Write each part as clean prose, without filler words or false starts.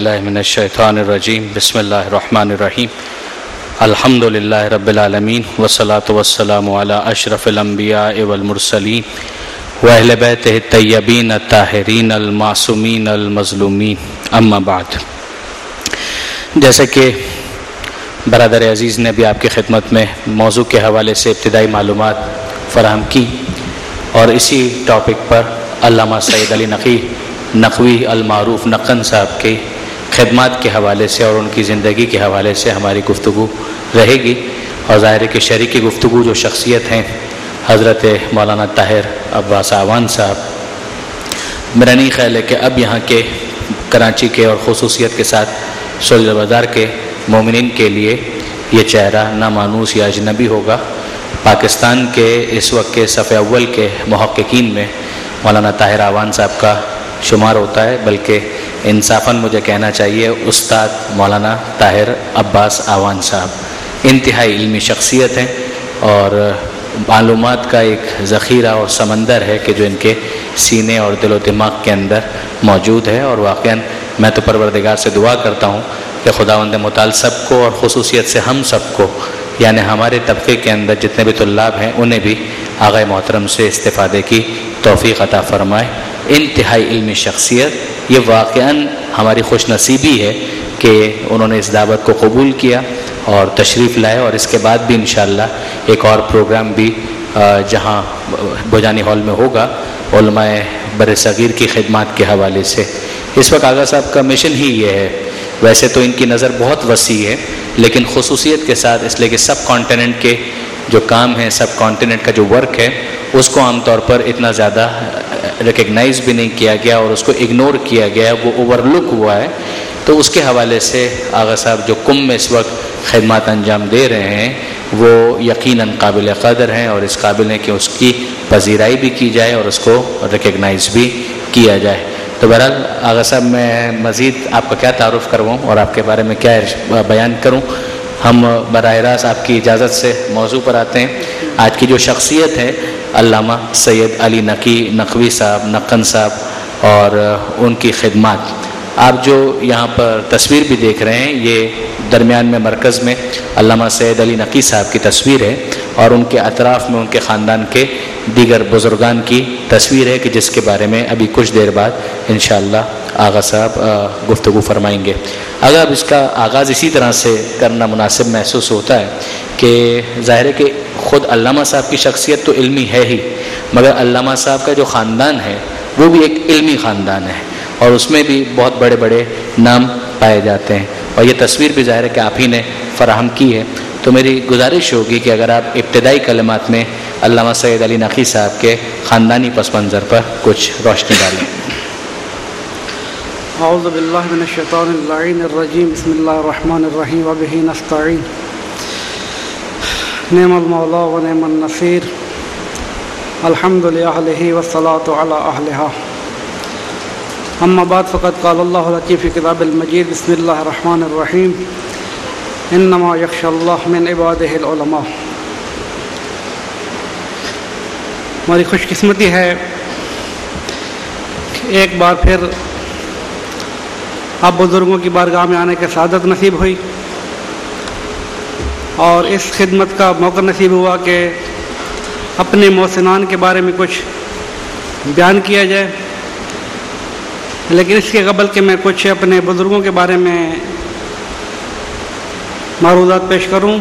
باللہ من الشیطان الرجیم بسم اللہ الرحمن الرحیم الحمد للہ رب العالمین والصلاة والسلام علی اشرف الانبیاء والمرسلین واہل بیتہ الطیبین الطاہرین المعصومین المظلومین اما بعد. جیسے کہ برادر عزیز نے بھی آپ کی خدمت میں موضوع کے حوالے سے ابتدائی معلومات فراہم کی اور اسی ٹاپک پر علامہ سید علی نقوی المعروف نقن صاحب کی خدمات کے حوالے سے اور ان کی زندگی کے حوالے سے ہماری گفتگو رہے گی. اور ظاہر ہے کہ شریک گفتگو جو شخصیت ہیں حضرت مولانا طاہر عباس اعوان صاحب، میرا نہیں خیال ہے کہ اب یہاں کے کراچی کے اور خصوصیت کے ساتھ سلجھ بازار کے مومنین کے لیے یہ چہرہ نامانوس یا اجنبی ہوگا. پاکستان کے اس وقت کے صف اول کے محققین میں مولانا طاہر اعوان صاحب کا شمار ہوتا ہے، بلکہ انصافاً مجھے کہنا چاہیے استاد مولانا طاہر عباس اعوان صاحب انتہائی علمی شخصیت ہیں اور معلومات کا ایک ذخیرہ اور سمندر ہے کہ جو ان کے سینے اور دل و دماغ کے اندر موجود ہے. اور واقعاً میں تو پروردگار سے دعا کرتا ہوں کہ خداوند متعال سب کو اور خصوصیت سے ہم سب کو، یعنی ہمارے طبقے کے اندر جتنے بھی طلاب ہیں انہیں بھی آغا محترم سے استفادے کی توفیق عطا فرمائے. انتہائی علمی شخصیت، یہ واقعاً ہماری خوش نصیبی ہے کہ انہوں نے اس دعوت کو قبول کیا اور تشریف لائے. اور اس کے بعد بھی انشاءاللہ ایک اور پروگرام بھی جہاں بھوجانی ہال میں ہوگا علماء بر صغیر کی خدمات کے حوالے سے. اس وقت آغا صاحب کا مشن ہی یہ ہے. ویسے تو ان کی نظر بہت وسیع ہے لیکن خصوصیت کے ساتھ اس لیے کہ سب کانٹیننٹ کے جو کام ہیں، سب کانٹیننٹ کا جو ورک ہے اس کو عام طور پر اتنا زیادہ ریکگنائز بھی نہیں کیا گیا اور اس کو اگنور کیا گیا، وہ اوور لک ہوا ہے. تو اس کے حوالے سے آغا صاحب جو کم میں اس وقت خدمات انجام دے رہے ہیں وہ یقیناً قابل قدر ہیں اور اس قابل ہے کہ اس کی پذیرائی بھی کی جائے اور اس کو ریکگنائز بھی کیا جائے. تو بہرحال آغا صاحب میں مزید آپ کا کیا تعارف کرواؤں اور آپ کے بارے میں کیا بیان کروں. ہم براہ راست آپ کی اجازت سے موضوع پر آتے ہیں. آج کی جو شخصیت ہے علامہ سید علی نقوی صاحب نقن صاحب اور ان کی خدمات. آپ جو یہاں پر تصویر بھی دیکھ رہے ہیں یہ درمیان میں مرکز میں علامہ سید علی نقوی صاحب کی تصویر ہے اور ان کے اطراف میں ان کے خاندان کے دیگر بزرگان کی تصویر ہے کہ جس کے بارے میں ابھی کچھ دیر بعد انشاءاللہ آغا صاحب گفتگو فرمائیں گے. اگر اس کا آغاز اسی طرح سے کرنا مناسب محسوس ہوتا ہے کہ ظاہر ہے کہ خود علامہ صاحب کی شخصیت تو علمی ہے ہی، مگر علامہ صاحب کا جو خاندان ہے وہ بھی ایک علمی خاندان ہے اور اس میں بھی بہت بڑے بڑے نام پائے جاتے ہیں. اور یہ تصویر بھی ظاہر ہے کہ آپ ہی نے فراہم کی ہے. تو میری گزارش ہوگی کہ اگر آپ ابتدائی کلمات میں علامہ سید علی نقوی صاحب کے خاندانی پس منظر پر کچھ روشنی ڈالیں. اعوذ باللہ من الشیطان اللعین الرجیم بسم اللہ الرحمن الرحیم وبہ نستعین نعم المولا و نعم النصیر الحمد لأہلہ والصلاة علی اہلہا. اما بعد فقد قال اللہ الحکیم فی کتاب المجید بسم اللہ الرحمن الرحیم انما یخشی اللہ من عبادہ العلماء. ہماری خوش قسمتی ہے کہ ایک بار پھر آپ بزرگوں کی بارگاہ میں آنے کی سعادت نصیب ہوئی اور اس خدمت کا موقع نصیب ہوا کہ اپنے محسنان کے بارے میں کچھ بیان کیا جائے. لیکن اس کے قبل کہ میں کچھ اپنے بزرگوں کے بارے میں معروضات پیش کروں.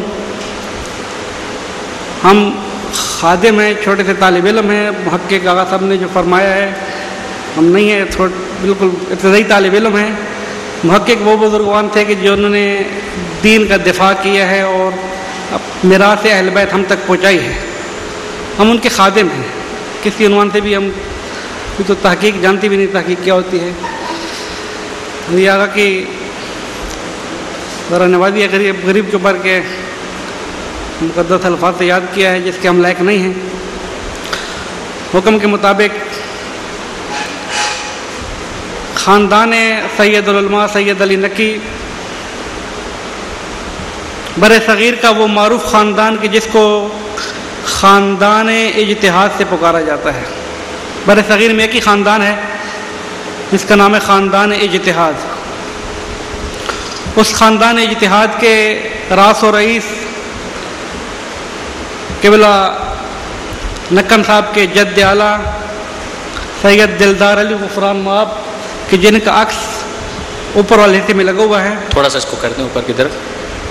ہم خادم ہیں، چھوٹے سے طالب علم ہیں. محقق آغا صاحب نے جو فرمایا ہے ہم نہیں ہیں، بالکل ابتدائی طالب علم ہیں. محقق وہ بزرگوان تھے کہ جو انہوں نے دین کا دفاع کیا ہے اور میراث اہل بیت ہم تک پہنچائی ہے. ہم ان کے خادم ہیں. کسی عنوان سے بھی ہم تو تحقیق جانتی بھی نہیں تحقیق کیا ہوتی ہے. یہ آگا کہ ذرا نوازی غریب کے اوپر کے مقدس الفاظ سے یاد کیا ہے جس کے ہم لائق نہیں ہیں. حکم کے مطابق خاندان سید العلماء سید علی نقوی بر صغیر کا وہ معروف خاندان کہ جس کو خاندان اجتہاد سے پکارا جاتا ہے. بر صغیر میں ایک ہی خاندان ہے جس کا نام ہے خاندان اجتہاد. اس خاندان اجتہاد کے راس و رئیس قبلہ نکن صاحب کے جد اعلیٰ سید دلدار علی غفران مآب کہ جن کا عکس اوپر والے حصے میں لگا ہوا ہے. تھوڑا سا اس کو کر دیں اوپر کی طرف.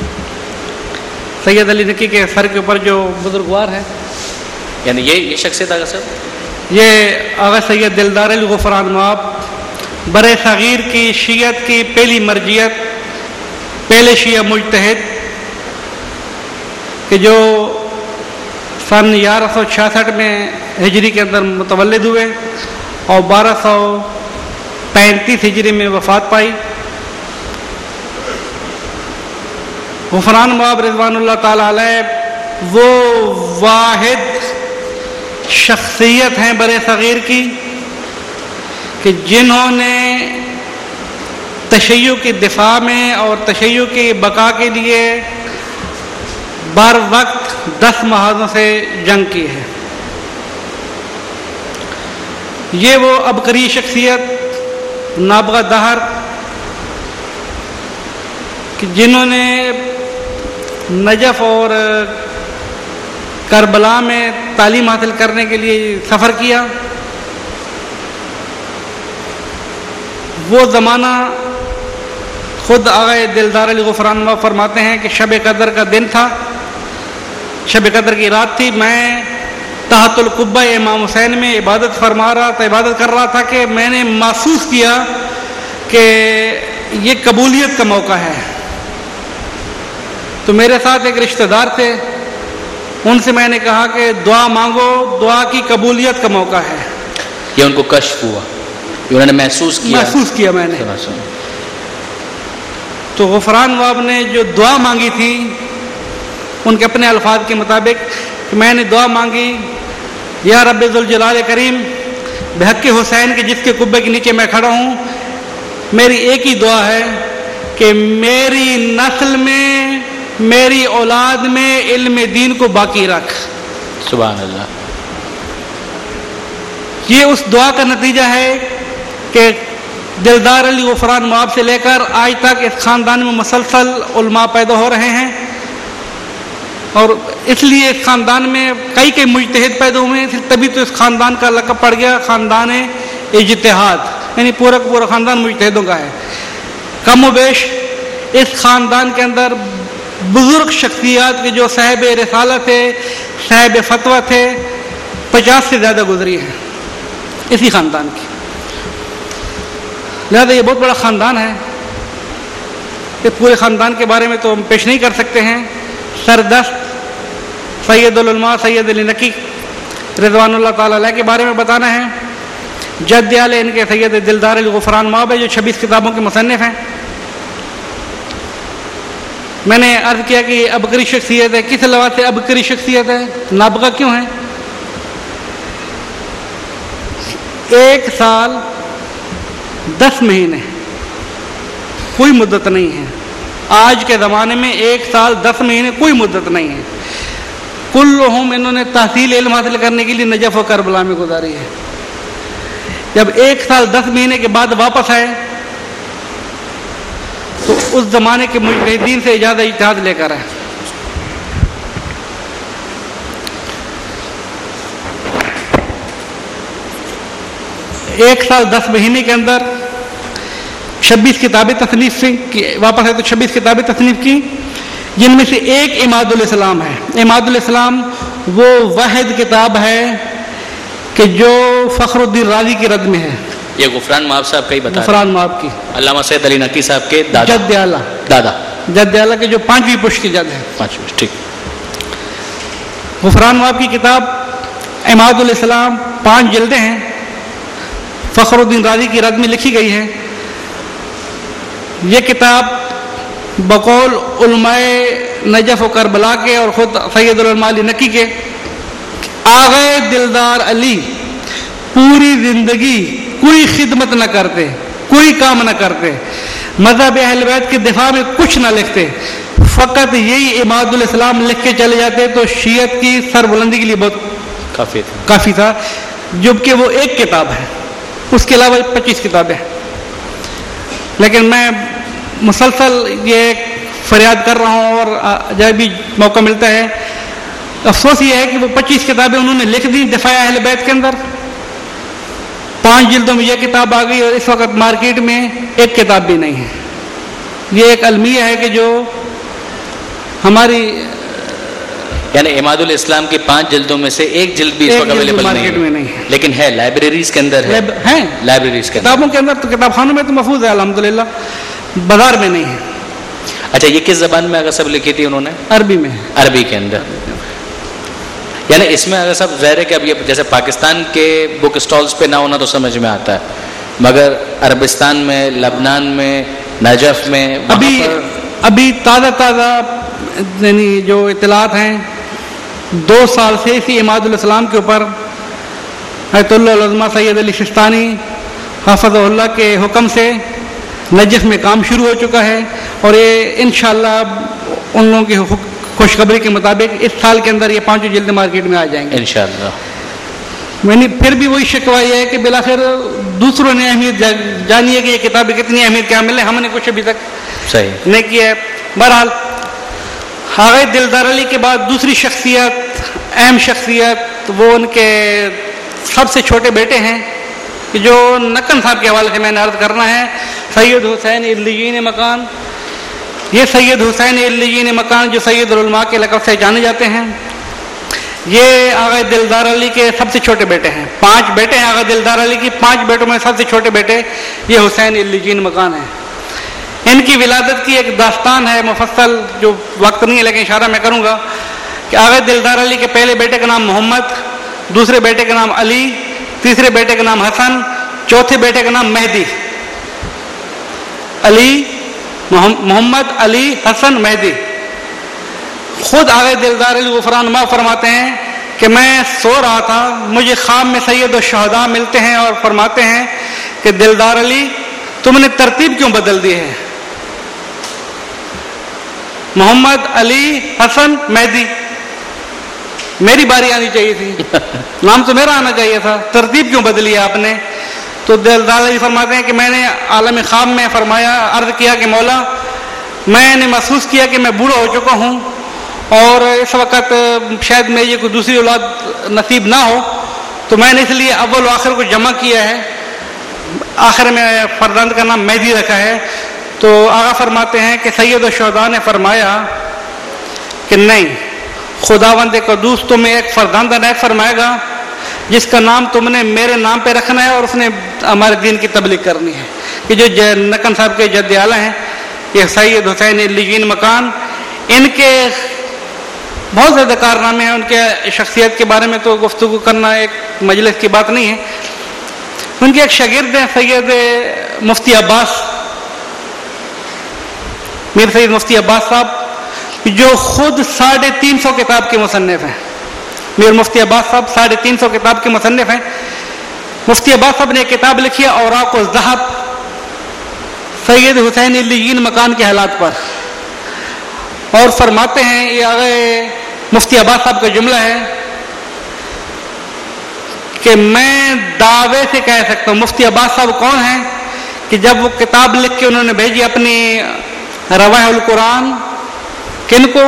سید علی نکی کے سر کے اوپر جو بزرگوار ہے، یعنی یہ شخصیت آگا صاحب، یہ آغا سید دلدار علی غفران مآب بر صغیر کی شیعت کی پہلی مرجعیت، پہلے شیعہ مجتہد کہ جو سن 1166 میں ہجری کے اندر متولد ہوئے اور 1235 ہجری میں وفات پائی. غفران مآب رضوان اللہ تعالی علیہ وہ واحد شخصیت ہیں بر صغیر کی کہ جنہوں نے تشیع کی دفاع میں اور تشیع کی بقا کے لیے بر وقت 10 محاذوں سے جنگ کی ہے. یہ وہ عبقری شخصیت نابغہ دہر کہ جنہوں نے نجف اور کربلا میں تعلیم حاصل کرنے کے لیے سفر کیا. وہ زمانہ خود آغا دلدار علی غفران مآب فرماتے ہیں کہ شب قدر کا دن تھا، شب قدر کی رات تھی. میں تحت القبہ امام حسین میں عبادت فرما رہا تھا، عبادت کر رہا تھا کہ میں نے محسوس کیا کہ یہ قبولیت کا موقع ہے. تو میرے ساتھ ایک رشتہ دار تھے، ان سے میں نے کہا کہ دعا مانگو، دعا کی قبولیت کا موقع ہے. یہ ان کو کشف ہوا، انہوں نے محسوس کیا میں نے. تو غفران مآب نے جو دعا مانگی تھی ان کے اپنے الفاظ کے مطابق کہ میں نے دعا مانگی، یا رب ذوالجلال کریم بحق حسین کے جس کے قبے کے نیچے میں کھڑا ہوں، میری ایک ہی دعا ہے کہ میری نسل میں، میری اولاد میں علم دین کو باقی رکھ. سبحان اللہ. یہ اس دعا کا نتیجہ ہے کہ دلدار علی غفران مآب سے لے کر آج تک اس خاندان میں مسلسل علماء پیدا ہو رہے ہیں، اور اس لیے اس خاندان میں کئی مجتہد پیدا ہوئے ہیں. تبھی تو اس خاندان کا لقب پڑ گیا خاندان اجتہاد، یعنی پورا خاندان مجتہدوں کا ہے. کم و بیش اس خاندان کے اندر بزرگ شخصیات کے جو صاحب رسالہ تھے، صاحب فتویٰ تھے، 50 سے زیادہ گزری ہیں اسی خاندان کی. لہذا یہ بہت بڑا خاندان ہے. اس پورے خاندان کے بارے میں تو ہم پیش نہیں کر سکتے ہیں. سردست سید العلماء سید علی نکی رضوان اللہ تعالی علیہ کے بارے میں بتانا ہے. جد اعلیٰ ان کے سید دلدار علی غفران مآب ہے جو 26 کتابوں کے مصنف ہیں. میں نے عرض کیا کہ یہ عبقری شخصیت ہے. کس لحاظ سے عبقری شخصیت ہے؟ نابغہ کیوں ہے؟ 1 سال 10 مہینے کوئی مدت نہیں ہے. آج کے زمانے میں 1 سال 10 مہینے کوئی مدت نہیں ہے. کلہم انہوں نے تحصیل علم حاصل کرنے کے لیے نجف و کربلا میں گزاری ہے. جب 1 سال 10 مہینے کے بعد واپس آئے تو اس زمانے کے مجتہدین سے اجازت اجتہاد لے کر آئے. ایک سال 10 مہینے کے اندر 26 کتابیں تصنیف کی، واپس ہے تو 26 کتابیں تصنیف کی، جن میں سے ایک عماد الاسلام ہے. عماد الاسلام وہ واحد کتاب ہے کہ جو فخر الدین رازی کی رد میں ہے. یہ غفران مآب صاحب کا ہی بتا، غفران مآب کی، علامہ سید علی نقی صاحب کے جد اعلیٰ، جد اعلیٰ کے جو 5ویں پشت کی جد ہے. 5 ٹھیک. غفران مآب کی کتاب عماد الاسلام 5 جلدیں ہیں، فخر الدین رازی کی رد میں لکھی گئی ہے. یہ کتاب بقول علماء نجف و کربلا کے اور خود سید العلماء علی نقی کے، آغا دلدار علی پوری زندگی کوئی خدمت نہ کرتے، کوئی کام نہ کرتے، مذہب اہل بیت کے دفاع میں کچھ نہ لکھتے، فقط یہی عماد الاسلام لکھ کے چلے جاتے تو شیعت کی سربلندی کے لیے بہت کافی تھا. جبکہ وہ ایک کتاب ہے، اس کے علاوہ 25 کتابیں. لیکن میں مسلسل یہ فریاد کر رہا ہوں اور جب بھی موقع ملتا ہے. افسوس یہ ہے کہ وہ 25 کتابیں انہوں نے لکھ دی دفاع اہل بیت کے اندر, 5 جلدوں میں یہ کتاب آ گئی اور اس وقت مارکیٹ میں ایک کتاب بھی نہیں ہے. یہ ایک المیہ ہے کہ جو ہماری یعنی عماد الاسلام کی 5 جلدوں میں سے ایک جلد بھی اس وقت اویلیبل مارکیٹ میں نہیں ہے, لیکن ہے لائبریریز کے اندر ہے, لائبریریز کے کتابوں کے اندر, تو کتاب خانوں میں تو محفوظ ہے الحمدللہ, بازار میں نہیں ہے. اچھا, یہ کس زبان میں اگر سب لکھی تھی انہوں نے؟ عربی میں, عربی کے اندر. یعنی اس میں اگر سب ظاہر ہے کہ اب یہ جیسے پاکستان کے بک اسٹالز پہ نہ ہونا تو سمجھ laibreries آتا ہے, مگر عربستان میں, لبنان میں, نجف میں ابھی تازہ یعنی جو اطلاعات ہیں 2 سال سے اسی عماد الاسلام کے اوپر آیت اللہ العظمہ سید علی سستانی حافظہ اللہ کے حکم سے نجف میں کام شروع ہو چکا ہے, اور یہ انشاءاللہ ان لوگوں کی خوشخبری کے مطابق اس سال کے اندر یہ 5 جلدیں مارکیٹ میں آ جائیں گے انشاءاللہ. میں پھر بھی وہی شکوہ یہ ہے کہ بالآخر دوسروں نے اہمیت جانی ہے کہ یہ کتابیں کتنی اہمیت کیا ملے, ہم نے کچھ ابھی تک صحیح نہیں کیا ہے. بہرحال آغا دلدار علی کے بعد دوسری شخصیت, اہم شخصیت, وہ ان کے سب سے چھوٹے بیٹے ہیں کہ جو نکن صاحب کے حوالے سے میں نے عرض کرنا ہے, سید حسین علیین مکان. یہ سید حسین علیین مکان جو سید العلماء کے لقب سے جانے جاتے ہیں, یہ آغا دلدار علی کے سب سے چھوٹے بیٹے ہیں. 5 بیٹے ہیں آغا دلدار علی کی, 5 بیٹوں میں سب سے چھوٹے بیٹے یہ حسین علیین مکان ہیں. ان کی ولادت کی ایک داستان ہے مفصل, جو وقت نہیں ہے لیکن اشارہ میں کروں گا کہ آغا دلدار علی کے پہلے بیٹے کا نام محمد, دوسرے بیٹے کا نام علی, تیسرے بیٹے کا نام حسن, چوتھے بیٹے کا نام مہدی. علی, محمد, علی, حسن, مہدی. خود آغا دلدار علی غفران ما فرماتے ہیں کہ میں سو رہا تھا, مجھے خواب میں سید الشہداء ملتے ہیں اور فرماتے ہیں کہ دلدار علی تم نے ترتیب کیوں بدل دی ہے, محمد, علی, حسن, مہدی, میری باری آنی چاہیے تھی, نام تو میرا آنا چاہیے تھا, ترتیب کیوں بدلی ہے آپ نے؟ تو دلدار علی فرماتے ہیں کہ میں نے عالم خواب میں فرمایا, عرض کیا کہ مولا میں نے محسوس کیا کہ میں بوڑھا ہو چکا ہوں اور اس وقت شاید میری کوئی دوسری اولاد نصیب نہ ہو, تو میں نے اس لیے اول و آخر کو جمع کیا ہے, آخر میں فرزند کا نام مہدی رکھا ہے. تو آقا فرماتے ہیں کہ سید الشہداء نے فرمایا کہ نہیں, خداوند قدوس تمہیں ایک فرزند عنایت فرمائے گا جس کا نام تم نے میرے نام پہ رکھنا ہے اور اس نے ہمارے دین کی تبلیغ کرنی ہے. کہ جو نکن صاحب کے جد اعلیٰ ہیں یہ سید حسین علیین مکان, ان کے بہت زیادہ کارنامے ہیں, ان کے شخصیت کے بارے میں تو گفتگو کرنا ایک مجلس کی بات نہیں ہے. ان کے ایک شاگرد ہیں سید مفتی عباس, میر سید مفتی عباس صاحب, جو خود 350 کتاب کے مصنف ہیں. میر مفتی عباس صاحب 350 کتاب کے مصنف ہیں. مفتی عباس صاحب نے ایک کتاب لکھی ہے اوراق الذہب سید حسین علیین مکان کے حالات پر, اور فرماتے ہیں, یہ آگے مفتی عباس صاحب کا جملہ ہے کہ میں دعوے سے کہہ سکتا ہوں. مفتی عباس صاحب کون ہیں کہ جب وہ کتاب لکھ کے انہوں نے بھیجی اپنی روائح القرآن, کن کو؟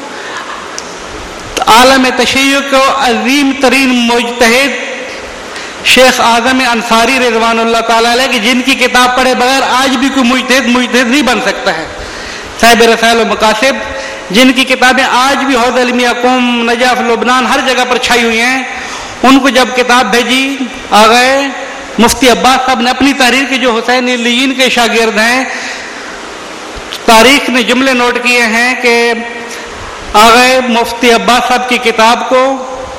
عالم تشیع کو عظیم ترین مجتہد شیخ اعظم انصاری رضوان اللہ تعالیٰ علیہ کی, جن کی کتاب پڑھے بغیر آج بھی کوئی مجتہد نہیں بن سکتا ہے, صاحب رسائل و مقاصد, جن کی کتابیں آج بھی حوض علمیہ قم, نجف, لبنان ہر جگہ پر چھائی ہوئی ہیں. ان کو جب کتاب بھیجی آغا مفتی عباس صاحب نے اپنی تحریر کے, جو حسین علیین کے شاگرد ہیں, تاریخ میں جملے نوٹ کیے ہیں کہ آغا مفتی عباس صاحب کی کتاب کو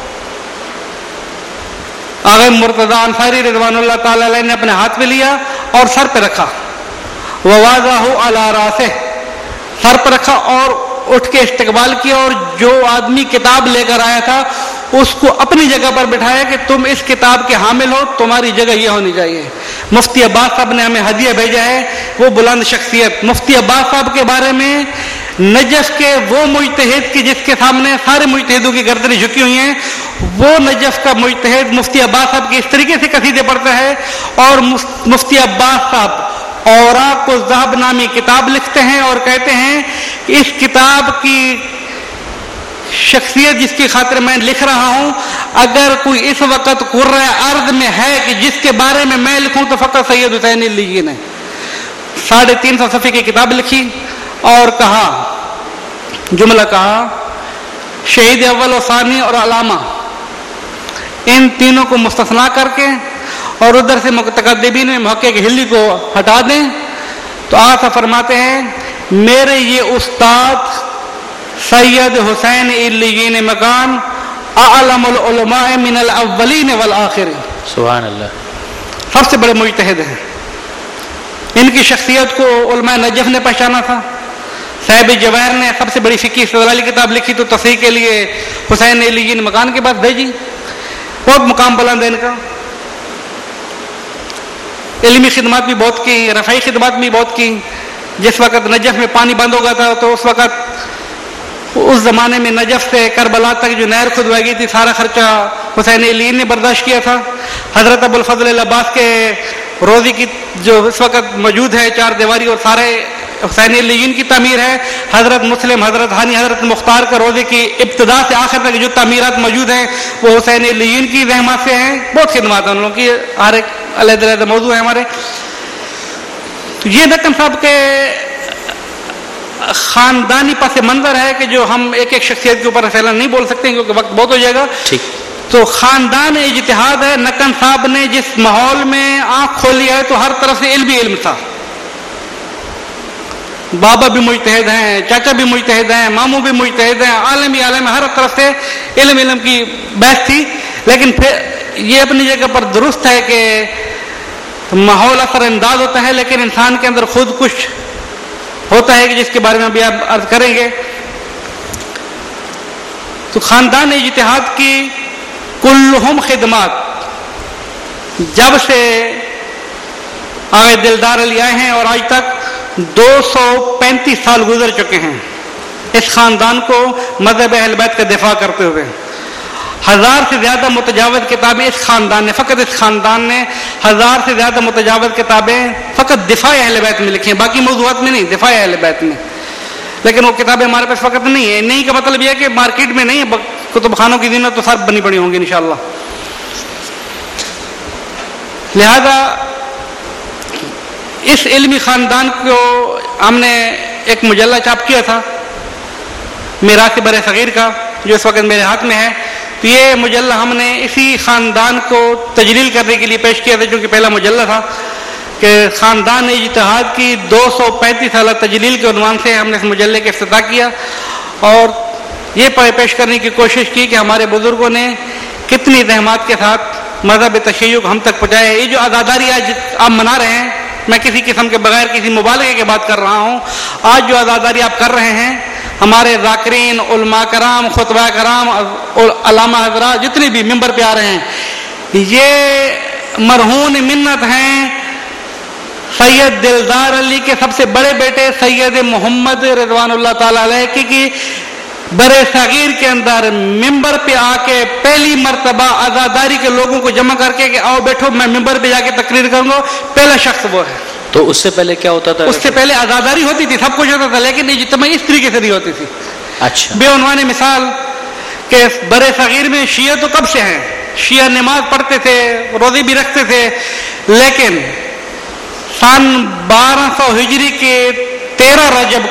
آغا مرتضی انصاری رضوان اللہ تعالی علیہ نے اپنے ہاتھ میں لیا اور سر پہ رکھا, ووضعہ علی راسہ, سر پہ رکھا اور اٹھ کے استقبال کیا, اور جو آدمی کتاب لے کر آیا تھا اس کو اپنی جگہ پر بٹھایا کہ تم اس کتاب کے حامل ہو, تمہاری جگہ یہ ہونی چاہیے. مفتی عباس صاحب نے ہمیں ہدیہ بھیجا ہے, وہ بلند شخصیت. مفتی عباس صاحب کے بارے میں نجف کے وہ مجتہد کی جس کے سامنے سارے مجتہدوں کی گردنیں جھکی ہوئی ہیں, وہ نجف کا مجتہد مفتی عباس صاحب کے اس طریقے سے قصیدے پڑھتا ہے, اور مفتی عباس صاحب اوراق و ذهب نامی کتاب لکھتے ہیں اور کہتے ہیں کہ اس کتاب کی شخصیت جس کی خاطر میں لکھ رہا ہوں، اگر کوئی اس وقت قرۂ ارض میں ہے کہ جس کے بارے میں لکھوں تو فقط سید حسین علیہ نے 350 صفحے کی کتاب لکھی اور کہا، جملہ کہا، شہید اول و ثانی اور علامہ ان تینوں کو مستثنا کر کے اور ادھر سے متقدمین میں محقق ہلی کو ہٹا دیں تو آقا فرماتے ہیں میرے یہ استاد سید حسین علیین مکان اعلم العلماء من الاولین والآخرین، سبحان اللہ، سب سے بڑے مجتہد ہیں. ان کی شخصیت کو علماء نجف نے پہچانا تھا. صاحب جواہر نے سب سے بڑی فقہی استدلالی کتاب لکھی تو تصحیح کے لیے حسین علیین مکان کے پاس بھیجی. بہت مقام بلند ہے ان کا. علمی خدمات بھی بہت کی، رفعی خدمات بھی بہت کی. جس وقت نجف میں پانی بند ہو گیا تھا تو اس وقت اس زمانے میں نجف سے کربلا تک جو نہر کھدوائی گئی تھی سارا خرچہ حسین علیین نے برداشت کیا تھا. حضرت ابو الفضل العباس کے روزی کی جو اس وقت موجود ہے 4 دیواری اور سارے حسین علیین کی تعمیر ہے. حضرت مسلم، حضرت ہانی، حضرت مختار کا روزے کی ابتدا سے آخر تک جو تعمیرات موجود ہیں وہ حسین علیین کی زحمات سے ہیں. بہت خدمات ہیں ان لوگوں کی، ہر ایک علیحدہ علیحدہ موضوع ہے ہمارے. یہ نقم صاحب کے خاندانی پس منظر ہے کہ جو ہم ایک ایک شخصیت کے اوپر فعلا نہیں بول سکتے کیونکہ وقت بہت ہو جائے گا. تو خاندان اجتہاد ہے. نقم صاحب نے جس ماحول میں آنکھ کھولی ہے تو ہر طرف سے علم ہی علم تھا. بابا بھی مجتہد ہیں، چاچا بھی مجتہد ہیں، ماموں بھی مجتہد ہیں، عالم ہی عالم، ہر طرف سے علم علم کی بحث تھی. لیکن پھر یہ اپنی جگہ پر درست ہے کہ ماحول اثر انداز ہوتا ہے لیکن انسان کے اندر خود کچھ ہوتا ہے کہ جس کے بارے میں ابھی آپ عرض کریں گے. تو خاندان اجتہاد کی کلہم خدمات جب سے آغا دلدار علی آئے ہیں اور آج تک 235 سال گزر چکے ہیں اس خاندان کو مذہب اہل بیت کا دفاع کرتے ہوئے. 1000 سے زیادہ متجاوز کتابیں اس خاندان نے، فقط اس خاندان نے 1000 سے زیادہ متجاوز کتابیں فقط دفاع اہل بیت میں لکھی ہیں، باقی موضوعات میں نہیں، دفاع اہل بیت میں. لیکن وہ کتابیں ہمارے پاس فقط نہیں ہے. نہیں کا مطلب یہ ہے کہ مارکیٹ میں نہیں ہے، کتب خانوں کی زینت تو سب بنی پڑی ہوں گی انشاءاللہ. لہذا اس علمی خاندان کو ہم نے ایک مجلہ چاپ کیا تھا میراث بر صغیر کا جو اس وقت میرے ہاتھ میں ہے. تو یہ مجلہ ہم نے اسی خاندان کو تجلیل کرنے کے لیے پیش کیا تھا چونکہ پہلا مجلہ تھا کہ خاندان اجتہاد کی 235 سالہ تجلیل کے عنوان سے ہم نے اس مجلے کا افتتاح کیا اور یہ پیش کرنے کی کوشش کی کہ ہمارے بزرگوں نے کتنی زحمات کے ساتھ مذہب تشیع کو ہم تک پہنچایا. یہ جو عزاداری آج آپ منا رہے ہیں، میں کسی قسم کے بغیر کسی مبالغے کی بات کر رہا ہوں، آج جو عزاداری آپ کر رہے ہیں ہمارے ذاکرین، علماء کرام، خطبہ کرام، علامہ حضرات جتنے بھی ممبر پہ آ رہے ہیں، یہ مرہون منت ہیں سید دلدار علی کے سب سے بڑے بیٹے سید محمد رضوان اللہ تعالی علیہ کی برے صغیر کے اندر ممبر پہ آ کے پہلی مرتبہ عزاداری کے لوگوں کو جمع کر کے کہ آؤ بیٹھو میں ممبر پہ جا کے تقریر کروں گا، پہلا شخص وہ ہے. تو اس سے پہلے کیا ہوتا تھا؟ اس سے پہلے عزاداری ہوتی تھی، سب کچھ ہوتا تھا لیکن اجتماع اس طریقے سے نہیں ہوتی تھی. اچھا. بے عنوان مثال کہ برے صغیر میں شیعہ تو کب سے ہیں، شیعہ نماز پڑھتے تھے، روزے بھی رکھتے تھے، لیکن سن 1200 ہجری کے 13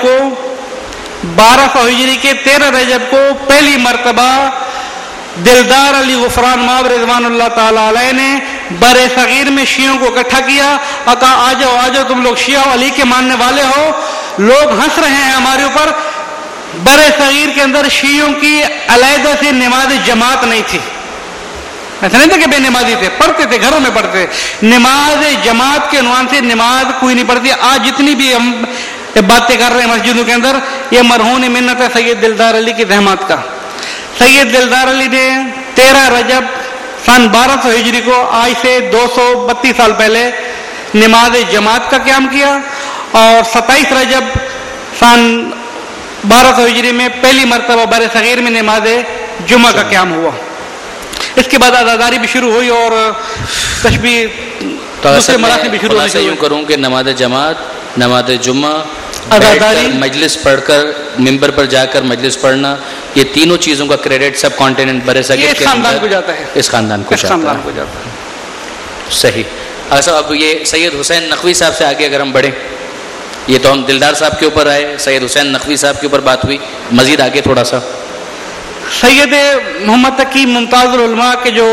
رجب کو پہلی مرتبہ دلدار علی غفران مآب رضوان اللہ تعالی علیہ نے برے صغیر میں شیعوں کو اکٹھا کیا اور کہا آ جاؤ تم لوگ شیعہ علی کے ماننے والے ہو. لوگ ہنس رہے ہیں ہمارے اوپر. برے صغیر کے اندر شیعوں کی علیحدہ سے نماز جماعت نہیں تھی. ایسا نہیں تھا کہ بے نمازی تھے، پڑھتے تھے، گھروں میں پڑھتے. نماز جماعت کے عنوان سے نماز کوئی نہیں پڑھتی. آج جتنی بھی ہم باتیں کر رہے ہیں مسجدوں کے اندر، یہ مرہون منت ہے سید دلدار علی کی زحمات کا. سید دلدار علی نے 13 رجب سن 1200 ہجری کو آج سے 232 سال پہلے نماز جماعت کا قیام کیا اور 27 رجب سن 1200 ہجری میں پہلی مرتبہ بر صغیر میں نماز جمعہ کا قیام ہوا. اس کے بعد عزاداری بھی شروع ہوئی اور تشبیہ دوسرے مراحل بھی شروع ہونے یوں کروں کہ نماز جماعت، نماز جمعہ، اداداری، مجلس پڑھ کر ممبر پر جا کر مجلس پڑھنا، یہ تینوں چیزوں کا کریڈٹ سب کانٹیننٹ برصغیر کے خاندان کو جاتا ہے، اس خاندان کو جاتا ہے۔ صحیح۔ اگر صاحب اب یہ سید حسین نقوی صاحب سے آگے اگر ہم بڑھیں، یہ تو ہم دلدار صاحب کے اوپر آئے، سید حسین نقوی صاحب کے اوپر بات ہوئی، مزید آگے تھوڑا سا سید محمد تقی ممتاز العلماء کے جو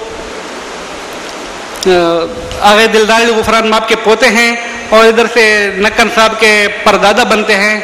آگے دلدار غفران ماب کے پوتے ہیں اور ادھر سے نکن صاحب کے پردادا بنتے ہیں،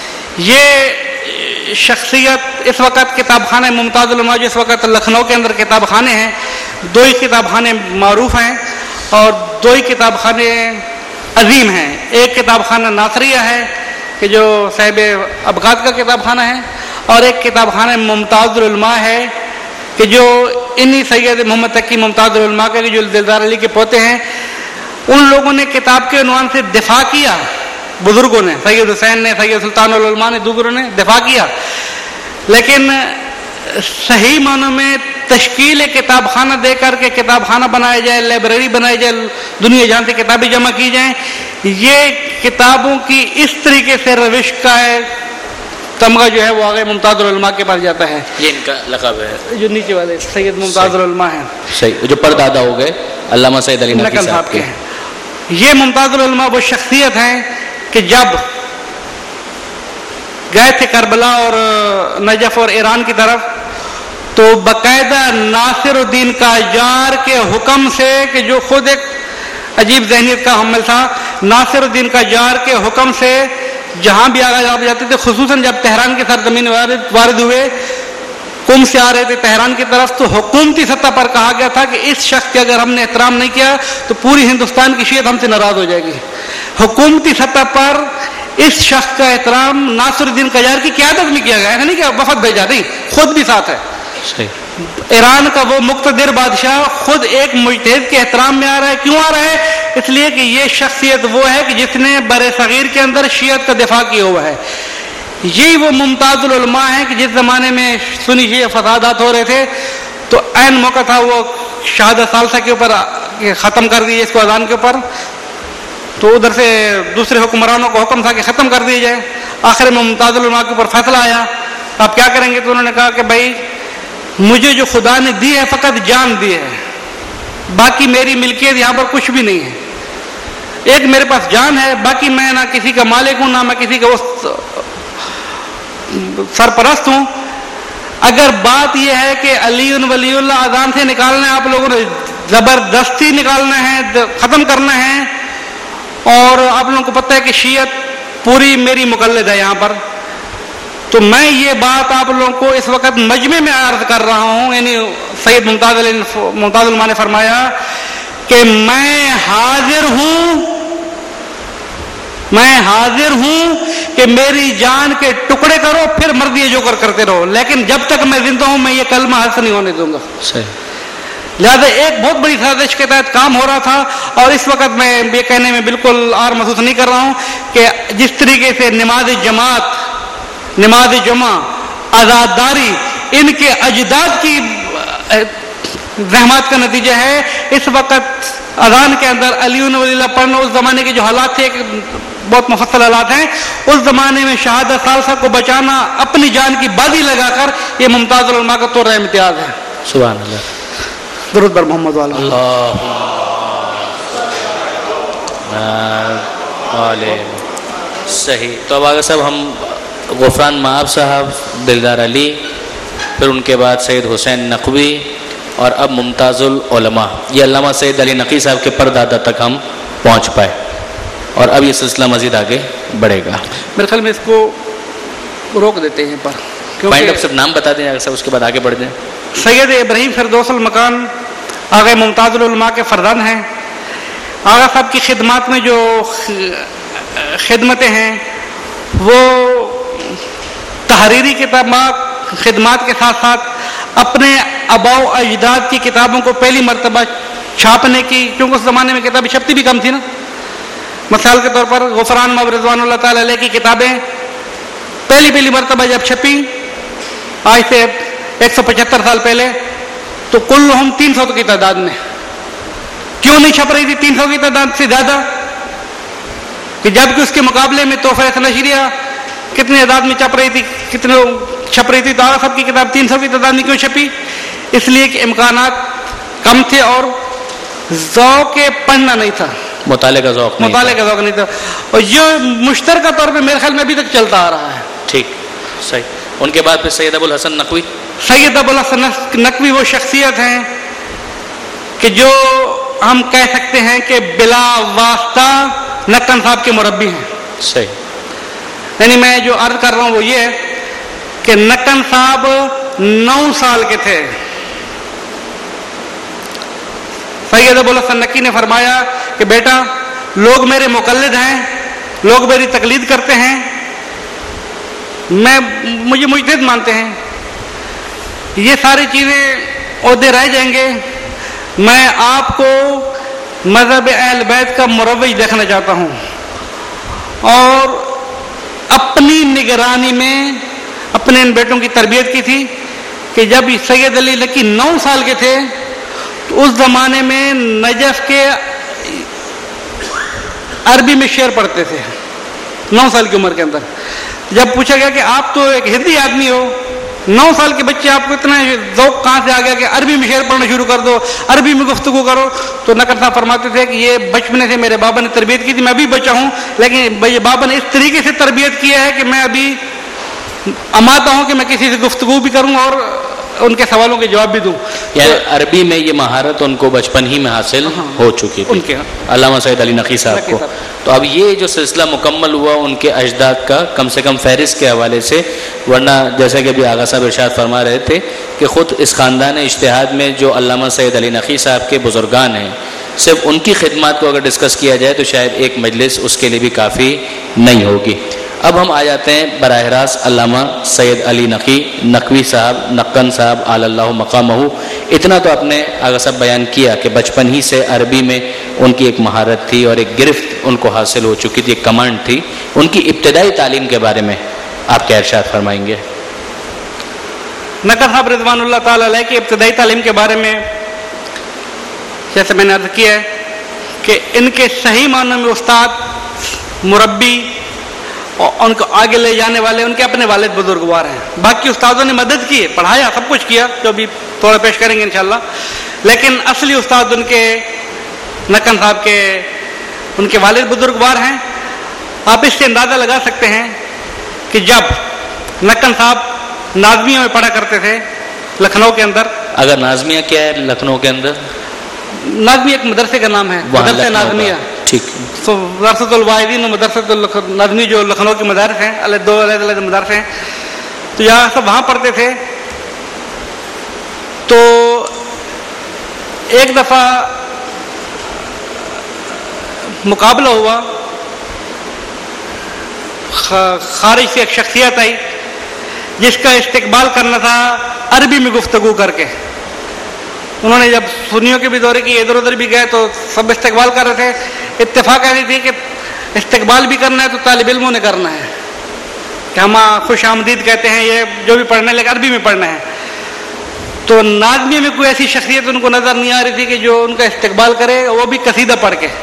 یہ شخصیت اس وقت کتاب خانے ممتاز العلماء جو اس وقت لکھنؤ کے اندر کتاب خانے ہیں، دو ہی کتاب خانے معروف ہیں اور دو ہی کتاب خانے عظیم ہیں۔ ایک کتاب خانہ ناصریہ ہے کہ جو صاحب ابغاد کا کتاب خانہ ہے، اور ایک کتاب خانہ ممتاز العلماء ہے کہ جو انہی سید محمد تقی ممتاز العلماء کے جو دلدار علی کے پوتے ہیں، ان لوگوں نے کتاب کے عنوان سے دفاع کیا، بزرگوں نے، سید حسین نے، سید سلطان العلماء نے، دوسروں نے دفاع کیا، لیکن صحیح معنوں میں تشکیل کتاب خانہ دے کر کے کتاب خانہ بنایا جائے، لائبریری بنائی جائے، دنیا جہاں سے کتابیں جمع کی جائیں، یہ کتابوں کی اس طریقے سے روش کا ہے تمغہ جو ہے وہ آگے ممتاز العلماء کے پاس جاتا ہے۔ یہ ان کا لقب ہے جو نیچے والے سید ممتاز العلماء ہیں، صحیح، جو پردادا ہو گئے علامہ سید علی نقوی صاحب کے ہیں۔ یہ ممتاز العلماء وہ شخصیت ہیں کہ جب گئے تھے کربلا اور نجف اور ایران کی طرف، تو باقاعدہ ناصر الدین قاجار کے حکم سے، کہ جو خود ایک عجیب ذہنیت کا حامل تھا، ناصر الدین قاجار کے حکم سے جہاں بھی آگے آپ جاتے تھے، خصوصاً جب تہران کی سرزمین وارد ہوئے، قم سے آ رہے تھے تہران کی طرف، تو حکومتی سطح پر کہا گیا تھا کہ اس شخص کے اگر ہم نے احترام نہیں کیا تو پوری ہندوستان کی شیعت ہم سے ناراض ہو جائے گی۔ حکومتی سطح پر اس شخص کا احترام ناصر الدین قاجار کی قیادت میں کیا گیا ہے، نہیں کہ وفد بھیجا، نہیں، خود بھی ساتھ ہے۔ ایران کا وہ مقتدر بادشاہ خود ایک مجتہد کے احترام میں آ رہا ہے۔ کیوں آ رہا ہے؟ اس لیے کہ یہ شخصیت وہ ہے کہ جس نے بر صغیر کے اندر شیعت کا دفاع کیا ہوا ہے۔ یہی وہ ممتاز العلماء ہیں کہ جس زمانے میں سنی شیعہ فسادات ہو رہے تھے، تو عین موقع تھا وہ شہادت ثالثہ کے اوپر ختم کر دیے اس کو اذان کے اوپر، تو ادھر سے دوسرے حکمرانوں کو حکم تھا کہ ختم کر دیا جائے۔ آخر میں ممتاز العلماء کے اوپر فیصلہ آیا، آپ کیا کریں گے؟ تو انہوں نے کہا کہ بھائی مجھے جو خدا نے دی ہے فقط جان دی ہے، باقی میری ملکیت یہاں پر کچھ بھی نہیں ہے، ایک میرے پاس جان ہے، باقی میں نہ کسی کا مالک ہوں، نہ میں کسی کا سرپرست ہوں۔ اگر بات یہ ہے کہ علی ولی اللہ اذان سے نکالنا ہے، آپ لوگوں نے زبردستی نکالنا ہے، ختم کرنا ہے، اور آپ لوگوں کو پتہ ہے کہ شیعت پوری میری مقلد ہے یہاں پر، تو میں یہ بات آپ لوگوں کو اس وقت مجمع میں عرض کر رہا ہوں، یعنی سید ممتاز العلماء نے فرمایا کہ میں حاضر ہوں کہ میری جان کے ٹکڑے کرو، پھر مرضی جو کرتے رہو، لیکن جب تک میں زندہ ہوں میں یہ کلمہ حلف نہیں ہونے دوں گا۔ لہذا ایک بہت بڑی سازش کے تحت کام ہو رہا تھا، اور اس وقت میں یہ کہنے میں بالکل آر محسوس نہیں کر رہا ہوں کہ جس طریقے سے نماز جماعت، نماز جمعہ، آزاداری ان کے اجداد کی زحمات کا نتیجہ ہے۔ اس وقت اذان کے اندر علی ولی اللہ پڑھنا، اس زمانے کے جو حالات تھے، بہت مفصل حالات ہیں، اس زمانے میں شہادت ثالثہ کو بچانا اپنی جان کی بازی لگا کر، یہ ممتاز العلماء کا طور امتیاز ہے۔ سبحان اللہ، درود بر محمد والا صحیح۔ تو اب آگے صاحب ہم غفران مآب صاحب، دلدار علی، پھر ان کے بعد سید حسین نقوی، اور اب ممتاز العلماء، یہ علامہ سید علی نقوی صاحب کے پردادا تک ہم پہنچ پائے، اور اب یہ سلسلہ مزید آگے بڑھے گا۔ میرے خیال میں اس کو روک دیتے ہیں پر پوائنٹ اب صرف نام بتا دیں اگر صاحب، اس کے بعد آگے بڑھ جائیں۔ سید ابراہیم فردوس المکان آغا ممتاز العلماء کے فرزند ہیں۔ آغا صاحب کی خدمات میں جو خدمتیں ہیں وہ تحریری خدمات کے ساتھ ساتھ اپنے آباء و اجداد کی کتابوں کو پہلی مرتبہ چھاپنے کی، کیونکہ اس زمانے میں کتابیں چھپتی بھی کم تھی نا، مثال کے طور پر غفران مآب رضوان اللہ تعالی علیہ کی کتابیں پہلی مرتبہ جب چھپی آج سے 175 سال پہلے، تو کل ہم 300 کی تعداد میں، کیوں کیوں نہیں چھپ رہی تھی 300 کی تعداد سے زیادہ، کہ جبکہ اس کے مقابلے میں تحفہ نشریہ کتنے تعداد میں چھپ رہی تھی، کتنے چھپ رہی تھی، تو آغا صاحب کی کتاب 300 کی تعداد میں کیوں چھپی؟ اس لیے کہ امکانات کم تھے اور ذوق پڑھنا نہیں تھا، مطالعے کا ذوق نہیں تھا، اور یہ مشترکہ طور پہ میرے خیال میں ابھی تک چلتا آ رہا ہے. ٹھیک، صحیح. ان کے بعد پھر سید ابو الحسن نقوی. سید ابو الحسن نقوی وہ شخصیت ہیں کہ جو ہم کہہ سکتے ہیں کہ بلا واسطہ نقن صاحب کے مربی ہیں. صحیح. یعنی میں جو عرض کر رہا ہوں وہ یہ ہے کہ نقن صاحب 9 سال کے تھے. سید ابو الحسن نقوی نے فرمایا کہ بیٹا لوگ میرے مقلد ہیں، لوگ میری تقلید کرتے ہیں، مجھے مجتہد مانتے ہیں، یہ ساری چیزیں عہدے رہ جائیں گے. میں آپ کو مذہب اہل بیت کا مروج دیکھنا چاہتا ہوں، اور اپنی نگرانی میں اپنے ان بیٹوں کی تربیت کی تھی کہ جب سید علی نقوی 9 سال کے تھے تو اس زمانے میں نجف کے عربی میں شعر پڑھتے تھے 9 سال کی عمر کے اندر. جب پوچھا گیا کہ آپ تو ایک ہندی آدمی ہو، 9 سال کے بچے آپ کو اتنا ذوق کہاں سے آ گیا کہ عربی میں شعر پڑھنا شروع کر دو، عربی میں گفتگو کرو؟ تو نقن صاحب فرماتے تھے کہ یہ بچپنے سے میرے بابا نے تربیت کی تھی، میں ابھی بچہ ہوں لیکن بابا نے اس طریقے سے تربیت کیا ہے کہ میں ابھی اماتا ہوں کہ میں کسی سے گفتگو بھی کروں اور ان کے سوالوں کے جواب بھی دوں. یعنی عربی میں یہ مہارت ان کو بچپن ہی میں حاصل ہو چکی تھی علامہ سید علی نقوی صاحب کو. تو اب یہ جو سلسلہ مکمل ہوا ان کے اجداد کا کم سے کم فہرست کے حوالے سے، ورنہ جیسا کہ ابھی آغا صاحب ارشاد فرما رہے تھے کہ خود اس خاندان اجتہاد میں جو علامہ سید علی نقوی صاحب کے بزرگان ہیں، صرف ان کی خدمات کو اگر ڈسکس کیا جائے تو شاید ایک مجلس اس کے لیے بھی کافی نہیں ہوگی. اب ہم آ جاتے ہیں براہ راست علامہ سید علی نقوی صاحب، نقن صاحب اعلی اللہ مقامہ. اتنا تو آپ نے آغا صاحب بیان کیا کہ بچپن ہی سے عربی میں ان کی ایک مہارت تھی اور ایک گرفت ان کو حاصل ہو چکی تھی، ایک کمانڈ تھی. ان کی ابتدائی تعلیم کے بارے میں آپ کیا ارشاد فرمائیں گے؟ نقن صاحب رضوان اللہ تعالی علیہ کی ابتدائی تعلیم کے بارے میں جیسے میں نے عرض کیا ہے کہ ان کے صحیح معنوں میں استاد، مربی اور ان کو آگے لے جانے والے ان کے اپنے والد بزرگوار ہیں. باقی استادوں نے مدد کی، پڑھایا، سب کچھ کیا جو بھی تھوڑا پیش کریں گے انشاءاللہ، لیکن اصلی استاد ان کے نقن صاحب کے ان کے والد بزرگوار ہیں. آپ اس سے اندازہ لگا سکتے ہیں کہ جب نقن صاحب ناظمیہ میں پڑھا کرتے تھے لکھنؤ کے اندر. اگر ناظمیہ کیا ہے لکھنؤ کے اندر؟ ناظمیہ ایک مدرسے کا نام ہے، مدرسہ ناظمیہ. ٹھیک. مدرسۃ الواحدین و مدرسۃ الناظمی جو لکھنؤ کے مدارس ہیں، دو علیحدہ مدارس ہیں، تو یہاں سب وہاں پڑھتے تھے. تو ایک دفعہ مقابلہ ہوا، خارج سے ایک شخصیت آئی جس کا استقبال کرنا تھا عربی میں گفتگو کر کے. انہوں نے جب سنیوں کے بھی دورے کی، ادھر ادھر بھی گئے تو سب استقبال کر رہے تھے. اتفاق ایسی تھی کہ استقبال بھی کرنا ہے تو طالب علموں نے کرنا ہے کہ ہم خوش آمدید کہتے ہیں، یہ جو بھی پڑھنا ہے لیکن عربی میں پڑھنا ہے. تو ناظمیہ میں کوئی ایسی شخصیت ان کو نظر نہیں آ رہی تھی کہ جو ان کا استقبال کرے، وہ بھی قصیدہ پڑھ کے.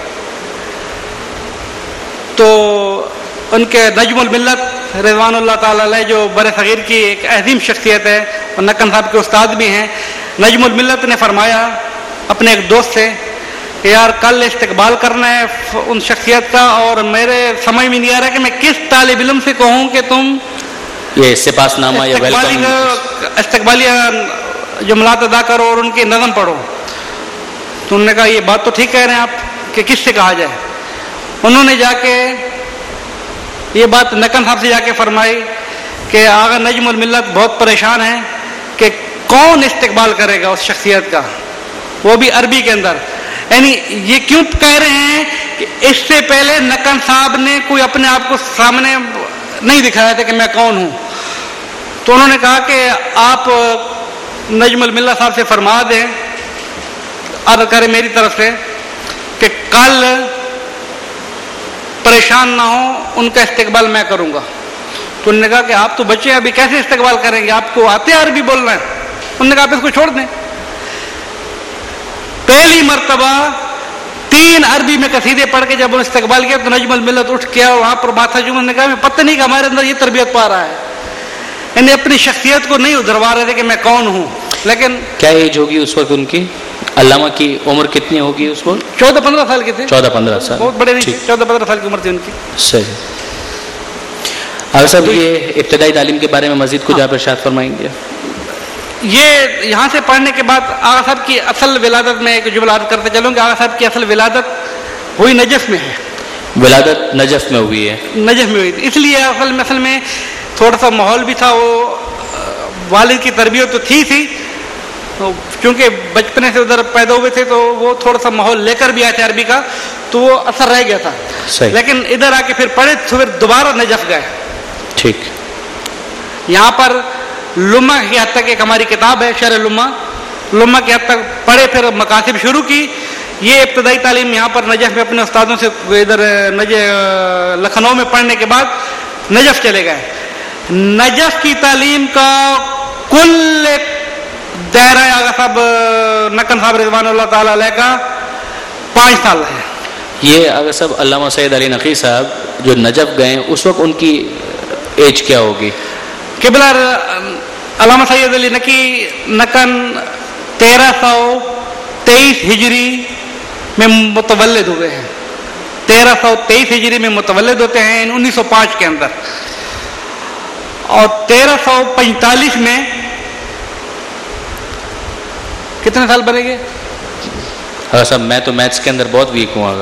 تو ان کے نجم الملت رضوان اللہ تعالی علیہ جو بر صغیر کی ایک عظیم شخصیت ہے اور نقن صاحب کے استاد بھی ہیں، نجم الملت نے فرمایا اپنے ایک دوست سے کہ یار کل استقبال کرنا ہے ان شخصیت کا، اور میرے سمجھ میں نہیں آ رہا کہ میں کس طالب علم سے کہوں کہ تم یہ سپاس نامہ یا استقبالیہ جملات ادا کرو اور ان کی نظم پڑھو. تو انہوں نے کہا یہ بات تو ٹھیک کہہ رہے ہیں آپ کہ کس سے کہا جائے. انہوں نے جا کے یہ بات نقن صاحب سے جا کے فرمائی کہ آغا نجم الملت بہت پریشان ہیں کہ کون استقبال کرے گا اس شخصیت کا، وہ بھی عربی کے اندر. یعنی یہ کیوں کہہ رہے ہیں کہ اس سے پہلے نقن صاحب نے کوئی اپنے آپ کو سامنے نہیں دکھایا تھا کہ میں کون ہوں. تو انہوں نے کہا کہ آپ نجم الملت صاحب سے فرما دیں، عرض کریں میری طرف سے کہ کل پریشان نہ ہوں، ان کا استقبال میں کروں گا. تو انہوں نے کہا کہ آپ تو بچے ہیں، ابھی کیسے استقبال کریں گے، آپ کو آتے ہیں عربی بولنا ہے. انہوں نے کہا آپ اس کو چھوڑ دیں. پہلی مرتبہ 3 عربی میں قصیدے پڑھ کے جب انہوں نے استقبال کیا تو نجم الملت اٹھ کیا، وہاں پر ماتھا چوما، نے کہا میں پتہ نہیں کہ ہمارے اندر یہ تربیت پا رہا ہے. یعنی اپنی شخصیت کو نہیں ادھروا رہے تھے کہ میں کون ہوں. لیکن کیا ایج ہوگی اس وقت ان کی؟ علامہ کی عمر کتنی ہوگی اس وقت؟ 14-15 سال کے تھے. 14-15 سال، بہت بڑے نہیں، 14-15 سال کی عمر تھی ان کی. صحیح. اور صاحب یہ ابتدائی تعلیم کے بارے میں مزید کچھ آپ ارشاد فرمائیں گے؟ یہ یہاں سے پڑھنے کے بعد آغا صاحب کی اصل ولادت میں ایک جملہ عرض کرتے چلوں کہ آغا صاحب کی اصل ولادت ہوئی نجف میں ہے. ولادت نجف میں ہوئی ہے. نجف میں ہوئی تھی، اس لیے اصل میں تھوڑا سا ماحول بھی تھا. وہ والد کی تربیت تو تھی چونکہ بچپنے سے ادھر پیدا ہوئے تھے تو وہ تھوڑا سا ماحول لے کر بھی آئے تھے عربی کا، تو وہ اثر رہ گیا تھا. صحیح. لیکن ادھر آ کے پھر پڑھے تو پھر دوبارہ نجف گئے. ٹھیک. یہاں پر لمہ کی حد تک ایک ہماری کتاب ہے شرح لمہ کی حد تک پڑھے، پھر مکاتب شروع کی. یہ ابتدائی تعلیم یہاں پر نجف میں اپنے استادوں سے ادھر لکھنؤ میں پڑھنے کے بعد نجف چلے گئے. نجف کی تعلیم کا کل دائرہ آغا صاحب نقن صاحب رضوان اللہ تعالی علیہ کا 5 سال ہے. یہ آغا صاحب علامہ سید علی نقی صاحب جو نجف گئے اس وقت ان کی ایج کیا ہوگی؟ قبلہ علامہ سید علی نقی نقن 1323 ہجری میں متولد ہوئے ہیں. 1323 ہجری میں متولد ہوتے ہیں 1905 کے اندر، اور 1345 میں کتنے سال بنے گے؟ ہاں صاحب میں تو میتھس کے اندر بہت ویک ہوں.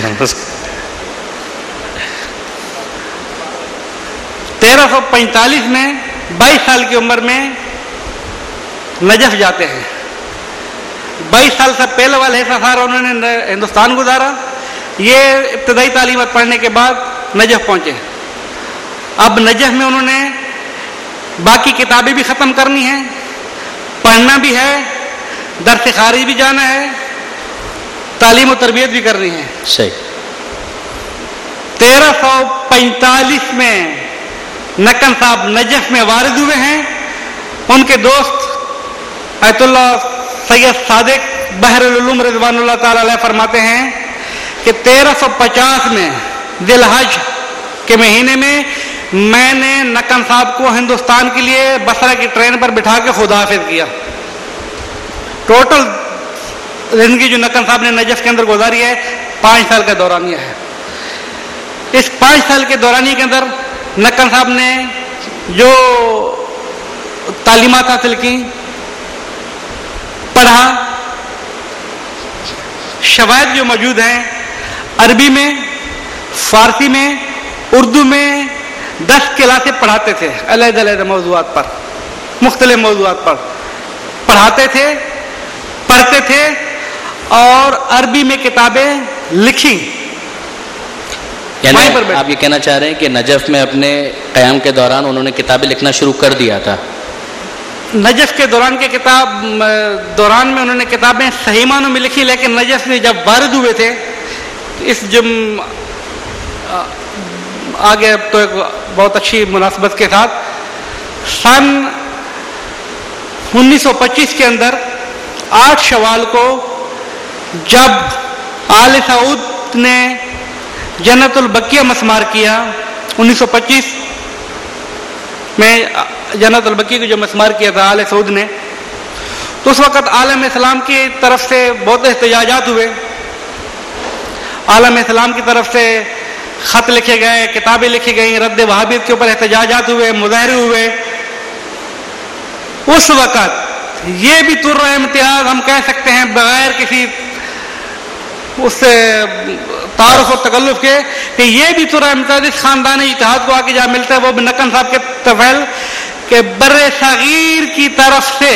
1345 میں 22 سال کی عمر میں نجف جاتے ہیں. 22 سال سے پہلے والے حصہ سارا انہوں نے ہندوستان گزارا. یہ ابتدائی تعلیمات پڑھنے کے بعد نجف پہنچے. اب نجف میں انہوں نے باقی کتابیں بھی ختم کرنی ہیں، پڑھنا بھی ہے، درس خارج بھی جانا ہے، تعلیم و تربیت بھی کرنی ہے. صحیح. 1345 میں نقن صاحب نجف میں وارد ہوئے ہیں. ان کے دوست آیت اللہ سید صادق بحر العلوم رضوان اللہ تعالی علیہ فرماتے ہیں کہ 1350 میں ذی الحج کے مہینے میں نے نقن صاحب کو ہندوستان کے لیے بصرہ کی ٹرین پر بٹھا کے خدا حافظ کیا. ٹوٹل زندگی جو نقن صاحب نے نجف کے اندر گزاری ہے 5 سال کا دورانیہ ہے. اس 5 سال کے دورانیے کے اندر نقن صاحب نے جو تعلیمات حاصل کی، پڑھا، شواہد جو موجود ہیں عربی میں، فارسی میں، اردو میں 10 کلاسیں پڑھاتے تھے علیحدہ موضوعات پر، مختلف موضوعات پر پڑھاتے تھے، پڑھتے تھے، اور عربی میں کتابیں لکھی. یعنی آپ یہ کہنا چاہ رہے ہیں کہ نجف میں اپنے قیام کے دوران انہوں نے کتابیں لکھنا شروع کر دیا تھا؟ نجف کے دوران میں انہوں نے کتابیں صحیح معنوں میں لکھی، لیکن نجف میں جب وارد ہوئے تھے اس آگے تو ایک بہت اچھی مناسبت کے ساتھ سن 1925 کے اندر 8 شوال کو جب آل سعود نے جنت البقیہ مسمار کیا، 1925 میں جنت البقیہ کو جو مسمار کیا تھا آل سعود نے، تو اس وقت عالم اسلام کی طرف سے بہت احتجاجات ہوئے. عالم اسلام کی طرف سے خط لکھے گئے، کتابیں لکھی گئیں، رد وہابیت کے اوپر احتجاجات ہوئے، مظاہرے ہوئے. اس وقت یہ بھی طر امتیاز ہم کہہ سکتے ہیں بغیر کسی اس سے تعارف اور تکلف کے کہ یہ بھی طر امتیاز اس خاندان اتحاد کو آ کے جہاں ملتا ہے وہ بھی نقن صاحب کے طفیل کہ بر صغیر کی طرف سے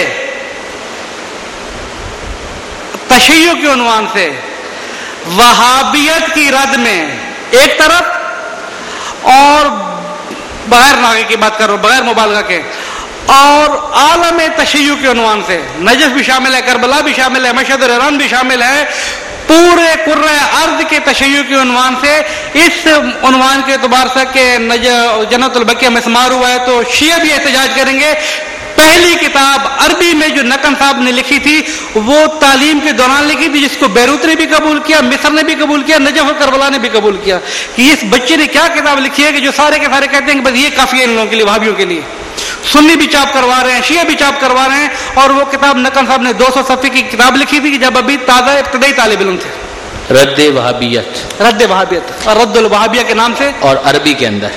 تشیع کے عنوان سے وہابیت کی رد میں ایک طرف، اور بغیر ناغے کی بات کر رہا ہوں، بغیر مبالغہ کے، اور عالم تشیع کے عنوان سے نجف بھی شامل ہے، کربلا بھی شامل ہے، مشہد ایران بھی شامل ہے، پورے قرۂ ارض کے تشیع کے عنوان سے، اس عنوان کے اعتبار سے کہ جنت البقیہ مسمار ہوا ہے تو شیعہ بھی احتجاج کریں گے، پہلی کتاب عربی میں جو نقن صاحب نے لکھی تھی وہ تعلیم کے دوران لکھی تھی، جس کو بیروت نے بھی قبول کیا، مصر نے بھی قبول کیا، نجف اور کربلا نے بھی قبول کیا کہ اس بچے نے کیا کتاب لکھی ہے کہ جو سارے کے سارے کہتے ہیں کہ بس یہ کافی ہے ان لوگوں کے لیے، وہابیوں کے لیے۔ سنی بھی چاپ کروا رہے ہیں، شیعہ بھی چاپ کروا رہے ہیں، اور وہ کتاب نقن صاحب نے 200 صفحے کی کتاب لکھی تھی جب ابھی تازہ ابتدائی طالب علم تھے۔ رد وہابیت، رد وہابیت اور رد الوہابیہ کے نام سے، اور عربی کے اندر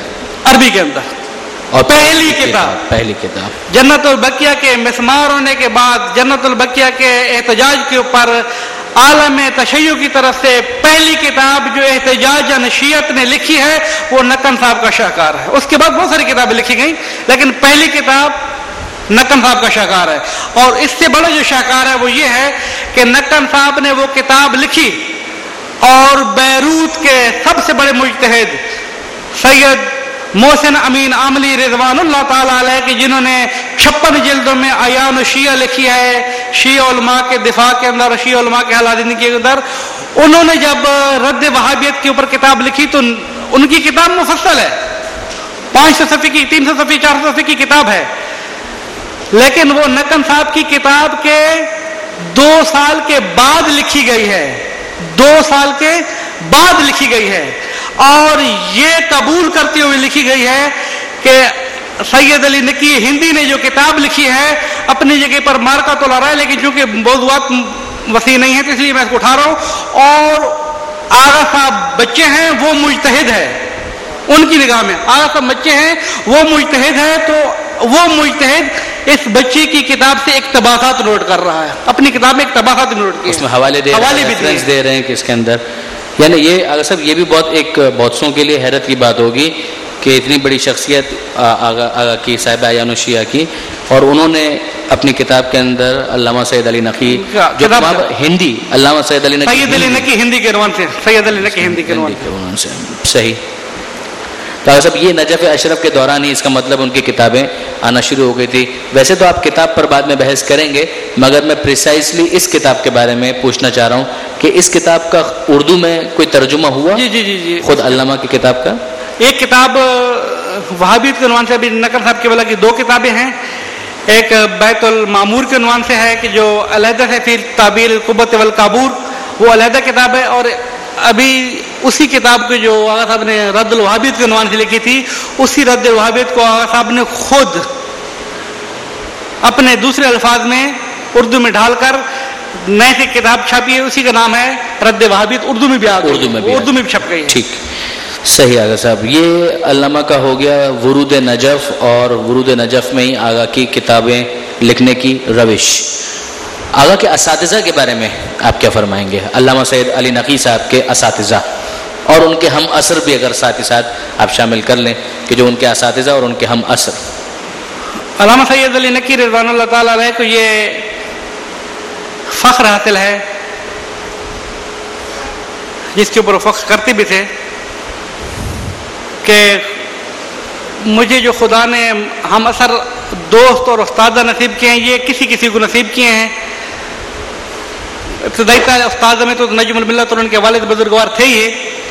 اور پہلی کتاب جنت البقیہ کے مسمار ہونے کے بعد، جنت البقیہ کے احتجاج کے اوپر عالم تشیع کی طرف سے پہلی کتاب جو احتجاج شیعت نے لکھی ہے وہ نقن صاحب کا شاہکار ہے۔ اس کے بعد بہت ساری کتابیں لکھی گئیں لیکن پہلی کتاب نقن صاحب کا شاہکار ہے۔ اور اس سے بڑا جو شاہکار ہے وہ یہ ہے کہ نقن صاحب نے وہ کتاب لکھی اور بیروت کے سب سے بڑے مجتہد سید محسن امین عاملی رضوان اللہ تعالیٰ علیہ کے، جنہوں نے 56 جلدوں میں اعیان الشیعہ لکھی ہے، شیعہ علماء کے دفاع کے اندر، شیعہ علماء کے حالات زندگی کے اندر، انہوں نے جب رد وہابیت کے اوپر کتاب لکھی تو ان کی کتاب مفصل ہے، 500 صفحے کی، 300 صفحے، 400 صفحے کی کتاب ہے، لیکن وہ نقن صاحب کی کتاب کے 2 سال کے بعد لکھی گئی ہے، 2 سال کے بعد لکھی گئی ہے، اور یہ قبول کرتے ہوئے لکھی گئی ہے کہ سید علی نقی ہندی نے جو کتاب لکھی ہے اپنی جگہ پر مارکا تو لا رہا ہے، لیکن چونکہ موضوعات وسیع نہیں ہے تو اس لیے میں اس کو اٹھا رہا ہوں، اور آغا صاحب بچے ہیں وہ مجتہد ہے ان کی نگاہ میں، آغا صاحب بچے ہیں وہ مجتہد ہے، تو وہ مجتہد اس بچے کی کتاب سے اقتباسات نوٹ کر رہا ہے، اپنی کتاب میں اقتباسات نوٹ کیے، اس میں حوالے دے رہے ہیں کہ اس کے اندر، یعنی یہ اگر صاحب یہ بھی بہت سوں کے لیے حیرت کی بات ہوگی کہ اتنی بڑی شخصیت آغا کی صاحب اعیان الشیعہ کی، اور انہوں نے اپنی کتاب کے اندر علامہ سید علی نقی جو ہندی، علامہ سید علی نقی ہندی کے عنوان سے، سید علی نقی ہندی کے عنوان سے، صحیح۔ تو اگر صاحب یہ نجف اشرف کے دوران ہی اس کا مطلب ان کی کتابیں آنا شروع ہو گئی تھی۔ ویسے تو آپ کتاب پر بعد میں بحث کریں گے، مگر میں پریسائزلی اس کتاب کے بارے میں پوچھنا چاہ رہا ہوں کہ اس کتاب کا اردو میں کوئی ترجمہ ہوا؟ جی خود علامہ کی کتاب کا ایک کتاب وہابیت کے عنوان سے، ابھی نقن صاحب کے والا کی 2 کتابیں ہیں، ایک بیت المعمور کے عنوان سے ہے کہ جو علیحدہ سے فی تعبیر القوت والکابور، وہ علیحدہ کتاب ہے، اور ابھی اسی کتاب کو جو آغا صاحب نے رد الوہابیت کے عنوان سے لکھی تھی، اسی رد الوہابیت کو آغا صاحب نے خود اپنے دوسرے الفاظ میں اردو میں ڈھال کر نئے سے کتاب چھاپی ہے، اسی کا نام ہے رد وہابیت، اردو میں بھی اردو میں بھی چھپ گئی ہے۔ ٹھیک، صحیح آغا صاحب۔ یہ علامہ کا ہو گیا ورود نجف، اور ورود نجف میں ہی آغا کی کتابیں لکھنے کی روش۔ آغا کے اساتذہ کے بارے میں آپ کیا فرمائیں گے؟ علامہ سید علی نقی صاحب کے اساتذہ اور ان کے ہم عصر بھی اگر ساتھ ہی ساتھ آپ شامل کر لیں کہ جو ان کے اساتذہ اور ان کے ہم عصر۔ علامہ سید علی نقی رضوان اللہ تعالیٰ علیہ کو یہ فخر حاصل ہے، جس کے اوپر وہ فخر کرتے بھی تھے، کہ مجھے جو خدا نے ہم اثر دوست اور استادہ نصیب کیے ہیں، یہ کسی کسی کو نصیب کیے ہیں۔ ابتدائی استاد میں تو نجم الملت اور ان کے والد بزرگوار تھے ہی،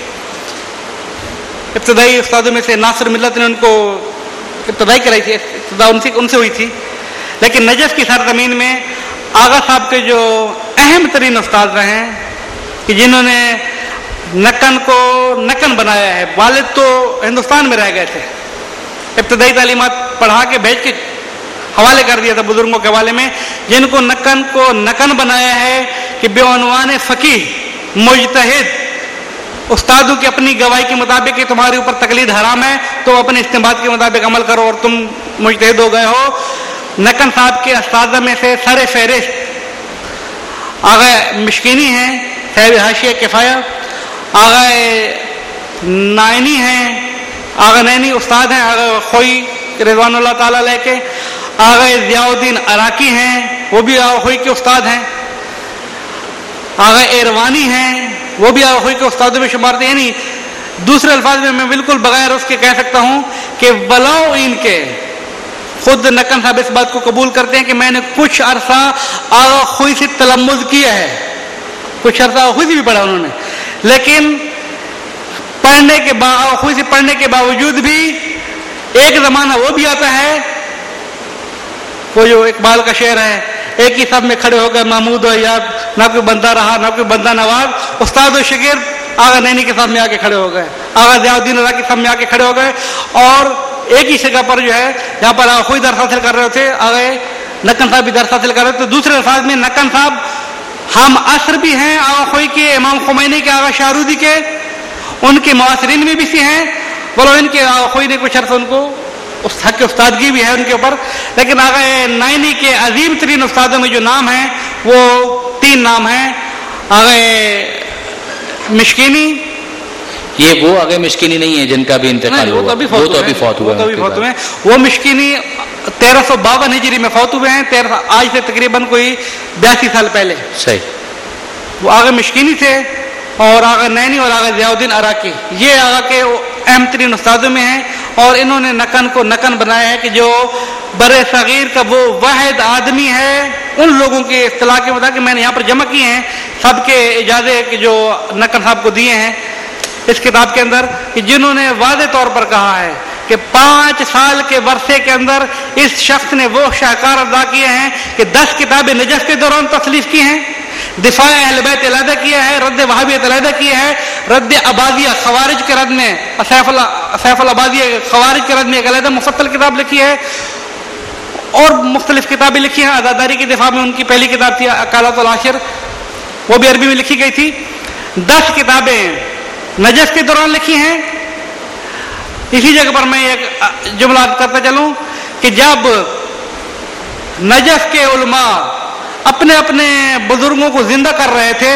ابتدائی استادوں میں سے ناصر ملت نے ان کو ابتدائی کرائی تھی، ابتدا ان سے ہوئی تھی، لیکن نجف کی سرزمین میں آغا صاحب کے جو اہم ترین استاد رہے ہیں کہ جنہوں نے نقن کو نقن بنایا ہے، والد تو ہندوستان میں رہ گئے تھے، ابتدائی تعلیمات پڑھا کے بھیج کے حوالے کر دیا تھا بزرگوں کے حوالے میں، جن کو نقن بنایا ہے کہ بے عنوان فقیہ مجتہد، استادوں کی اپنی گواہی کے مطابق کہ تمہارے اوپر تقلید حرام ہے تو اپنے استنباط کے مطابق عمل کرو اور تم مجتہد ہو گئے ہو۔ نقن صاحب کے استاذہ میں سے سر فہرست آغا مشکینی ہیں، صاحب حاشیہ کفایہ، آغا نائنی ہیں، آغا نینی استاد ہیں، آغا خوئی رضوان اللہ تعالیٰ علیہ کے، آغا ضیاء الدین عراقی ہیں، وہ بھی آغا خوئی کے استاد ہیں، آغا ایروانی ہیں، وہ بھی آغا خوئی کے استادوں میں شمار تھے۔ یعنی دوسرے الفاظ میں بالکل بغیر اس کے کہہ سکتا ہوں کہ ولاؤ ان کے خود نقن صاحب اس بات کو قبول کرتے ہیں کہ میں نے کچھ عرصہ آغا خوئی سے تلمذ کیا ہے، کچھ عرصہ آغا خوئی سے بھی پڑھا انہوں نے، لیکن پڑھنے کے آغا خوئی سے پڑھنے کے باوجود بھی ایک زمانہ وہ بھی آتا ہے وہ جو اقبال کا شعر ہے، ایک ہی سب میں کھڑے ہو گئے محمود و یاد، نہ کوئی بندہ رہا نہ کوئی بندہ نواز، استاد و شاگرد آغا نینی کے ساتھ میں آ کے کھڑے ہو گئے، آغا ضیاء الدین رضا کے ساتھ میں آ کے کھڑے ہو گئے، اور ایک ہی جگہ پر جو ہے جہاں پر آغا خوئی درس حاصل کر رہے تھے، آغا نکن صاحب بھی درس حاصل کر رہے تھے. دوسرے الفاظ میں نکن صاحب ہم عصر بھی ہیں آغا خوئی کے، امام خمینی کے، آغا شاہرودی کے، ان کے معاصرین میں بھی سے ہیں. بولو ان کے آغا خوئی نے کچھ عرصہ ان کو حق استادگی بھی ہے ان کے اوپر، لیکن آغا نائنی کے عظیم ترین استادوں میں جو نام ہیں وہ 3 نام ہیں. آغا مشکینی، یہ وہ آگے مشکینی نہیں ہے جن کا بھی انتقال ہوا، وہ تو ابھی فوت ہوئے. وہ مشکینی 1352 ہجری میں فوت ہوئے ہیں، آج سے تقریباً کوئی 82 سال پہلے. صحیح. وہ آغا مشکینی تھے، اور آغا نینی اور آغا ضیاء الدین عراقی یہ آغا کے اہم ترین استادوں میں ہیں. اور انہوں نے نکن کو نکن بنایا ہے کہ جو بر صغیر کا وہ واحد آدمی ہے. ان لوگوں کے اصطلاح کے مطابق میں نے یہاں پر جمع کیے ہیں سب کے اجازے جو نکن صاحب کو دیے ہیں اس کتاب کے اندر، کہ جنہوں نے واضح طور پر کہا ہے کہ 5 سال کے ورثے کے اندر اس شخص نے وہ شاہکار ادا کیے ہیں کہ 10 کتابیں نجف کے دوران تصلیف کی ہیں، دفاع اہل بیت علیحدہ کیا ہے، رد وہابیت علیحدہ کیا ہے، رد عبادیہ خوارج کے رد میں سیف العبادیہ خوارج کے رد میں ایک علیحدہ مفصل کتاب لکھی ہے، اور مختلف کتابیں لکھی ہیں. آزاداری کے دفاع میں ان کی پہلی کتاب تھی اقالات العاشر، وہ بھی عربی میں لکھی گئی تھی. 10 کتابیں نجف کے دوران لکھی ہیں. اسی جگہ پر میں ایک جملہ کرتا چلوں کہ جب نجف کے علماء اپنے اپنے بزرگوں کو زندہ کر رہے تھے،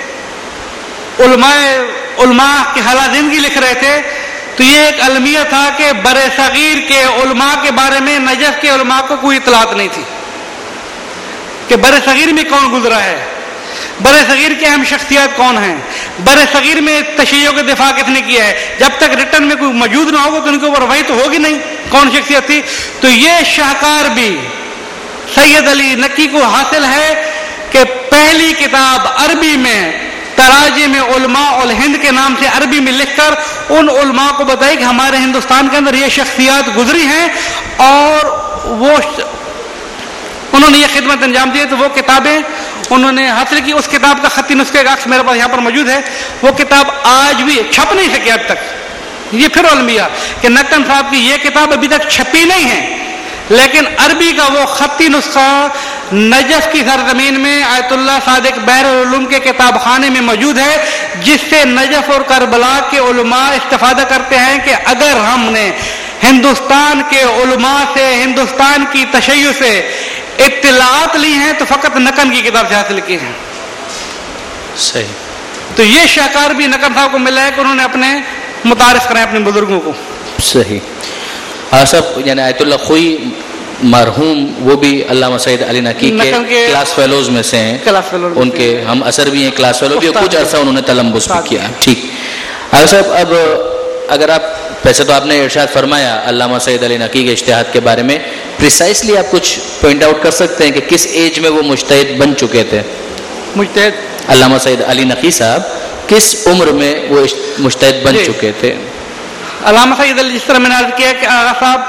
علماء کی حالات زندگی لکھ رہے تھے، تو یہ ایک المیہ تھا کہ بر صغیر کے علماء کے بارے میں نجف کے علماء کو کوئی اطلاعات نہیں تھی کہ بر صغیر میں کون گزرا ہے، بر صغیر کے اہم شخصیات کون ہیں، بر صغیر میں تشیعوں کے دفاع کس نے کیا ہے. جب تک ریٹن میں کوئی موجود نہ ہوگا تو ان کے اوپر وحی تو ہوگی نہیں کون شخصیت تھی. تو یہ شاہکار بھی سید علی نقی کو حاصل ہے کہ پہلی کتاب عربی میں تراجم علماء الہند کے نام سے عربی میں لکھ کر ان علماء کو بتائی کہ ہمارے ہندوستان کے اندر یہ شخصیات گزری ہیں اور وہ انہوں نے یہ خدمت انجام دی. تو وہ کتابیں انہوں نے حاصل کی. اس کتاب کا خطی نسخے کا عکس میرے پاس یہاں پر موجود ہے. وہ کتاب آج بھی چھپ نہیں سکی اب تک. یہ پھر المیہ کہ نکن صاحب کی یہ کتاب ابھی تک چھپی نہیں ہے، لیکن عربی کا وہ خطی نسخہ نجف کی سرزمین میں آیت اللہ صادق بحر العلوم کے کتاب خانے میں موجود ہے، جس سے نجف اور کربلا کے علماء استفادہ کرتے ہیں کہ اگر ہم نے ہندوستان کے علماء سے، ہندوستان کی تشیع سے اطلاعات لی ہیں تو فقط نکن کی کتاب سے حاصل کی ہیں. صحیح. تو یہ شاہکار بھی نکن صاحب کو ملا ہے کہ انہوں نے اپنے متعارف کرائے اپنے بزرگوں کو. صحیح. صاحب یعنی آیت اللہ خوئی مرحوم وہ بھی علامہ سید علی نقی کے کلاس فیلوز میں سے ہیں، ان کے ہم اثر بھی ہیں، کلاس فیلو بھی، کچھ عرصہ انہوں نے تلمبس بھی کیا. ٹھیک. صاحب اب اگر آپ ویسے تو آپ نے ارشاد فرمایا علامہ سید علی نقی کے اجتہاد کے بارے میں، پریسائسلی آپ کچھ پوائنٹ آؤٹ کر سکتے ہیں کہ کس ایج میں وہ مجتہد بن چکے تھے؟ مجتہد علامہ سید علی نقی صاحب کس عمر میں وہ مجتہد بن چکے تھے؟ علامہ سید علی جس طرح میں نے عرض کیا کہ آغا صاحب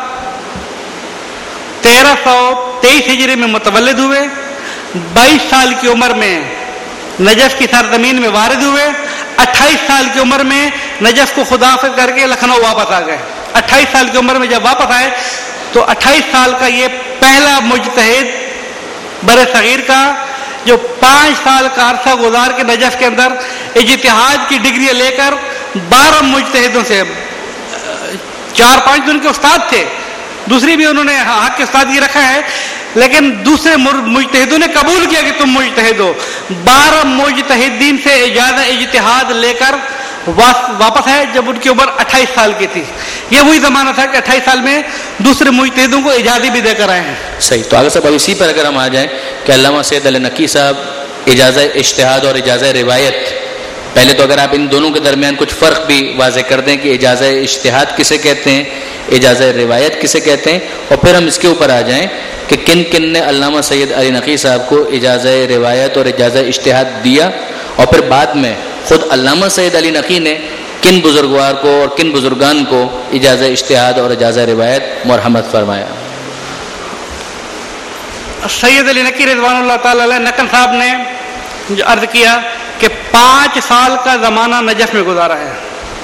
1323 ہجری میں متولد ہوئے، 22 سال کی عمر میں نجف کی سرزمین میں وارد ہوئے، 28 سال کی عمر میں نجف کو خداحافظ کر کے لکھنؤ واپس آ گئے. 28 سال کی عمر میں جب واپس آئے تو 28 سال کا یہ پہلا مجتہد بر صغیر کا جو 5 سال کا عرصہ گزار کے نجف کے اندر اجتہاد کی ڈگری لے کر 12 مجتہدوں سے 4-5 دن کے استاد تھے، دوسری بھی انہوں نے حق کے استاد یہ رکھا ہے، لیکن دوسرے مجتہدوں نے قبول کیا کہ تم مجتہد ہو. 12 مجتہدین سے اجازت اجتہاد لے کر واپس ہے جب ان کی عمر 28 سال کی تھی. یہ وہی زمانہ تھا کہ 28 سال میں دوسرے مجتہدوں کو اجازت بھی دے کر آئے ہیں. صحیح. تو آگے صاحب اب اسی پر اگر ہم آ جائیں کہ علامہ سید علی نقی صاحب اجازت اجتہاد اور اجازت روایت، پہلے تو اگر آپ ان دونوں کے درمیان کچھ فرق بھی واضح کر دیں کہ اجازت اجتہاد کسے کہتے ہیں، اجازت روایت کسے کہتے ہیں، اور پھر ہم اس کے اوپر آ جائیں کہ کن کن نے علامہ سید علی نقی صاحب کو اجازت روایت اور اجازت اجتہاد دیا، اور پھر بعد میں خود علامہ سید علی نقی نے کن بزرگوار کو اور کن بزرگان کو اجازت اجتہاد اور اجازت روایت مرحمت فرمایا. سید علی نقی رضوان اللہ تعالی علیہ نقن صاحب نے جو عرض کیا کہ 5 سال کا زمانہ نجف میں گزارا ہے.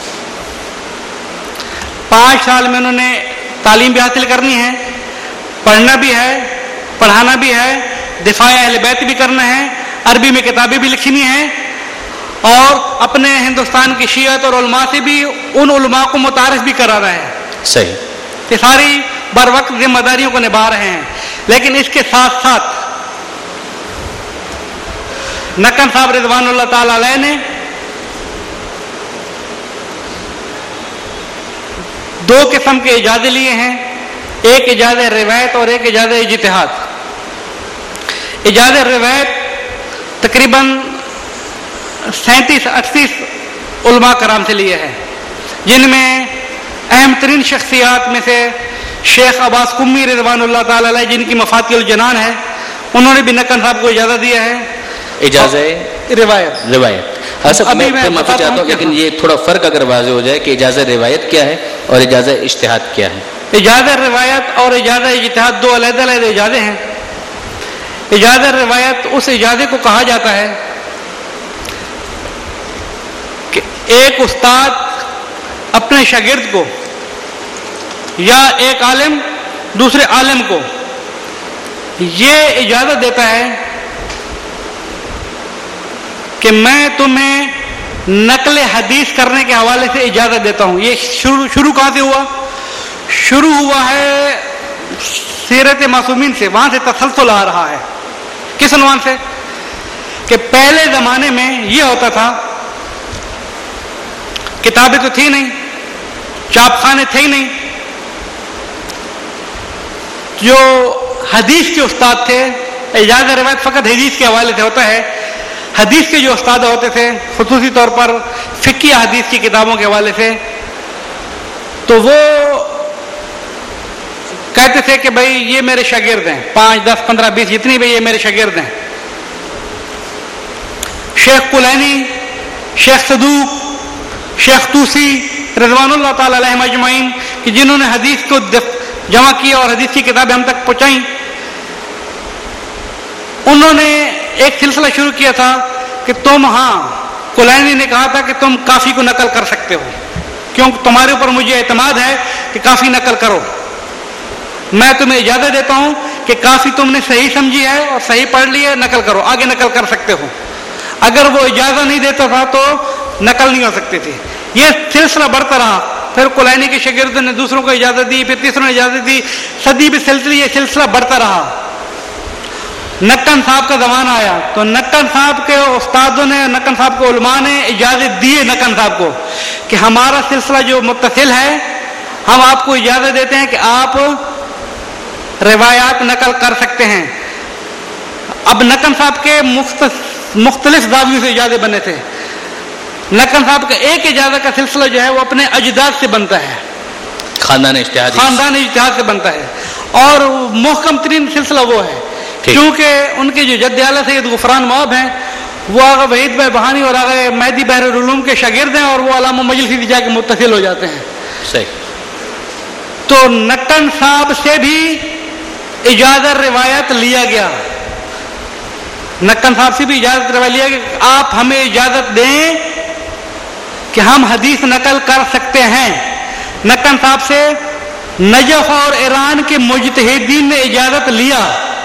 5 سال میں انہوں نے تعلیم بھی حاصل کرنی ہے، پڑھنا بھی ہے، پڑھانا بھی ہے، دفاع اہل بیت بھی کرنا ہے، عربی میں کتابیں بھی لکھنی ہیں، اور اپنے ہندوستان کی شیعت اور علماء سے بھی ان علماء کو متعارف بھی کرا رہا ہے. صحیح. یہ ساری بر وقت ذمہ داریوں کو نبھا رہے ہیں. لیکن اس کے ساتھ ساتھ نقن صاحب رضوان اللہ تعالی علیہ نے 2 قسم کے اجازے لیے ہیں، ایک اجازہ روایت اور ایک اجازہ اجتہاد. اجازہ روایت تقریباً 37-38 علماء کرام سے لیے ہیں، جن میں اہم ترین شخصیات میں سے شیخ عباس قمی رضوان اللہ تعالی علیہ، جن کی مفاتیح الجنان ہے، انہوں نے بھی نقن صاحب کو اجازت دیا ہے. اجازت روایت. اصل میں معافی چاہتا ہوں، لیکن یہ تھوڑا فرق اگر واضح ہو جائے کہ اجازت روایت کیا ہے اور اجازت اجتہاد کیا ہے. اجازت روایت اور اجازت اجتہاد 2 علیحدہ علیحدہ اجازے ہیں. اجازت روایت اس اجازے کو کہا جاتا ہے کہ ایک استاد اپنے شاگرد کو یا ایک عالم دوسرے عالم کو یہ اجازت دیتا ہے کہ میں تمہیں نقل حدیث کرنے کے حوالے سے اجازت دیتا ہوں. یہ شروع کہاں سے ہوا؟ شروع ہوا ہے سیرت معصومین سے، وہاں سے تسلسل آ رہا ہے. کس عنوان سے؟ کہ پہلے زمانے میں یہ ہوتا تھا، کتابیں تو تھی نہیں، چاپ خانے تھے ہی نہیں، جو حدیث کے استاد تھے، اجازت روایت فقط حدیث کے حوالے سے ہوتا ہے. حدیث کے جو استاد ہوتے تھے خصوصی طور پر فقہ حدیث کی کتابوں کے حوالے سے، تو وہ کہتے تھے کہ بھائی یہ میرے شاگرد ہیں، 5 10 15 20 جتنی بھی یہ میرے شاگرد ہیں. شیخ کلینی، شیخ صدوق، شیخ توسی رضوان اللہ تعالی علیہم اجمعین، کہ جنہوں نے حدیث کو جمع کیا اور حدیث کی کتابیں ہم تک پہنچائیں، انہوں نے ایک سلسلہ شروع کیا تھا کہ تم، کلینی نے کہا تھا کہ تم کافی کو نقل کر سکتے ہو، کیونکہ تمہارے اوپر مجھے اعتماد ہے کہ کافی نقل کرو. میں تمہیں اجازت دیتا ہوں کہ کافی تم نے صحیح سمجھی ہے اور صحیح پڑھ لی ہے، نقل کرو، آگے نقل کر سکتے ہو. اگر وہ اجازت نہیں دیتا تھا تو نقل نہیں ہو سکتی تھی. یہ سلسلہ بڑھتا رہا. پھر کلینی کے شاگردوں نے دوسروں کو اجازت دی، پھر تیسروں نے اجازت دی، صدی بھی یہ سلسلہ بڑھتا رہا. نقن صاحب کا زمانہ آیا تو نقن صاحب کے استادوں نے، نقن صاحب کو علماء نے اجازت دی نقن صاحب کو کہ ہمارا سلسلہ جو متصل ہے، ہم آپ کو اجازت دیتے ہیں کہ آپ روایات نقل کر سکتے ہیں. اب نقن صاحب کے مختلف زاویوں سے اجازت بنے تھے. نقن صاحب کا ایک اجازت کا سلسلہ جو ہے وہ اپنے اجداد سے بنتا ہے، خاندان اجتہاد سے بنتا ہے، اور محکم ترین سلسلہ وہ ہے کیونکہ ان کے جو جد اعلیٰ سید غفران مواب ہیں وہ آغا وحید بھائی بہانی اور آغا مہدی بحر العلوم کے شاگرد ہیں، اور وہ علامہ مجلسی جا کے متصل ہو جاتے ہیں. صحیح. تو نقن صاحب سے بھی اجازت روایت لیا گیا، نقن صاحب سے بھی اجازت روایت لیا کہ آپ ہمیں اجازت دیں کہ ہم حدیث نقل کر سکتے ہیں. نقن صاحب سے نجف اور ایران کے مجتہدین نے اجازت لیا.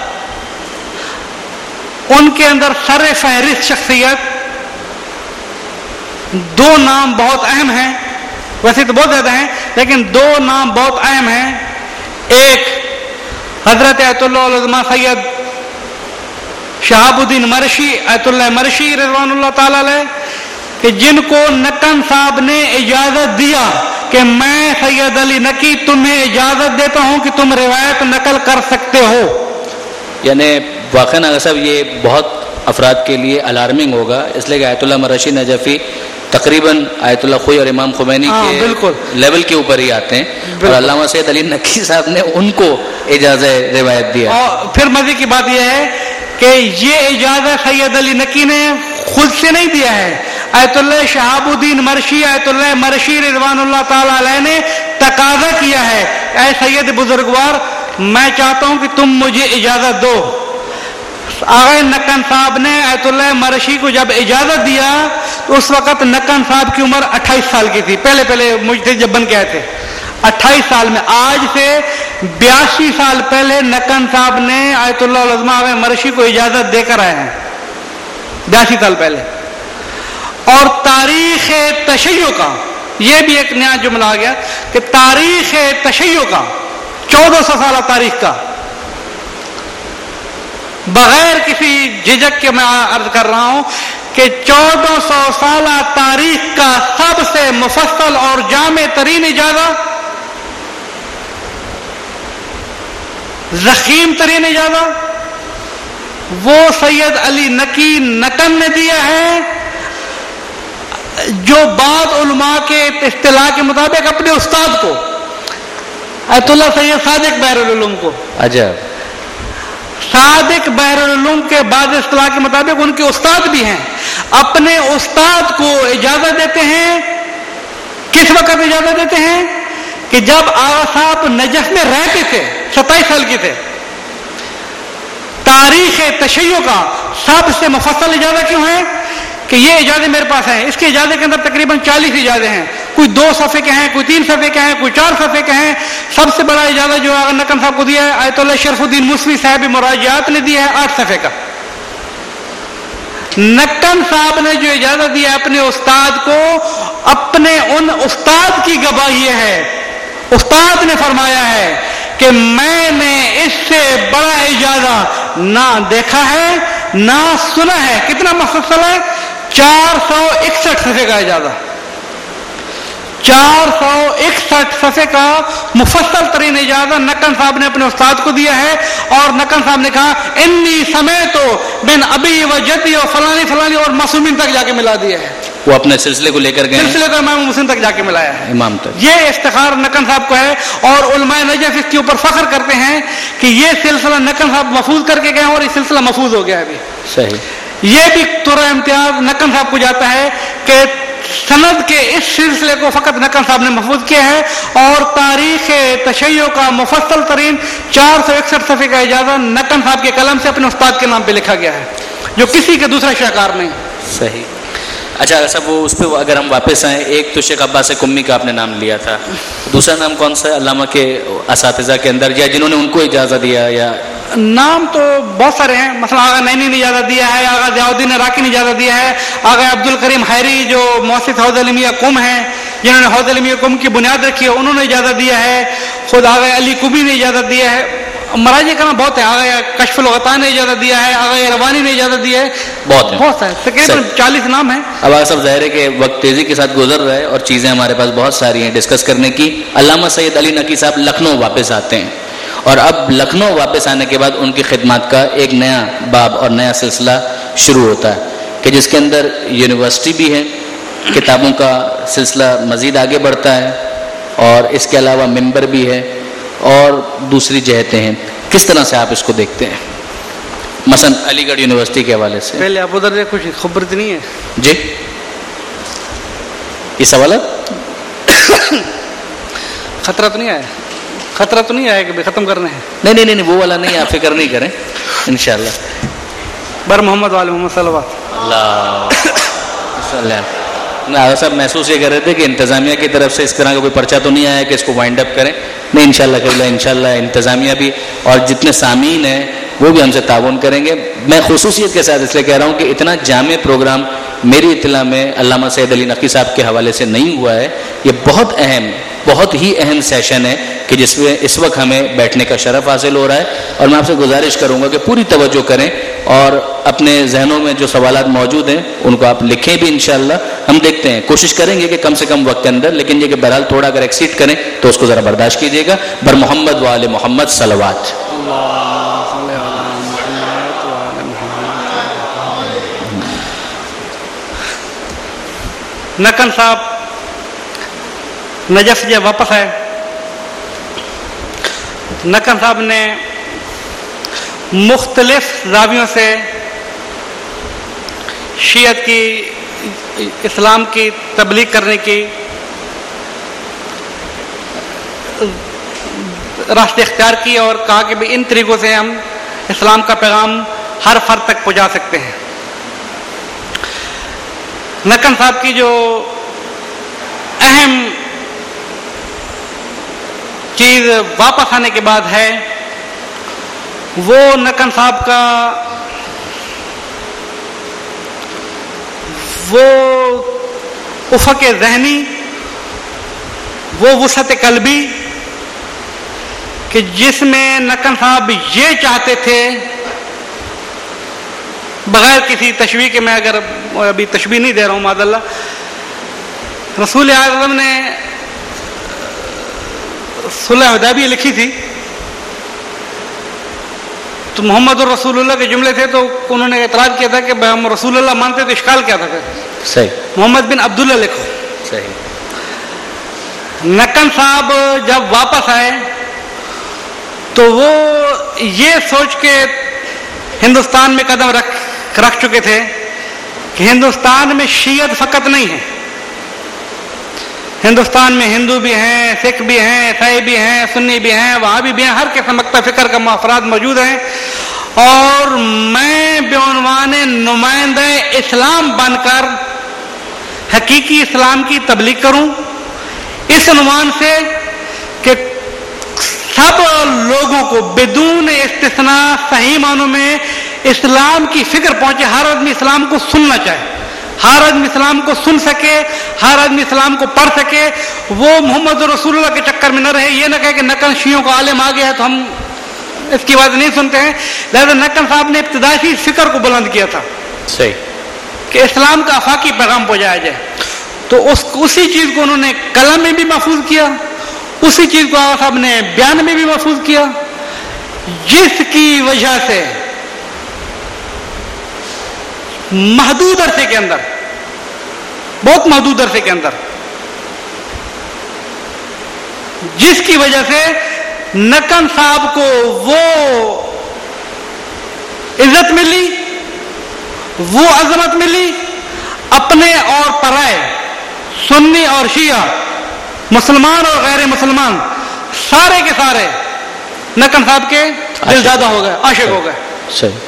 ان کے اندر سر فہرست شخصیت 2 نام بہت اہم ہیں، ویسے تو بہت زیادہ ہیں لیکن 2 نام بہت اہم ہیں. ایک حضرت آیت اللہ العظمہ سید شہاب الدین مرشی، آیت اللہ مرشی رضوان اللہ تعالی علیہ، کہ جن کو نقن صاحب نے اجازت دیا کہ میں سید علی نقی تمہیں اجازت دیتا ہوں کہ تم روایت نقل کر سکتے ہو. یعنی واقعاً اگر صاحب یہ بہت افراد کے لیے الارمنگ ہوگا، اس لیے کہ آیت اللہ مرشی نجفی تقریباً آیت اللہ خوئی اور امام خمینی کے لیول کے اوپر ہی آتے ہیں، اور علامہ سید علی نقی صاحب نے ان کو اجازت روایت دیا. اور پھر مزے کی بات یہ ہے کہ یہ اجازت سید علی نقی نے خود سے نہیں دیا ہے، آیت اللہ شہاب الدین مرشی، آیت اللہ مرشی رضوان اللہ تعالی علیہ نے تقاضا کیا ہے، اے سید بزرگوار میں چاہتا ہوں کہ تم مجھے اجازت دو. آغا نقن صاحب نے آیت اللہ مرشی کو جب اجازت دیا تو اس وقت نقن صاحب کی عمر 28 سال کی تھی. پہلے مجتہد جب بن کے آئے تھے 28 سال میں. آج سے 82 سال پہلے نقن صاحب نے آیت اللہ العظمہ آغا مرشی کو اجازت دے کر آئے ہیں, 82 سال پہلے. اور تاریخ تشیع کا یہ بھی ایک نیا جملہ آ گیا کہ تاریخ تشیع کا 1400 سالہ تاریخ کا, بغیر کسی جھجک کے میں عرض کر رہا ہوں کہ 1400 سالہ تاریخ کا سب سے مفصل اور جامع ترین اجازت, ضخیم ترین اجازت وہ سید علی نقی نقن نے دیا ہے, جو بعض علماء کے اصطلاح کے مطابق اپنے استاد کو آیت اللہ سید صادق بحر العلوم کو, عجب, صادق بحر العلوم کے بعض اصطلاح کے مطابق ان کے استاد بھی ہیں, اپنے استاد کو اجازت دیتے ہیں. کس وقت اجازت دیتے ہیں؟ کہ جب آغا صاحب نجف میں رہتے تھے, 27 سال کے تھے. تاریخ تشیع کا سب سے مفصل اجازت کیوں ہے کہ یہ اجازت میرے پاس ہے. اس کی اجازت کے اندر تقریباً 40 اجازت ہیں, کوئی 2 صفحے کے ہیں, کوئی 3 صفحے کے ہیں, کوئی 4 صفحے کے ہیں. سب سے بڑا اجازت جو آغا نقن صاحب کو دیا ہے آیت اللہ شرف الدین موسوی صاحب مراجعات نے دیا ہے 8 صفحے کا. نقن صاحب نے جو اجازت دی ہے اپنے استاد کو, اپنے ان استاد کی گواہی ہے. استاد نے فرمایا ہے کہ میں نے اس سے بڑا اجازت نہ دیکھا ہے نہ سنا ہے. کتنا مفصل ہے؟ 461 صفحے کا اجازت, 461 صفحے کا مفصل ترین اجازت نقن صاحب نے اپنے استاد کو دیا ہے. اور نقن صاحب نے کہا انی سمیتو بن ابی و جدی و فلانی فلانی اور معصومین تک جا کے ملا دیا ہے. وہ اپنے سلسلے کو لے کر گئے, سلسلے کو امام مسلم تک جا کے ملایا ہے, امام تک. یہ افتخار نقن صاحب کو ہے اور علماء نجف اس کے اوپر فخر کرتے ہیں کہ یہ سلسلہ نقن صاحب محفوظ کر کے گئے اور یہ سلسلہ محفوظ ہو گیا ہے ابھی. صحیح. یہ بھی تورا امتیاز نقن صاحب کو جاتا ہے کہ سند کے اس سلسلے کو فقط نقن صاحب نے محفوظ کیا ہے. اور تاریخ تشیع کا مفصل ترین 461 صفحے کا اجازت نقن صاحب کے قلم سے اپنے استاد کے نام پہ لکھا گیا ہے, جو کسی کے دوسرا شاہکار نہیں. صحیح. اچھا صاحب وہ اس پہ اگر ہم واپس آئیں, ایک تو شیخ عباس قمی کا آپ نے نام لیا تھا, دوسرا نام کون سا ہے علامہ کے اساتذہ کے اندر یا جنہوں نے ان کو اجازت دیا؟ یا نام تو بہت سارے ہیں, مثلا آغا نینی نے اجازت دیا ہے, آغا ضیاء الدین عراقی نے اجازت دیا ہے, آغا عبد الکریم حیری جو مؤسس حوض علمیہ قم ہیں, جنہوں نے حوض علمیہ قم کی بنیاد رکھی ہے, انہوں نے اجازت دیا ہے. خود آغا علی قمی نے اجازت دیا ہے. مراجع کا نام بہت ہے, آغا کشف الغطاء نے اجازت دیا ہے, آغا روانی نے اجازت دیا ہے, بہت ہے, تقریباً 40 نام ہیں. اب آغا صاحب ظاہر ہے کہ وقت تیزی کے ساتھ گزر رہا ہے اور چیزیں ہمارے پاس بہت ساری ہیں ڈسکس کرنے کی. علامہ سید علی نقی صاحب لکھنؤ واپس آتے ہیں اور اب لکھنؤ واپس آنے کے بعد ان کی خدمات کا ایک نیا باب اور نیا سلسلہ شروع ہوتا ہے کہ جس کے اندر یونیورسٹی بھی ہے, کتابوں کا سلسلہ مزید آگے بڑھتا ہے اور اس کے علاوہ ممبر بھی ہے اور دوسری جہتیں ہیں. کس طرح سے آپ اس کو دیکھتے ہیں مثلا علی گڑھ یونیورسٹی کے حوالے سے؟ پہلے آپ ادھر سے کچھ خبرت نہیں ہے جی, یہ سوال ہے. خطرہ تو نہیں آیا؟ خطرہ تو نہیں آیا کہ ختم کرنے ہیں؟ نہیں نہیں وہ والا نہیں, آپ فکر نہیں کریں انشاءاللہ. بر محمد وعلی محمد صلی اللہ علیہ صاحب محسوس یہ کر رہے تھے کہ انتظامیہ کی طرف سے اس طرح کا کوئی پرچہ تو نہیں آیا کہ اس کو وائنڈ اپ کریں. نہیں انشاءاللہ انتظامیہ بھی اور جتنے سامعین ہیں وہ بھی ہم سے تعاون کریں گے. میں خصوصیت کے ساتھ اس لیے کہہ رہا ہوں کہ اتنا جامع پروگرام میری اطلاع میں علامہ سید علی نقی صاحب کے حوالے سے نہیں ہوا ہے. یہ بہت ہی اہم سیشن ہے کہ جس میں اس وقت ہمیں بیٹھنے کا شرف حاصل ہو رہا ہے. اور میں آپ سے گزارش کروں گا کہ پوری توجہ کریں اور اپنے ذہنوں میں جو سوالات موجود ہیں ان کو آپ لکھیں بھی. انشاءاللہ ہم دیکھتے ہیں, کوشش کریں گے کہ کم سے کم وقت کے اندر, لیکن یہ کہ بہرحال تھوڑا اگر ایکسیڈ کریں تو اس کو ذرا برداشت کیجیے گا. بر محمد و آل محمد صلوات. نقن صاحب نجف سے واپس آئے. نقن صاحب نے مختلف زاویوں سے شیعت کی, اسلام کی تبلیغ کرنے کی راستے اختیار کی اور کہا کہ ان طریقوں سے ہم اسلام کا پیغام ہر فرد تک پہنچا سکتے ہیں۔ نقن صاحب کی جو اہم چیز واپس آنے کے بعد ہے وہ نقن صاحب کا وہ افق ذہنی، وہ وسعت قلبی کہ جس میں نقن صاحب یہ چاہتے تھے، بغیر کسی تشبیہ کے، میں اگر ابھی تشبیہ نہیں دے رہا ہوں معاذ اللہ، رسول اعظم نے صلح حدیبیہ لکھی تھی تو محمد الرسول اللہ کے جملے تھے، تو انہوں نے اعتراض کیا تھا کہ ہم رسول اللہ مانتے تو اشکال کیا تھا؟ صحیح، محمد بن عبداللہ لکھو۔ صحیح۔ نقن صاحب جب واپس آئے تو وہ یہ سوچ کے ہندوستان میں قدم رکھ چکے تھے کہ ہندوستان میں شیعت فقط نہیں ہے، ہندوستان میں ہندو بھی ہیں، سکھ بھی ہیں، عیسائی بھی ہیں، سنی بھی ہیں، وہابی بھی ہیں، ہر قسم مکتب فکر کا افراد موجود ہیں، اور میں بعنوان نمائندہ اسلام بن کر حقیقی اسلام کی تبلیغ کروں، اس عنوان سے کہ سب لوگوں کو بدون استثناء صحیح معنوں میں اسلام کی فکر پہنچے، ہر آدمی اسلام کو سننا چاہے، ہر آدمی اسلام کو سن سکے، ہر آدمی اسلام کو پڑھ سکے، وہ محمد رسول اللہ کے چکر میں نہ رہے، یہ نہ کہے کہ نقن شیعوں کا عالم آ گیا ہے تو ہم اس کی بات نہیں سنتے ہیں۔ لہذا نقن صاحب نے ابتدائی فکر کو بلند کیا تھا، صحیح، کہ اسلام کا آفاقی پیغام پہنچایا جائے، تو اسی چیز کو انہوں نے قلم میں بھی محفوظ کیا، اسی چیز کو آقا صاحب نے بیان میں بھی محفوظ کیا، جس کی وجہ سے محدود عرصے کے اندر، بہت محدود عرصے کے اندر، جس کی وجہ سے نقن صاحب کو وہ عزت ملی، وہ عظمت ملی، اپنے اور پرائے، سنی اور شیعہ، مسلمان اور غیر مسلمان، سارے کے سارے نقن صاحب کے دلدادہ ہو گئے، عاشق ہو گئے۔ صحیح۔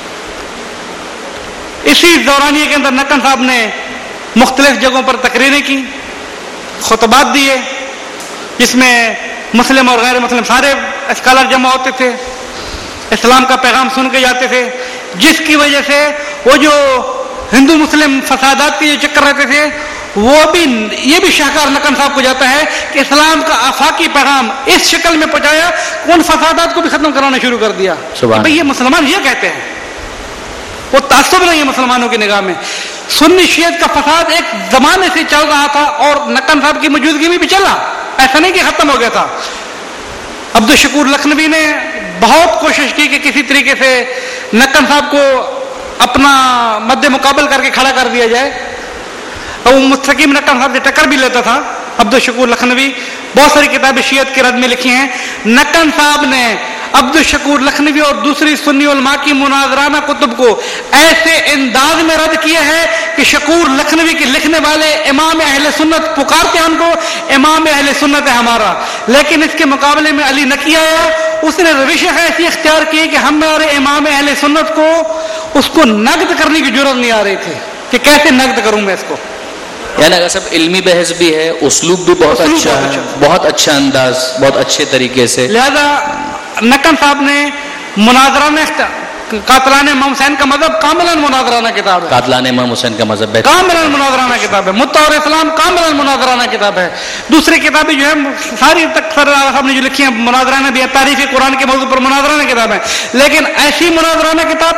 اسی دورانیے کے اندر نقن صاحب نے مختلف جگہوں پر تقریریں کی، خطبات دیے، جس میں مسلم اور غیر مسلم سارے اسکالر جمع ہوتے تھے، اسلام کا پیغام سن کے جاتے تھے، جس کی وجہ سے وہ جو ہندو مسلم فسادات کے چکر رہتے تھے، وہ بھی یہ بھی شاہکار نقن صاحب کو جاتا ہے کہ اسلام کا آفاقی پیغام اس شکل میں پہنچایا کہ ان فسادات کو بھی ختم کرانا شروع کر دیا۔ بھئی یہ مسلمان یہ کہتے ہیں، وہ تعصب نہیں ہے مسلمانوں کی نگاہ میں۔ سنی شیعت کا فساد ایک زمانے سے چل رہا تھا اور نقن صاحب کی موجودگی میں بھی چلا، ایسا نہیں کہ ختم ہو گیا تھا۔ عبدالشکور لکھنوی نے بہت کوشش کی کہ کسی طریقے سے نقن صاحب کو اپنا مد مقابل کر کے کھڑا کر دیا جائے، اور وہ مستقیم نقن صاحب سے ٹکر بھی لیتا تھا۔ عبدالشکور لکھنوی بہت ساری کتابیں شیعت کے رد میں لکھی ہیں۔ نقن صاحب نے عبدالشکور لکھنوی اور دوسری سنی علماء کی مناظرانہ کتب کو ایسے انداز میں رد کیا ہے کہ شکور لکھنوی کے لکھنے والے امام اہل سنت پکارتے ہیں ان کو، امام اہل سنت ہے ہمارا، لیکن اس کے مقابلے میں علی نقی آیا، اس نے روش ایسی اختیار کی کہ ہمارے امام اہل سنت کو اس کو نقد کرنے کی ضرورت نہیں آ رہی تھی کہ کیسے نقد کروں میں اس کو۔ یعنی اگر سب علمی بحث بھی ہے، اسلوب بھی بہت اچھا ہے، بہت اچھا انداز، بہت اچھے طریقے سے۔ لہذا نقن صاحب نے مناظرانہ قاتلان امام حسین کا مذہب کاملاً مناظرانہ کتاب ہے، قاتلان امام حسین کا مذہب کاملاً مناظرانہ کتاب ہے، مدعا اور اسلام کاملاً مناظرانہ کتاب ہے۔ دوسری کتابیں جو ہے ساری تک صاحب نے جو لکھی ہیں مناظرانہ بھی ہے، تاریخ قرآن کے موضوع پر مناظرانہ کتاب ہے، لیکن ایسی مناظرانہ کتاب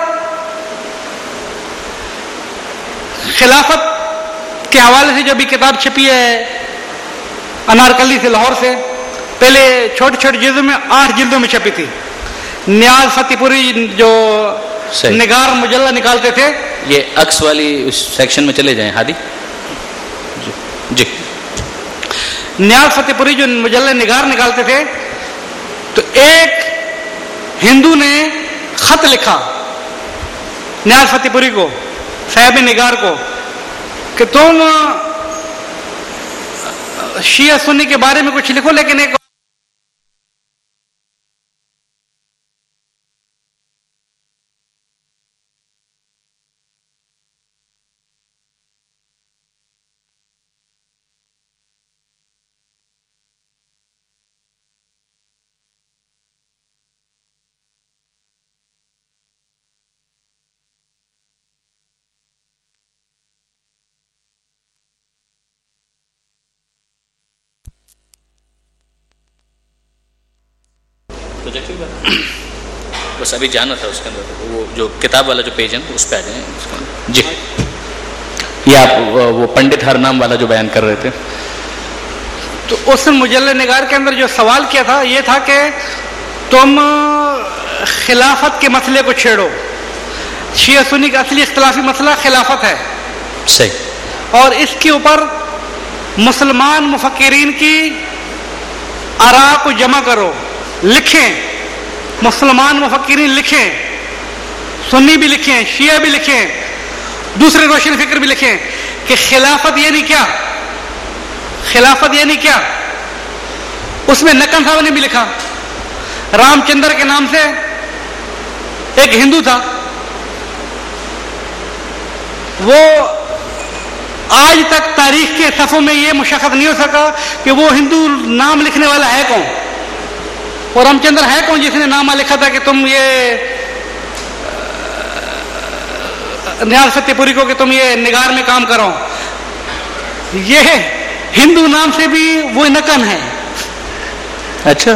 خلافت کے حوالے سے جو بھی کتاب چھپی ہے انارکلی سے، لاہور سے، پہلے چھوٹے چھوٹے جلدوں میں 8 جلدوں میں چھپی تھی۔ نیاز فتح پوری جو نگار مجلہ نکالتے تھے، یہ عکس والی سیکشن میں چلے جائیں ہادی جی۔ نیاز فتح پوری جو مجلہ نگار نکالتے تھے، تو ایک ہندو نے خط لکھا نیاز فتح پوری کو، صاحب نگار کو، کہ تم شیعہ سنی کے بارے میں کچھ لکھو، لیکن ایک پروجیکٹ بھی بنا بس ابھی جانا تھا اس کے اندر، وہ جو کتاب والا جو پیج ہے اس پہ آ جائیں جی. یہ آپ وہ پنڈت ہر نام والا جو بیان کر رہے تھے، تو اس مجلد نگار کے اندر جو سوال کیا تھا یہ تھا کہ تم خلافت کے مسئلے کو چھیڑو. شیعہ سنی کا اصلی اختلافی مسئلہ خلافت ہے. صحیح. اور اس کے اوپر مسلمان مفکرین کی آراء کو جمع کرو، لکھیں. مسلمان مفکرین لکھیں، سنی بھی لکھیں، شیعہ بھی لکھیں، دوسرے روشن فکر بھی لکھیں کہ خلافت یعنی کیا، خلافت یعنی کیا. اس میں نقن صاحب نے بھی لکھا. رام چندر کے نام سے ایک ہندو تھا، وہ آج تک تاریخ کے صفحوں میں یہ مشخص نہیں ہو سکا کہ وہ ہندو نام لکھنے والا ہے کون، اور رام چندر ہے کون جس نے نامہ لکھا تھا کہ تم یہ نیاز فتح پوری کو کہ تم یہ نگار میں کام کرو. یہ ہندو نام سے بھی وہ نقن ہے. اچھا.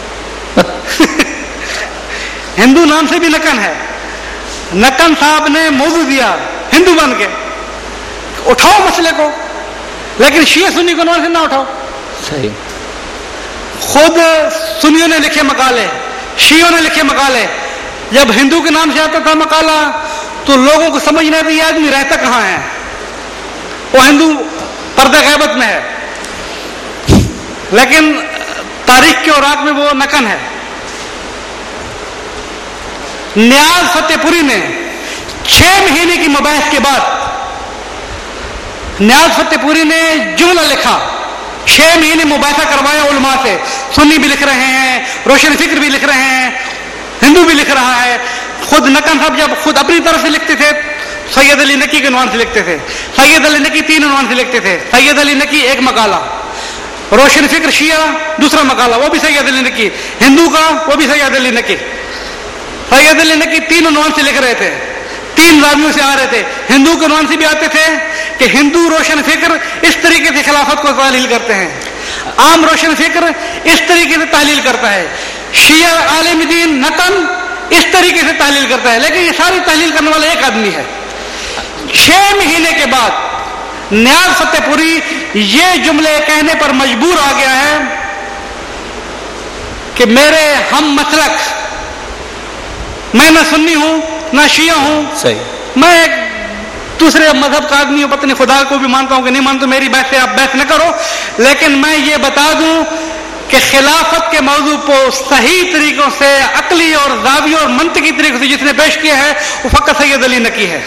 ہندو نام سے بھی نقن ہے. نقن صاحب نے موضوع دیا ہندو بن کے، اٹھاؤ مسئلے کو، لیکن شیعہ سنی کو نام سے نہ اٹھاؤ. صحیح. خود سنیوں نے لکھے مقالے، شیعوں نے لکھے مقالے. جب ہندو کے نام سے آتا تھا مقالہ تو لوگوں کو سمجھ نہیں آتی یہ آدمی رہتا کہاں ہے، وہ ہندو پردہ غیبت میں ہے، لیکن تاریخ کے اوراق میں وہ نقن ہے. نیاز فتح پوری نے 6 مہینے کی مباحث کے بعد نیاز فتح پوری نے جملہ لکھا. 6 مہینے مباحثہ کروایا علماء سے. سنی بھی لکھ رہے ہیں، روشن فکر بھی لکھ رہے ہیں، ہندو بھی لکھ رہا ہے. خود نقن صاحب جب خود اپنی طرف سے لکھتے تھے سید علی نقی کے عنوان سے لکھتے تھے. سید علی نقی 3 عنوان سے لکھتے تھے. سید علی نقی ایک مقالہ، روشن فکر شیعہ دوسرا مقالہ وہ بھی سید علی نقی، ہندو کا وہ بھی سید علی نقی. سید علی نقی 3 عنوان سے لکھ رہے تھے، 3 زاویوں سے آ رہے تھے. ہندو کے عنوان سے بھی آتے تھے کہ ہندو روشن فکر اس طریقے سے خلافت کو تحلیل کرتے ہیں، عام روشن فکر اس طریقے سے تحلیل کرتا ہے، شیعہ عالم دین نقن اس طریقے سے تحلیل کرتا ہے. لیکن یہ ساری تحلیل کرنے والا ایک آدمی ہے. 6 مہینے کے بعد نیاز فتح پوری یہ جملے کہنے پر مجبور آ گیا ہے کہ میرے ہم مسلک، میں نہ سنی ہوں نہ شیعہ ہوں. صحیح. میں ایک دوسرے مذہب کا آدمی ہوں، پتنی خدا کو بھی مانتا ہوں کہ نہیں مانتا، میری بحث سے آپ بحث نہ کرو، لیکن میں یہ بتا دوں کہ خلافت کے موضوع کو صحیح طریقوں سے عقلی اور زاویہ اور منطقی طریقے سے جس نے پیش کیا ہے وہ فقط سید علی نقی ہے.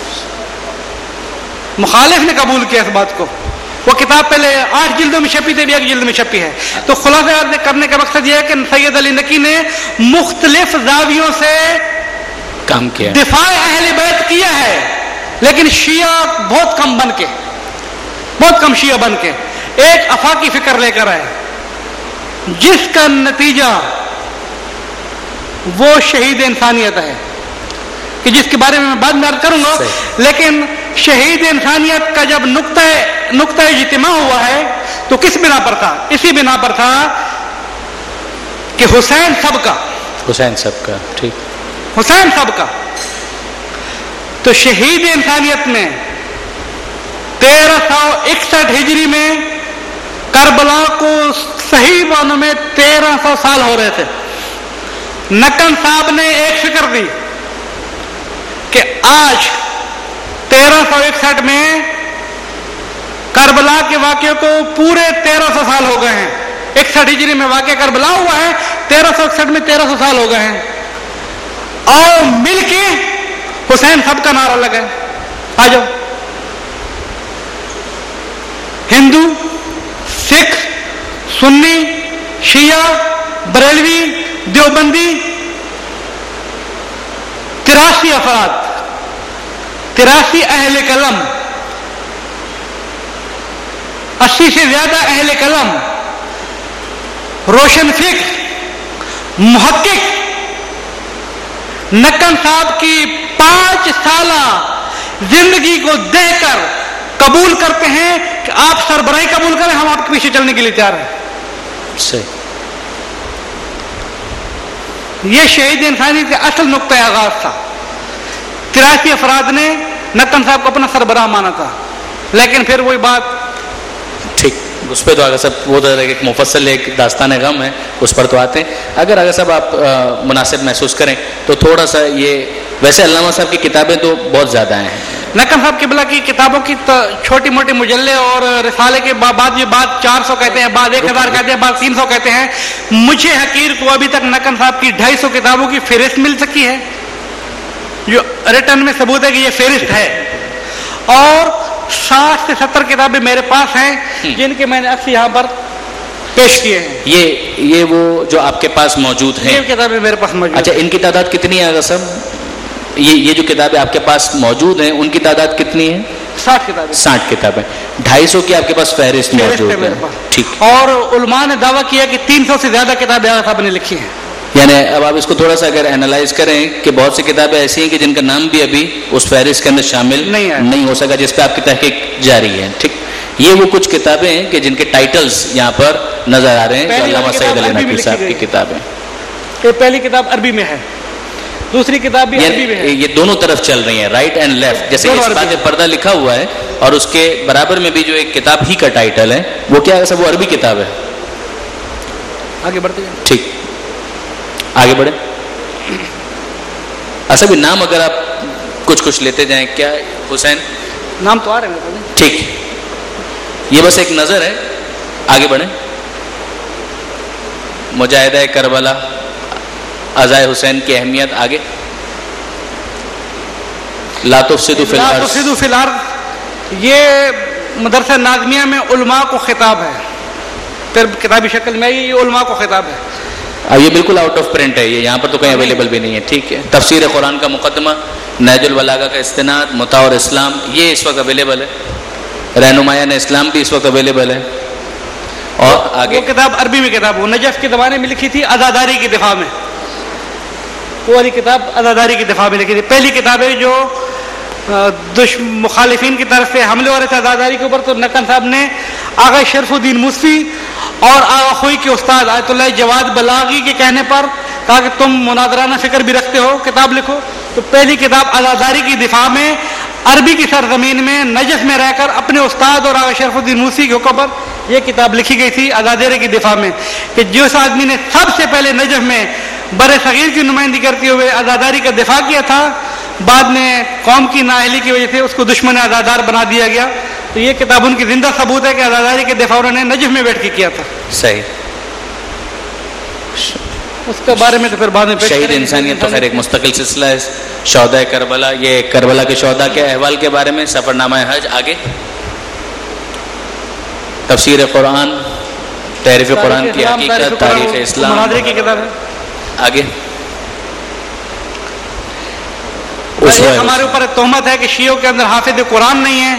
مخالف نے قبول کیا اس بات کو. وہ کتاب پہلے 8 جلدوں میں چھپی تھی، بھی 1 جلد میں چھپی ہے. تو خلاصہ کرنے کا مقصد یہ ہے کہ سید علی نقی نے مختلف زاویوں سے کام کیا، دفاع اہل بیت کیا ہے، لیکن شیعہ بہت کم بن کے، بہت کم شیعہ بن کے ایک افاقی فکر لے کر آئے جس کا نتیجہ وہ شہید انسانیت ہے، کہ جس کے بارے میں میں بعد میں عرض کروں گا. لیکن شہید انسانیت کا جب نقطہ اجتماع ہوا ہے تو کس بنا پر تھا؟ اسی بنا پر تھا کہ حسین سب کا، حسین سب کا، ٹھیک، حسین سب کا. تو شہید انسانیت میں 1361 ہجری میں کربلا کو صحیح معنوں میں 1300 سال ہو رہے تھے. نقن صاحب نے ایک فکر دی کہ آج 1361 میں کربلا کے واقعے کو پورے 1300 سال ہو گئے ہیں. 61 ہجری میں واقعہ کربلا ہوا ہے، 1361 میں 1300 سال ہو گئے ہیں. اور مل کے حسین سب کا نعرہ لگائے. آ جاؤ، ہندو، سکھ، سنی، شیعہ، بریلوی، دیوبندی، 83 افراد، 83 اہل قلم، 80 سے زیادہ اہل قلم، روشن فکر، محقق، نقن صاحب کی 5 سالہ زندگی کو دیکھ کر قبول کرتے ہیں کہ آپ سربراہی قبول کریں، ہم آپ کے پیچھے چلنے کے لیے تیار ہیں. صحیح. یہ شہید انسانی کے اصل نقطۂ آغاز تھا. 83 افراد نے نقن صاحب کو اپنا سربراہ مانا تھا، لیکن پھر وہی بات. ٹھیک، اس پہ تو اگر صاحب وہ ایک مفصل ایک داستان غم ہے، اس پر تو آتے ہیں. اگر صاحب آپ مناسب محسوس کریں تو تھوڑا سا یہ، ویسے علامہ صاحب کی کتابیں تو بہت زیادہ ہیں. نقن صاحب قبلہ کی کتابوں کی چھوٹی موٹی مجلے اور رسالے کے بعد یہ بات 400 کہتے ہیں، بعد 1000 کہتے ہیں، بعد 300 کہتے ہیں. مجھے حقیر کو ابھی تک نقن صاحب کی 250 کتابوں کی فہرست مل سکی ہے، جو ریٹن میں ثبوت ہے کہ یہ فہرست ہے. اور 60 سے 70 کتابیں میرے پاس ہیں جن کے میں نے اکثر یہاں پر پیش کیے ہیں. یہ وہ جو آپ کے پاس موجود ہیں، یہ کتابیں میرے پاس موجود ہیں. اچھا، ان کی تعداد کتنی ہے صاحب؟ یہ جو کتابیں آپ کے پاس موجود ہیں ان کی تعداد کتنی ہے؟ 60 کتابیں. 60 کتابیں. 250 کی آپ کے پاس فہرست موجود ہے. ٹھیک. اور علماء نے دعویٰ کیا کہ 300 سے زیادہ کتابیں آغا صاحب نے لکھی ہیں. یعنی اب آپ اس کو تھوڑا سا اگر اینالائز کریں کہ بہت سی کتابیں ایسی ہیں کہ جن کا نام بھی ابھی اس فہرست کے اندر شامل نہیں ہو سکا، جس پہ آپ کی تحقیق جاری ہے. ٹھیک. یہ وہ کچھ کتابیں ہیں کہ جن کے ٹائٹلز یہاں پر نظر آ رہے ہیں، جو علامہ سعید علی نقوی صاحب کی کتابیں. یہ پہلی کتاب عربی میں ہے، دوسری کتاب بھی عربی میں ہے. یہ دونوں طرف چل رہی ہیں، رائٹ اینڈ لیفٹ. جیسے اس بات پردہ لکھا ہوا ہے اور اس کے برابر میں بھی جو ایک کتاب ہی کا ٹائٹل ہے وہ کیا ہے؟ وہ عربی کتاب ہے. آگے بڑھتے ہیں. ٹھیک، آگے بڑھیں. اصل بھی نام اگر آپ کچھ لیتے جائیں. کیا حسین؟ نام تو آ رہے ہیں. ٹھیک، یہ بس ایک نظر ہے. آگے بڑھیں. مجاہدہ کربلا، عزائے حسین کی اہمیت. آگے. لا تفسدوا فی الارض، یہ مدرسہ ناظمیہ میں علماء کو خطاب ہے، پھر کتابی شکل میں یہ علماء کو خطاب ہے. یہ بالکل آؤٹ آف پرنٹ ہے، یہ یہاں پر تو کہیں اویلیبل بھی نہیں ہے. ٹھیک ہے. تفسیر قرآن کا مقدمہ، نہج البلاغہ کا استناد، متاع اور اسلام، یہ اس وقت اویلیبل ہے. رہنمایان اسلام بھی اس وقت اویلیبل ہے. اور آگے وہ کتاب عربی میں کتاب وہ نجف کے زمانے میں لکھی تھی، عزاداری کی دفاع میں. وہ والی کتاب عزاداری کی دفاع میں لکھی تھی. پہلی کتاب ہے جو مخالفین کی طرف سے حملے ہو رہے تھے عزاداری کے اوپر، تو نقن صاحب نے آغا شرف الدین مصفی اور آغا خوئی کے استاد آیت اللہ جواد بلاغی کے کہنے پر کہا کہ تم مناظرانہ فکر بھی رکھتے ہو، کتاب لکھو. تو پہلی کتاب عزاداری کی دفاع میں عربی کی سرزمین میں نجف میں رہ کر اپنے استاد اور آغا شرف الدین مصفی کے حکم پر یہ کتاب لکھی گئی تھی عزاداری کی دفاع میں، کہ جس آدمی نے سب سے پہلے نجف میں بر صغیر کی نمائندگی کرتے ہوئے عزاداری کا دفاع کیا تھا، بعد میں قوم کی نااہلی کی وجہ سے اس کو دشمن عزادار بنا دیا گیا. تو یہ کتاب ان کی زندہ ثبوت ہے کہ عزاداری کے دفاع انہوں نے نجف میں بیٹھ کے کیا تھا. صحیح. اس کے بارے میں تو پھر بعد میں شہید انسانیت تو خیر ایک مستقل سلسلہ ہے. شہداء کربلا، یہ کربلا کے شہداء کے احوال کے بارے میں، سفر نامہ حج. آگے تفسیر قرآن، تعریف قرآن کی حقیقت، تاریخ اسلام، مناظرے کی کتاب ہے. آگے ہمارے اوپر تہمت ہے کہ شیعوں کے اندر حافظ قرآن نہیں ہے.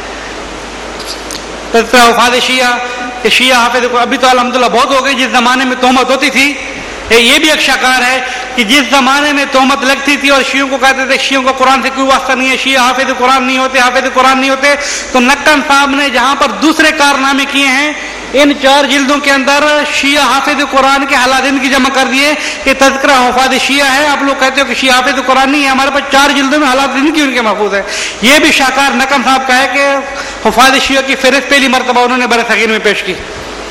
حفاظ شیعہ کہ شیعہ حافظ قرآن ابھی تو الحمدللہ بہت ہو گئی. جس زمانے میں تہمت ہوتی تھی، یہ بھی ایک شکار ہے کہ جس زمانے میں تہمت لگتی تھی اور شیعوں کو کہتے تھے شیعوں کا قرآن سے کوئی واسطہ نہیں ہے، شیعہ حافظ قرآن نہیں ہوتے، حافظ قرآن نہیں ہوتے، تو نقن صاحب نے جہاں پر دوسرے کارنامے کیے ہیں، ان 4 جلدوں کے اندر شیعہ حافظ قرآن کے حالات کی جمع کر دیے کہ تذکرہ حفاظ شیعہ ہے. آپ لوگ کہتے ہو کہ شیعہ حافظ قرآن نہیں ہے، ہمارے پاس 4 جلدوں میں حالات کی ان کے محفوظ ہے. یہ بھی شاکار نقن صاحب کا ہے کہ حفاظ شیعہ کی فہرست پہلی مرتبہ انہوں نے بر صغیر میں پیش کی.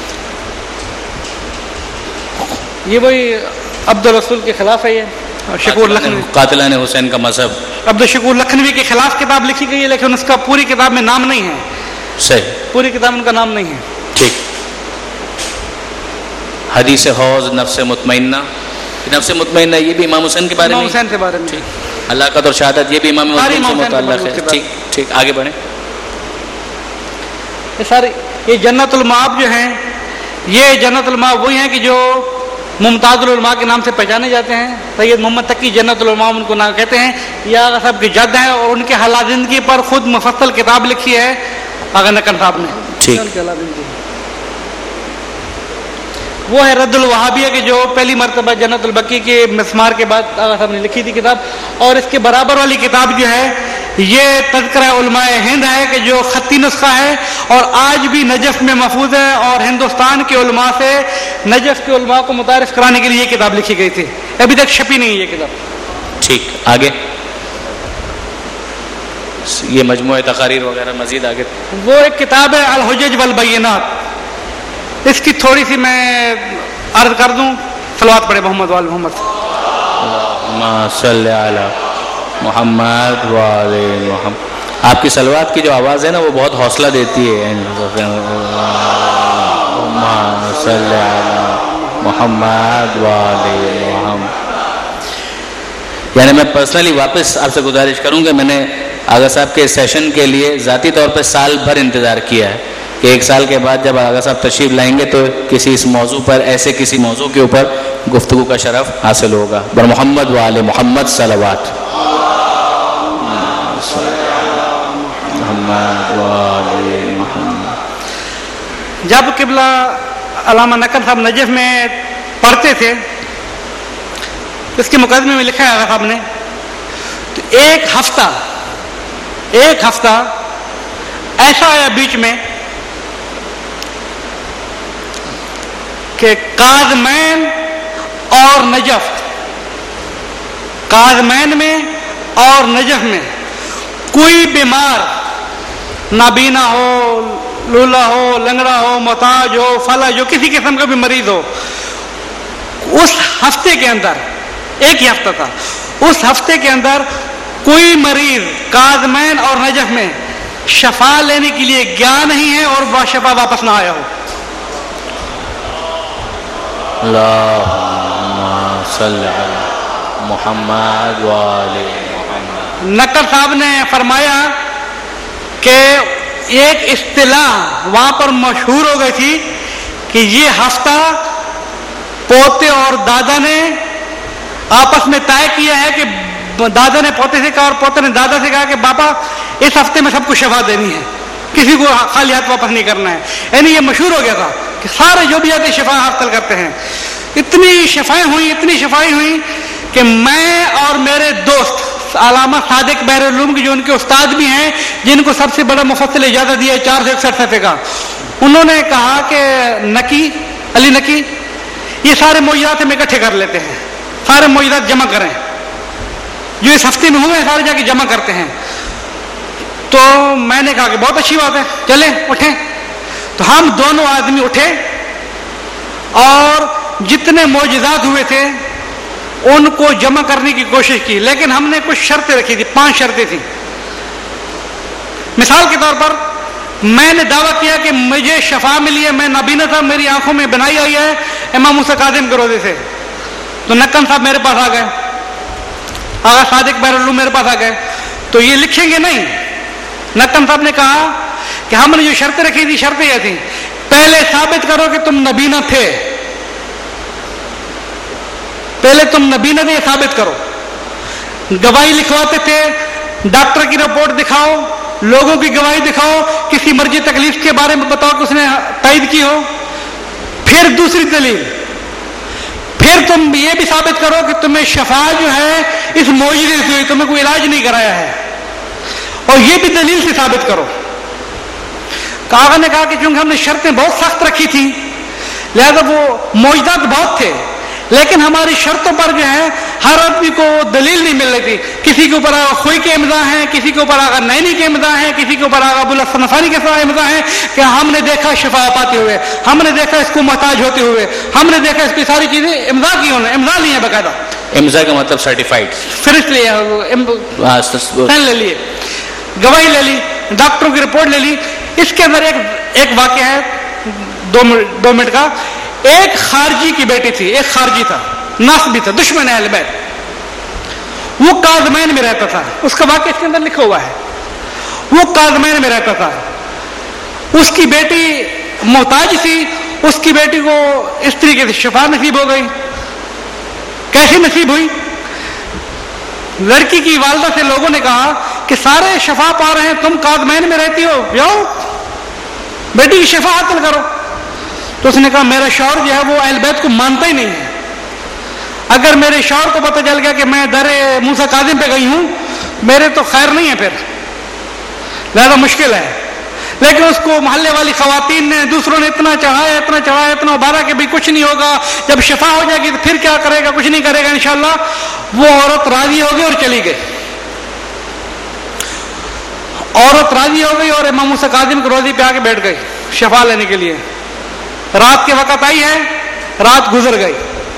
یہ وہی عبد الرسول کے خلاف ہے. یہ شکور لکھنوی، قاتلان حسین کا مذہب، عبد الشکور لکھنوی کے خلاف کتاب لکھی گئی ہے، لیکن اس کا پوری کتاب میں نام نہیں ہے. صحیح، پوری کتاب ان کا نام نہیں ہے. ٹھیک. حدیث حوض، نفس مطمئنہ. نفس مطمئنہ یہ بھی امام حسین کے بارے میں، حسین کے بارے میں. علاقت اور شہادت یہ بھی امام حسین سے متعلق ہے. ٹھیک ٹھیک، آگے بڑھیں. یہ سارے یہ جنت المآب جو ہیں، یہ جنت المآب وہی ہیں کہ جو ممتاز العلماء کے نام سے پہچانے جاتے ہیں. سید محمد تقی جنت العلماء ان کو نام کہتے ہیں. یہ آغا صاحب کے جد ہیں اور ان کے حالات زندگی پر خود مفصل کتاب لکھی ہے آغا نقن صاحب نے. ٹھیک. وہ ہے رد الوہابیہ کہ جو پہلی مرتبہ جنت البقیع کے مسمار کے بعد آغا صاحب نے لکھی تھی کتاب. اور اس کے برابر والی کتاب جو ہے یہ تذکرہ علماء ہند ہے کہ جو خطی نسخہ ہے اور آج بھی نجف میں محفوظ ہے، اور ہندوستان کے علماء سے نجف کے علماء کو متعارف کرانے کے لیے یہ کتاب لکھی گئی تھی، ابھی تک چھپی نہیں ہے یہ کتاب۔ ٹھیک، آگے یہ مجموعہ تقاریر وغیرہ مزید آگے۔ وہ ایک کتاب ہے الحجج والبینات، اس کی تھوڑی سی میں عرض کر دوں، صلوات پڑھے محمد وآل محمد۔ اللہم صلی علی محمد وآل محمد۔ آپ کی صلوات کی جو آواز ہے نا وہ بہت حوصلہ دیتی ہے۔ اللہم صلی علی محمد وآل محمد۔ یعنی میں پرسنلی واپس آپ سے گزارش کروں کہ میں نے آغا صاحب کے سیشن کے لیے ذاتی طور پہ سال بھر انتظار کیا ہے کہ ایک سال کے بعد جب آغا صاحب تشریف لائیں گے تو کسی اس موضوع پر، ایسے کسی موضوع کے اوپر گفتگو کا شرف حاصل ہوگا۔ بر محمد وآل محمد صلوات۔ محمد وآل محمد۔ جب قبلہ علامہ نقل صاحب نجف میں پڑھتے تھے، اس کے مقدمے میں لکھا ہے آغا صاحب نے، تو ایک ہفتہ ایسا آیا بیچ میں کہ قازمین اور نجف، قازمین میں اور نجف میں کوئی بیمار، نابینا ہو، لولا ہو، لنگڑا ہو، محتاج ہو، فلاں جو کسی قسم کا بھی مریض ہو، اس ہفتے کے اندر، ایک ہی ہفتہ تھا، اس ہفتے کے اندر کوئی مریض قازمین اور نجف میں شفا لینے کے لیے گیا نہیں ہے اور وہ شفا واپس نہ آیا ہو۔ اللہم صلی علی محمد وآل محمد۔ نقل صاحب نے فرمایا کہ ایک اصطلاح وہاں پر مشہور ہو گئی تھی کہ یہ ہفتہ پوتے اور دادا نے آپس میں طے کیا ہے کہ دادا نے پوتے سے کہا اور پوتے نے دادا سے کہا کہ بابا اس ہفتے میں سب کو شفا دینی ہے، کسی کو خالی ہاتھ واپس نہیں کرنا ہے۔ یعنی یہ مشہور ہو گیا تھا کہ سارے جو بھی آتے شفا حاصل کرتے ہیں۔ اتنی شفائیں ہوئیں کہ میں اور میرے دوست علامہ صادق بحر العلوم کے جو ان کے استاد بھی ہیں، جن کو سب سے بڑا مفصل اجازت دیا ہے 461 صفحے کا، انہوں نے کہا کہ علی نقی یہ سارے معجزات ہم اکٹھے کر لیتے ہیں، سارے معجزات جمع کریں جو اس ہفتے میں ہوئے ہیں، سارے جا کے جمع کرتے ہیں۔ تو میں نے کہا کہ بہت اچھی بات ہے، چلیں اٹھیں۔ تو ہم دونوں آدمی اٹھے اور جتنے معجزات ہوئے تھے ان کو جمع کرنے کی کوشش کی، لیکن ہم نے کچھ شرطیں رکھی تھی، 5 شرطیں تھیں۔ مثال کے طور پر میں نے دعویٰ کیا کہ مجھے شفا ملی ہے، میں نابینا تھا، میری آنکھوں میں بنائی آئی ہے امام موسیٰ کاظم کے روزے سے۔ تو نقم صاحب میرے پاس آ گئے، آغا صادق بحر العلوم میرے پاس آ گئے، تو یہ لکھیں گے نہیں۔ نقم صاحب نے کہا کہ ہم نے جو شرطیں رکھی تھی، شرطیں یہ تھیں، پہلے ثابت کرو کہ تم نبینا تھے، پہلے تم نبینا تھے، یہ ثابت کرو۔ گواہی لکھواتے تھے، ڈاکٹر کی رپورٹ دکھاؤ، لوگوں کی گواہی دکھاؤ، کسی مرضی تکلیف کے بارے میں بتاؤ کہ اس نے تائید کی ہو۔ پھر دوسری دلیل، پھر تم یہ بھی ثابت کرو کہ تمہیں شفا جو ہے اس معجزے سے ہوئی، تمہیں کوئی علاج نہیں کرایا ہے، اور یہ بھی دلیل سے ثابت کرو۔ آغا نے کہا کہ چونکہ ہم نے شرطیں بہت سخت رکھی تھی لہذا وہ معجزات بہت تھے، لیکن ہماری شرطوں پر جو ہے ہر آدمی کو دلیل نہیں مل رہی تھی۔ کسی کے اوپر آغا خوئی کے امضا ہیں، کسی کے اوپر آغا نینی کے امضا ہیں، کسی کے اوپر آغا ابوالحسن نصاری کے امضا ہیں کہ ہم نے دیکھا شفا پاتے ہوئے، ہم نے دیکھا اس کو محتاج ہوتے ہوئے، ہم نے دیکھا اس کی ساری چیزیں امضا کی، انہوں نے امضا لی ہیں باقاعدہ۔ امضا کا مطلب سرٹیفائڈ، فرسٹ لیا، سین لے لیے، گواہی لے لی، ڈاکٹروں کی رپورٹ لے لی۔ اس کے اندر ایک واقعہ ہے 2 منٹ کا۔ ایک خارجی کی بیٹی تھی، ایک خارجی تھا، ناصبی تھا، دشمن اہل بیت، وہ قازمین میں رہتا تھا، اس کا واقعہ اس کے اندر لکھا ہوا ہے، وہ قازمین میں رہتا تھا، اس کی بیٹی محتاج تھی، اس کی بیٹی کو اس طریقے سے شفا نصیب ہو گئی۔ کیسے نصیب ہوئی؟ لڑکی کی والدہ سے لوگوں نے کہا کہ سارے شفا پا رہے ہیں، تم قازمین میں رہتی ہو، جاؤ بیٹی کی شفا حاصل کرو۔ تو اس نے کہا میرا شوہر جو ہے وہ اہل بیت کو مانتا ہی نہیں ہے، اگر میرے شوہر کو پتہ چل گیا کہ میں در موسیٰ کاظم پہ گئی ہوں میرے تو خیر نہیں ہے، پھر زیادہ مشکل ہے. لیکن اس کو محلے والی خواتین نے، دوسروں نے اتنا چڑھایا اتنا ابھارا کہ بھی کچھ نہیں ہوگا، جب شفا ہو جائے گی تو پھر کیا کرے گا، کچھ نہیں کرے گا انشاءاللہ. وہ عورت راضی ہو گئی اور چلی گئی. عورت راضی ہو گئی اور امام موسیٰ کاظم کی روزی پہ آ کے بیٹھ گئی شفا لینے کے لیے. رات کے وقت آئی ہے، رات گزر گئی،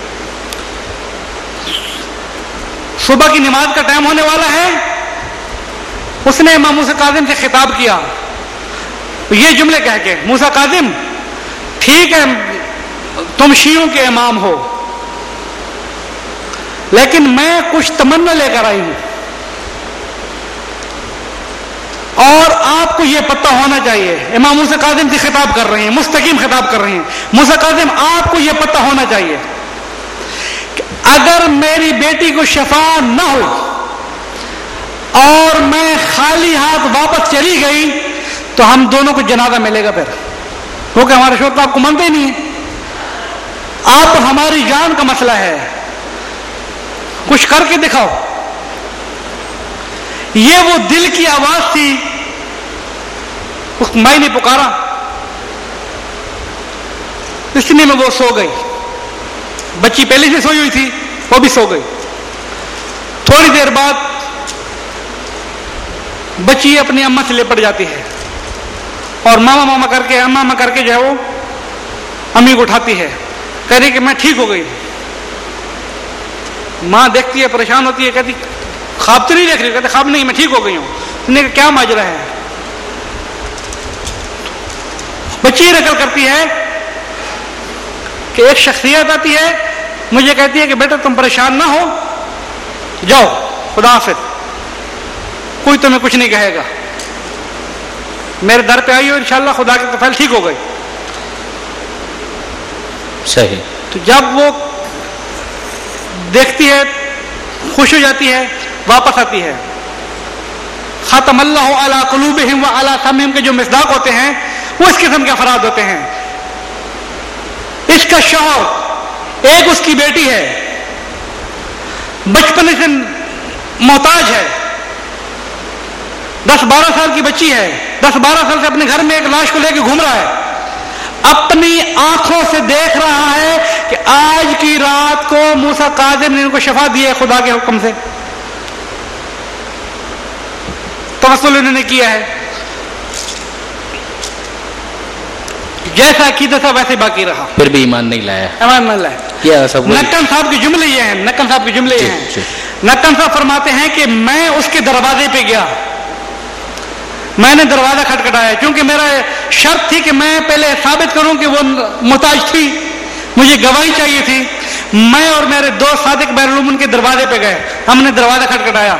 صبح کی نماز کا ٹائم ہونے والا ہے. اس نے امام موسیٰ کاظم سے خطاب کیا یہ جملے کہہ کے، موسیٰ کاظم ٹھیک ہے تم شیعوں کے امام ہو، لیکن میں کچھ تمنا لے کر آئی ہوں، اور آپ کو یہ پتہ ہونا چاہیے. امام موسیٰ کاظم سے خطاب کر رہے ہیں، مستقیم خطاب کر رہے ہیں. موسیٰ کاظم آپ کو یہ پتہ ہونا چاہیے کہ اگر میری بیٹی کو شفا نہ ہو اور میں خالی ہاتھ واپس چلی گئی تو ہم دونوں کو جنازہ ملے گا. پھر کیونکہ ہمارے شوہر تو آپ کو مانتے ہی نہیں ہیں، آپ ہماری جان کا مسئلہ ہے، کچھ کر کے دکھاؤ. یہ وہ دل کی آواز تھی، اس مائی نے پکارا، اتنے میں وہ سو گئی. بچی پہلے سے سوئی ہوئی تھی، وہ بھی سو گئی. تھوڑی دیر بعد بچی اپنی اماں سے لپٹ جاتی ہے اور ماما ماما کر کے، اماں اماں کر کے جو ہے وہ امی کو اٹھاتی ہے، کہہ رہی کہ میں ٹھیک ہو گئی. ماں دیکھتی ہے، پریشان ہوتی ہے، کہتی خواب تو نہیں دیکھ رہی؟ کہتے خواب نہیں، میں ٹھیک ہو گئی ہوں. اس نے کہا کیا ماجرا ہے؟ بچی نقل کرتی ہے کہ ایک شخصیت آتی ہے، مجھے کہتی ہے کہ بیٹا تم پریشان نہ ہو، جاؤ خدا حافظ، کوئی تمہیں کچھ نہیں کہے گا، میرے در پہ آئی ہو انشاءاللہ خدا کے کفیل ٹھیک ہو گئی. صحیح. تو جب وہ دیکھتی ہے خوش ہو جاتی ہے، واپس آتی ہے. ختم اللہ علی قلوبہم وعلی سمعہم کے جو مصداق ہوتے ہیں وہ اس قسم کے افراد ہوتے ہیں. اس کا شوہر، ایک اس کی بیٹی ہے، بچپن سے محتاج ہے، 10-12 سال کی بچی ہے، 10-12 سال سے اپنے گھر میں ایک لاش کو لے کے گھوم رہا ہے، اپنی آنکھوں سے دیکھ رہا ہے کہ آج کی رات کو موسیٰ کاظم نے ان کو شفا دی ہے خدا کے حکم سے. توسل انہوں نے کیا ہے، جیسا عقیدہ تھا ویسے باقی رہا، پھر بھی ایمان نہیں لایا. ایمان نہ لایا. نقن صاحب کے جملے یہ ہیں، نقن صاحب کے جملے یہ ہیں. نقن صاحب فرماتے ہیں کہ میں اس کے دروازے پہ گیا، میں نے دروازہ کھٹکھٹایا، کیونکہ میرا شرط تھی کہ میں پہلے ثابت کروں کہ وہ محتاج تھی، مجھے گواہی چاہیے تھی. میں اور میرے دوست صادق بہرالعلوم ان کے دروازے پہ گئے، ہم نے دروازہ کھٹکھٹایا.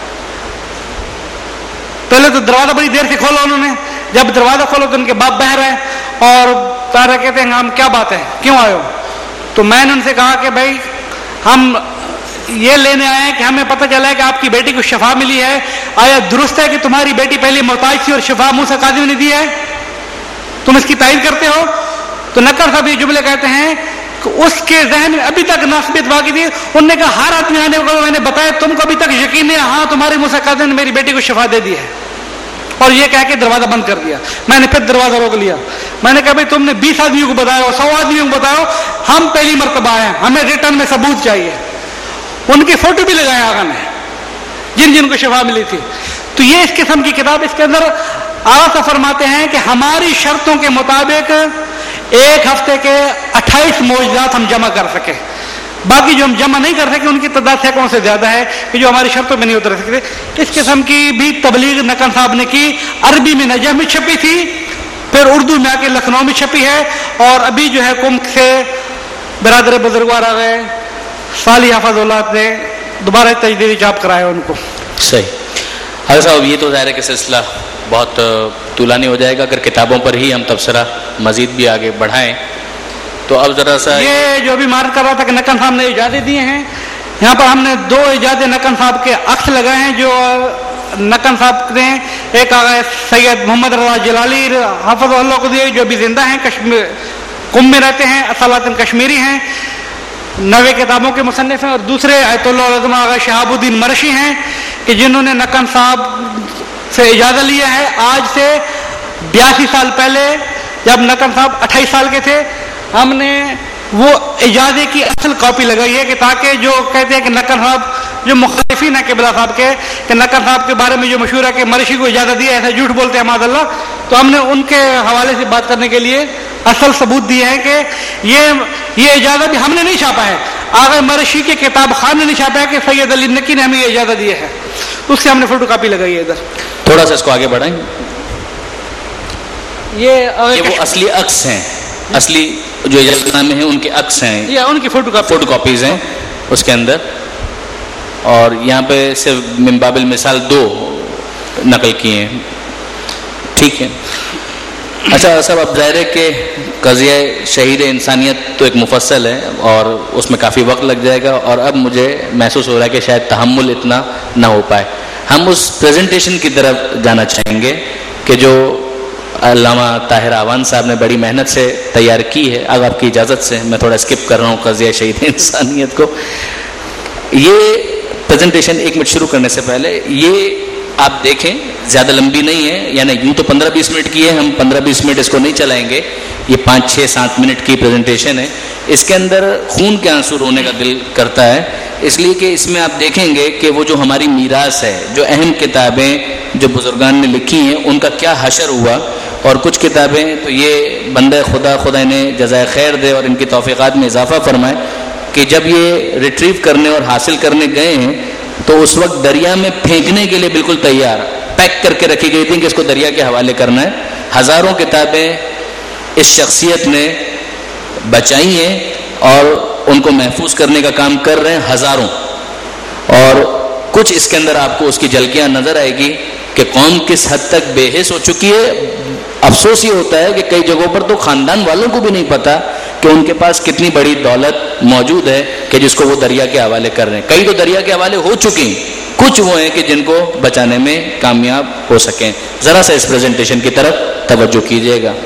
پہلے تو دروازہ بڑی دیر سے کھولا انہوں نے، جب دروازہ کھولا تو ان کے باپ بہر ہیں اور تارا کہتے ہیں ہم کیا بات ہے کیوں آئے ہو؟ تو میں نے ان سے کہا کہ بھائی ہم یہ لینے آئے ہیں کہ ہمیں پتہ چلا ہے کہ آپ کی بیٹی کو شفا ملی ہے، آیا درست ہے کہ تمہاری بیٹی پہلے محتاج تھی اور شفا موسیٰ کاظم نے دی ہے؟ تم اس کی تائید کرتے ہو؟ تو نقر صاحب یہ جملے کہتے ہیں کہ اس کے ذہن میں ابھی تک ناسبت باقی تھی. انہوں نے کہا ہر آدمی آنے کو میں نے بتایا تم کو ابھی تک یقین ہے ہاں تمہاری موسیٰ کاظم نے میری بیٹی کو شفا دے دی ہے، اور یہ کہہ کے دروازہ بند کر دیا. میں نے پھر دروازہ روک لیا، میں نے کہا بھائی تم نے 20 آدمیوں کو بتایا ہو، 100 آدمیوں کو بتاؤ، ہم پہلی مرتبہ آئے ہیں، ہمیں ریٹرن میں ثبوت چاہیے. ان کی فوٹو بھی لگایا آقا نے جن جن کو شفا ملی تھی. تو یہ اس قسم کی کتاب، اس کے اندر آقا فرماتے ہیں کہ ہماری شرطوں کے مطابق ایک ہفتے کے 28 معجزات ہم جمع کر سکے، باقی جو ہم جمع نہیں کر سکے ان کی تعداد سینکڑوں سے زیادہ ہے کہ جو ہماری شرطوں میں نہیں اتر سکتے. اس قسم کی بھی تبلیغ نقن صاحب نے کی، عربی میں نجف میں چھپی تھی، پھر اردو میں آ کے لکھنؤ میں چھپی ہے، اور ابھی جو ہے کم سے برادر بزرگوار آ گئے صالح حافظ اللہ نے دوبارہ تجدیدی چاپ کرایا ان کو. صحیح. حضرت صاحب یہ تو ظاہر ہے کہ سلسلہ بہت طولانی ہو جائے گا، اگر کتابوں پر ہی ہم تبصرہ مزید بھی آگے بڑھائیں تو اب ذرا سا یہ جو بھی مارک کر رہا تھا کہ نقن صاحب نے اجازت دیے ہیں، یہاں پر ہم نے 2 اجازت نقن صاحب کے عکس لگائے ہیں جو نقن صاحب نے، ایک سید محمد رضا جلالی حافظ اللہ کو دیے جو بھی زندہ ہیں، کشمیر قم میں رہتے ہیں، اصالتاً کشمیری ہیں، 90 کتابوں کے مصنف ہیں، اور دوسرے آیت اللہ عظمہ آغا شہاب الدین مرشی ہیں کہ جنہوں نے نقن صاحب سے اجازت لیا ہے آج سے 82 سال پہلے، جب نقن صاحب 28 سال کے تھے، ہم نے وہ اجازت کی اصل کاپی لگائی ہے کہ تاکہ جو کہتے ہیں کہ نقن صاحب جو مخالفین ہیں قبلہ صاحب کے، کہ نقن صاحب کے بارے میں جو مشہور ہے کہ مرشی کو اجازت دی ہے، ایسا جھوٹ بولتے ہیں معاذ اللہ، تو ہم نے ان کے حوالے سے بات کرنے کے لیے اصل ثبوت دیے ہیں کہ یہ اجازت بھی ہم نے نہیں چھاپا ہے، آغا مرشی کے کتاب خان نے نہیں چھاپا ہے کہ سید علی نقی نے ہمیں یہ اجازت دی ہے، اس سے ہم نے فوٹو کاپی لگائی ہے ادھر. تھوڑا سا اس کو آگے بڑھائیں. یہ وہ اصلی عکس ہیں، اصلی جو اجازت نامے ہیں ان کے عکس ہیں، یہ ان کی فوٹو کاپیز ہیں اس کے اندر. اور یہاں پہ صرف من باب المثال 2 نقل کیے ہیں. ٹھیک ہے. اچھا صاحب، اب ظاہر ہے کہ قضیہ شہید انسانیت تو ایک مفصل ہے اور اس میں کافی وقت لگ جائے گا، اور اب مجھے محسوس ہو رہا ہے کہ شاید تحمل اتنا نہ ہو پائے. ہم اس پریزنٹیشن کی طرف جانا چاہیں گے کہ جو علامہ طاہر آوان صاحب نے بڑی محنت سے تیار کی ہے. اب آپ کی اجازت سے میں تھوڑا اسکپ کر رہا ہوں قضیہ شہید انسانیت کو. یہ پریزنٹیشن 1 منٹ شروع کرنے سے پہلے یہ آپ دیکھیں، زیادہ لمبی نہیں ہے، یعنی یوں تو 15-20 منٹ کی ہے، ہم 15-20 منٹ اس کو نہیں چلائیں گے. یہ 5-6-7 منٹ کی پریزنٹیشن ہے. اس کے اندر خون کے آنسو رونے کا دل کرتا ہے، اس لیے کہ اس میں آپ دیکھیں گے کہ وہ جو ہماری میراث ہے، جو اہم کتابیں جو بزرگان نے لکھی ہیں، ان کا کیا حشر ہوا. اور کچھ کتابیں تو یہ بندہ خدا انہیں جزائے خیر دے اور ان کی توفیقات میں اضافہ فرمائے کہ جب یہ ریٹریو کرنے اور حاصل کرنے گئے ہیں تو اس وقت دریا میں پھینکنے کے لیے بالکل تیار، پیک کر کے رکھی گئی تھی کہ اس کو دریا کے حوالے کرنا ہے. ہزاروں کتابیں اس شخصیت نے بچائی ہیں اور ان کو محفوظ کرنے کا کام کر رہے ہیں ہزاروں. اور کچھ اس کے اندر آپ کو اس کی جھلکیاں نظر آئے گی کہ قوم کس حد تک بے حس ہو چکی ہے. افسوس یہ ہوتا ہے کہ کئی جگہوں پر تو خاندان والوں کو بھی نہیں پتا کہ ان کے پاس کتنی بڑی دولت موجود ہے کہ جس کو وہ دریا کے حوالے کر رہے ہیں. کئی تو دریا کے حوالے ہو چکے ہیں، کچھ وہ ہیں کہ جن کو بچانے میں کامیاب ہو سکیں. ذرا سا اس پریزنٹیشن کی طرف توجہ کیجیے گا.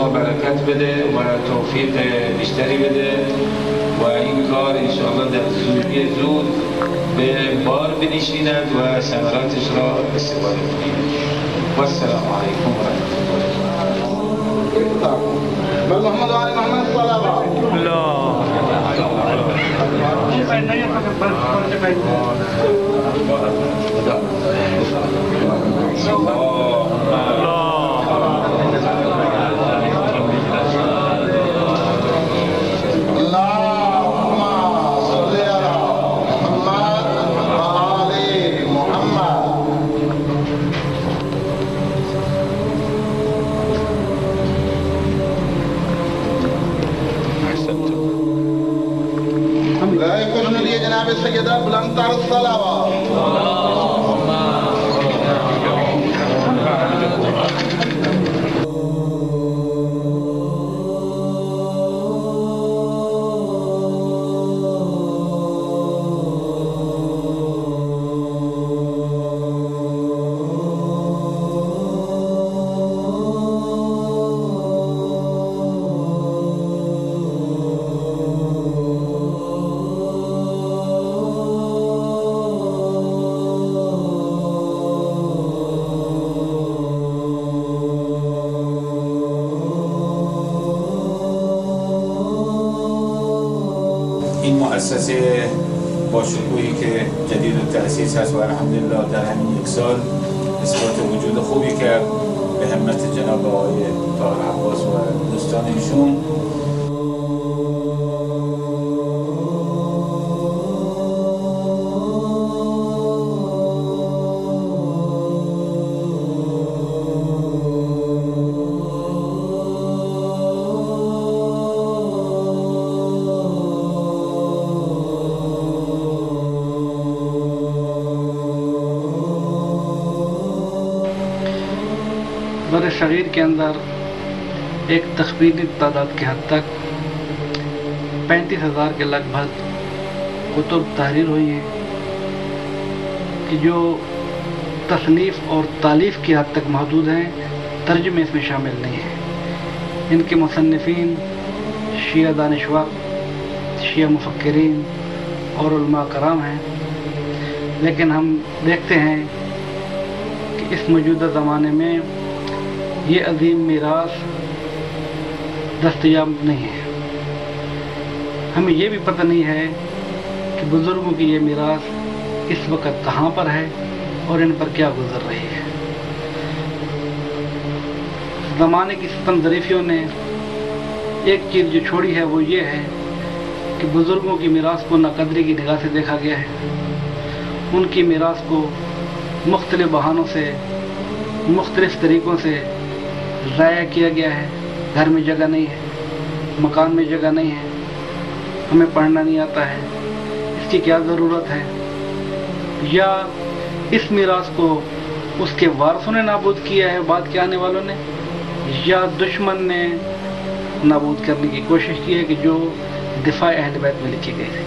ما برکت بده و توفیق بیشتری بده و این کار انشاءالله در زود به بار بنشیند و ثمراتش را استفاده کنید. و السلام علیکم و رحمت الله. بل محمد و آل محمد صلوات. جناب سیدہ بلند تر الصلوات. این مؤسسه با شکوهی که جدید التأسیس هست و الحمدلله در همین یک سال اثبات وجود خوبی کرد به همت جناب آقای طاهر عباس و دوستان ایشون. بر صغیر کے اندر ایک تخمینی تعداد کے حد تک 35,000 کے لگ بھگ کتب تحریر ہوئی ہیں کہ جو تصنیف اور تالیف کی حد تک محدود ہیں، ترجمے اس میں شامل نہیں ہیں. ان کے مصنفین شیعہ دانشور، شیعہ مفکرین اور علماء کرام ہیں، لیکن ہم دیکھتے ہیں کہ اس موجودہ زمانے میں یہ عظیم میراث دستیاب نہیں ہے. ہمیں یہ بھی پتہ نہیں ہے کہ بزرگوں کی یہ میراث اس وقت کہاں پر ہے اور ان پر کیا گزر رہی ہے. زمانے کی ستم ظریفیوں نے ایک چیز جو چھوڑی ہے وہ یہ ہے کہ بزرگوں کی میراث کو ناقدری کی نگاہ سے دیکھا گیا ہے. ان کی میراث کو مختلف بہانوں سے، مختلف طریقوں سے ضائع کیا گیا ہے. گھر میں جگہ نہیں ہے، مکان میں جگہ نہیں ہے، ہمیں پڑھنا نہیں آتا ہے، اس کی کیا ضرورت ہے. یا اس میراث کو اس کے وارثوں نے نابود کیا ہے بعد کے آنے والوں نے، یا دشمن نے نابود کرنے کی کوشش کی ہے کہ جو دفاع اہل بیت میں لکھی گئی تھی.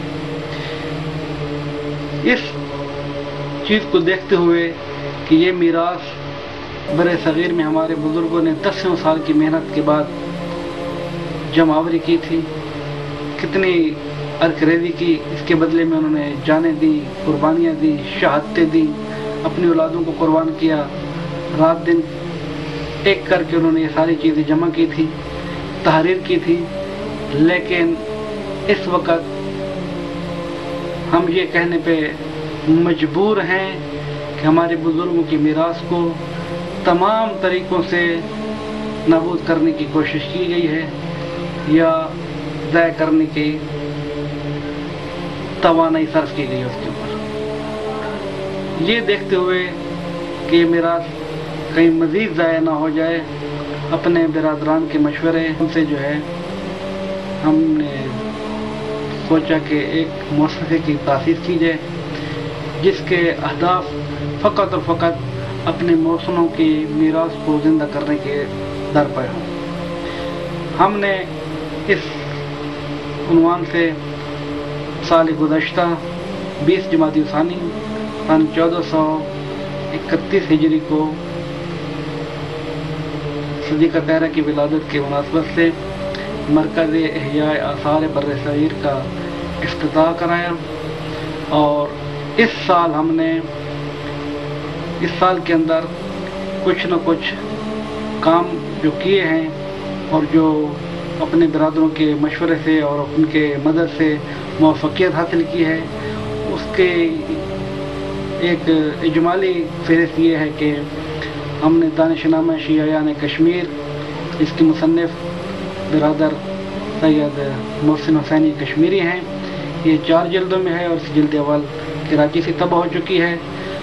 اس چیز کو دیکھتے ہوئے کہ یہ میراث بر صغیر میں ہمارے بزرگوں نے 10 سال کی محنت کے بعد جمع آوری کی تھی، کتنی ارکریزی کی، اس کے بدلے میں انہوں نے جانیں دی، قربانیاں دی، شہادتیں دی، اپنی اولادوں کو قربان کیا، رات دن ایک کر کے انہوں نے یہ ساری چیزیں جمع کی تھی، تحریر کی تھی. لیکن اس وقت ہم یہ کہنے پہ مجبور ہیں کہ ہمارے بزرگوں کی میراث کو تمام طریقوں سے نابود کرنے کی کوشش کی گئی ہے یا ضائع کرنے کی توانائی صرف کی گئی ہے اس کے اوپر. یہ دیکھتے ہوئے کہ یہ میراث کہیں مزید ضائع نہ ہو جائے، اپنے برادران کے مشورے سے جو ہے ہم نے سوچا کہ ایک مؤسسے کی تاسیس کی جائے جس کے اہداف فقط اور فقط اپنے موسموں کی میراث کو زندہ کرنے کے در پر ہوں. ہم نے اس عنوان سے سال گزشتہ 20 جمادی الثانی سن 1431 ہجری کو सदीक़ा तहरा की विलादत की मुनासबत से मरकज़ इहया आसार बर सग़ीर का इफ्तिताह कराया। और इस साल के अंदर कुछ न कुछ काम जो किए हैं और जो अपने बिरादरों के मशवरे से और उनके मदद से मुवफ़्फ़क़ियत हासिल की है, उसके एक इजमाली फ़हरिस्त ये है कि हमने दानिशनामा शियायान कश्मीर, इसके मुसन्निफ़ बिरादर सैयद मोहसिन हुसैनी कश्मीरी हैं। ये 4 जिल्दों में है और इस जिल्द अव्वल कराची से तबाह हो चुकी है।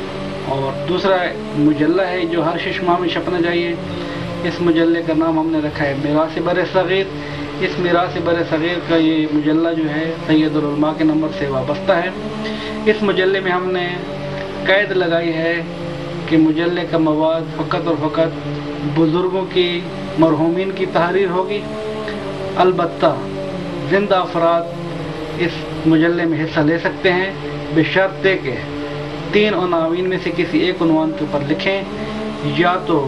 और दूसरा मुजल्ला है जो हर 6 माह में छपना चाहिए। इस मुजल्ले का नाम हमने रखा है मीरास बर सग़ीर। इस मीरास बर सग़ीर का ये मुजल्ला जो है सैयदुल उलमा के नंबर से वाबस्ता है। इस मुजल्ले में हमने कैद लगाई है कि मुजल्ले का मवाद फ़कत और फ़कत बुज़ुर्गों की मरहूमीन की तहरीर होगी। अलबत्ता ज़िंदा अफराद इस मुजल्ले में हिस्सा ले सकते हैं, बशर्ते के 3 उन्वान में से किसी एक उन्वान के ऊपर लिखें, या तो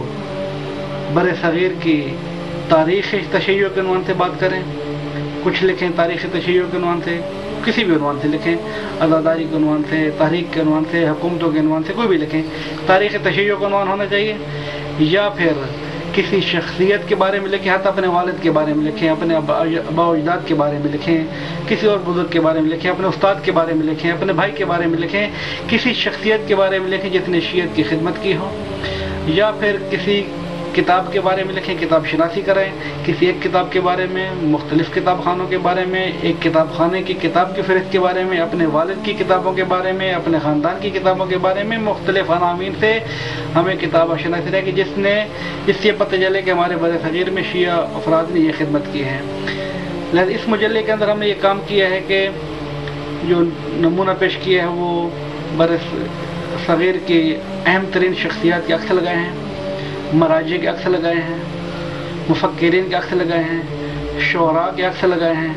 बर सग़ीर की तारीख़ तशय्युअ के उन्वान से बात करें, कुछ लिखें तारीख़ तशय्युअ के उन्वान से, किसी भी उन्वान से लिखें, अज़ादारी के उन्वान से, तहरीक के उन्वान से, हुकूमतों के उन्वान से, कोई भी लिखें, तारीख़ तशय्युअ का उन्वान होना चाहिए। या फिर किसी शख्सियत के बारे में लिखें, हाथ अपने वालिद के बारे में लिखें, अपने अबा अजदाद के बारे में लिखें, किसी और बुजुर्ग के बारे में लिखें, अपने उस्ताद के बारे में लिखें, अपने भाई के बारे में लिखें, किसी शख्सियत के बारे में लिखें जिसने शीयत की खिदमत की हो। या फिर किसी किताब के बारे में लिखें, किताब शनासी करें, किसी एक किताब के बारे में, मुख्तलिफ़ किताब खानों के बारे में, एक किताब खाने की किताब की फ़हरिस्त के बारे में, अपने वालिद की किताबों के बारे में, अपने ख़ानदान की किताबों के बारे में, मुख्तलिफ़ अनामीन से हमें किताब शनासी रहे कि जिससे पता चले कि हमारे बर सग़ीर में शिया अफराद ने ये खिदमत की है। लिहाजा इस मुजल्ले के अंदर हमने ये काम किया है कि जो नमूना पेश किया है वो बर सग़ीर की अहम तरीन शख्सियात के अक्स लगाए हैं, मराजी के अक्स लगाए हैं, मुफक्किरीन के अक्स लगाए हैं, शुअरा के अक्स लगाए हैं,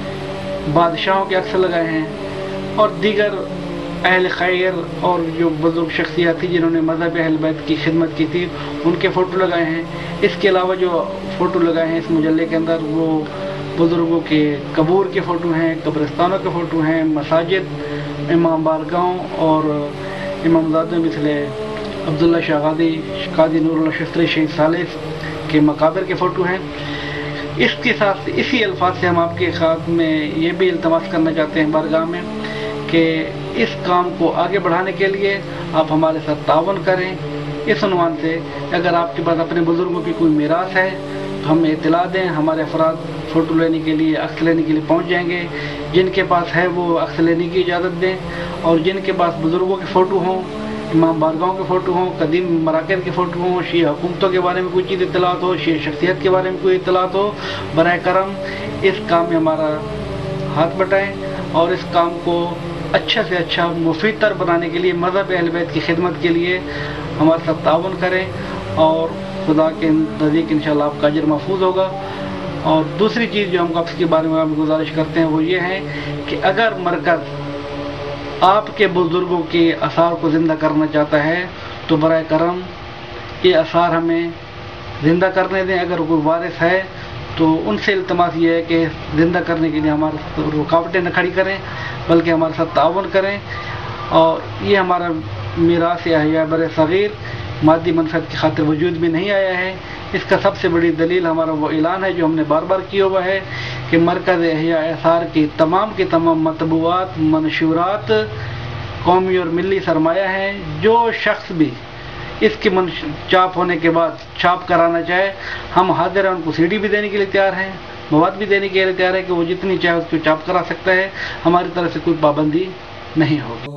बादशाहों के अक्स लगाए हैं और दीगर अहल खैर और जो बुजुर्ग शख्सियात थी जिन्होंने मज़हब अहल बैत की खिदमत की थी उनके फ़ोटो लगाए हैं। इसके अलावा जो फ़ोटो लगाए हैं इस मुजल्ले के अंदर वो बुजुर्गों के कबूर के फ़ोटो हैं, कब्रिस्तानों के फ़ोटो हैं, मसाजिद, इमाम बारगाहों और इमामज़ादों मिसले अब्दुल्ला शाह गादी, काजी नूरुल्लाह शस्त्री, शहीद सालिस के मकाबिर के फ़ोटो हैं। इसके साथ इसी अल्फाज से हम आपके ख़ात में ये भी इल्तमास करना चाहते हैं बारगाह में कि इस काम को आगे बढ़ाने के लिए आप हमारे साथ तावन करें। इस उन्वान से अगर आपके पास अपने बुज़ुर्गों की कोई मीरास है तो हमें इत्तला दें, हमारे अफराद फ़ोटो लेने के लिए, अक्स लेने के लिए पहुँच जाएंगे। जिनके पास है वो अक्स लेने की इजाज़त दें और जिनके पास बुज़ुर्गों के फ़ोटो हों, इमाम बारगाहों के फ़ोटो हों, कदीम मराकज़ के फ़ोटो हों, शिया हुकूमतों के बारे में कोई चीज़ इत्तलात हो, शिया शख्सियत के बारे में कोई इत्तलात हो, बराए करम इस काम में हमारा हाथ बटाएँ और इस काम को अच्छा से अच्छा मुफीद तर बनाने के लिए, मज़हब अहल बैत की खिदमत के लिए हमारे साथ तावन करें और खुदा के नज़दीक इंशाअल्लाह आपका अजर महफूज होगा। और दूसरी चीज़ जो हम आपके बारे में हम गुजारिश करते हैं वो ये है कि अगर मरकज़ आपके बुज़ुर्गों के आसार को ज़िंदा करना चाहता है तो बराए करम ये आसार हमें ज़िंदा करने दें। अगर कोई वारिस है तो उनसे इल्तमास ये है कि ज़िंदा करने के लिए हमारे रुकावटें न खड़ी करें बल्कि हमारे साथ ताउन करें। और ये हमारा मीरास इहया बर सग़ीर मादी मनफत की खातिर वजूद में नहीं आया है। इसका सबसे बड़ी दलील हमारा वो ऐलान है जो हमने बार बार किया हुआ है कि मरकज़ इहया आसार की तमाम मतबूआत, मंशूरात कौमी और मिली सरमाया है। जो शख्स भी इसके चाप होने के बाद छाप कराना चाहे हम हाजिर हैं, उनको सीडी भी देने के लिए तैयार हैं, मवाद भी देने के लिए तैयार है कि वो जितनी चाहे उसको छाप करा सकता है। हमारी तरफ से कोई पाबंदी नहीं होगी।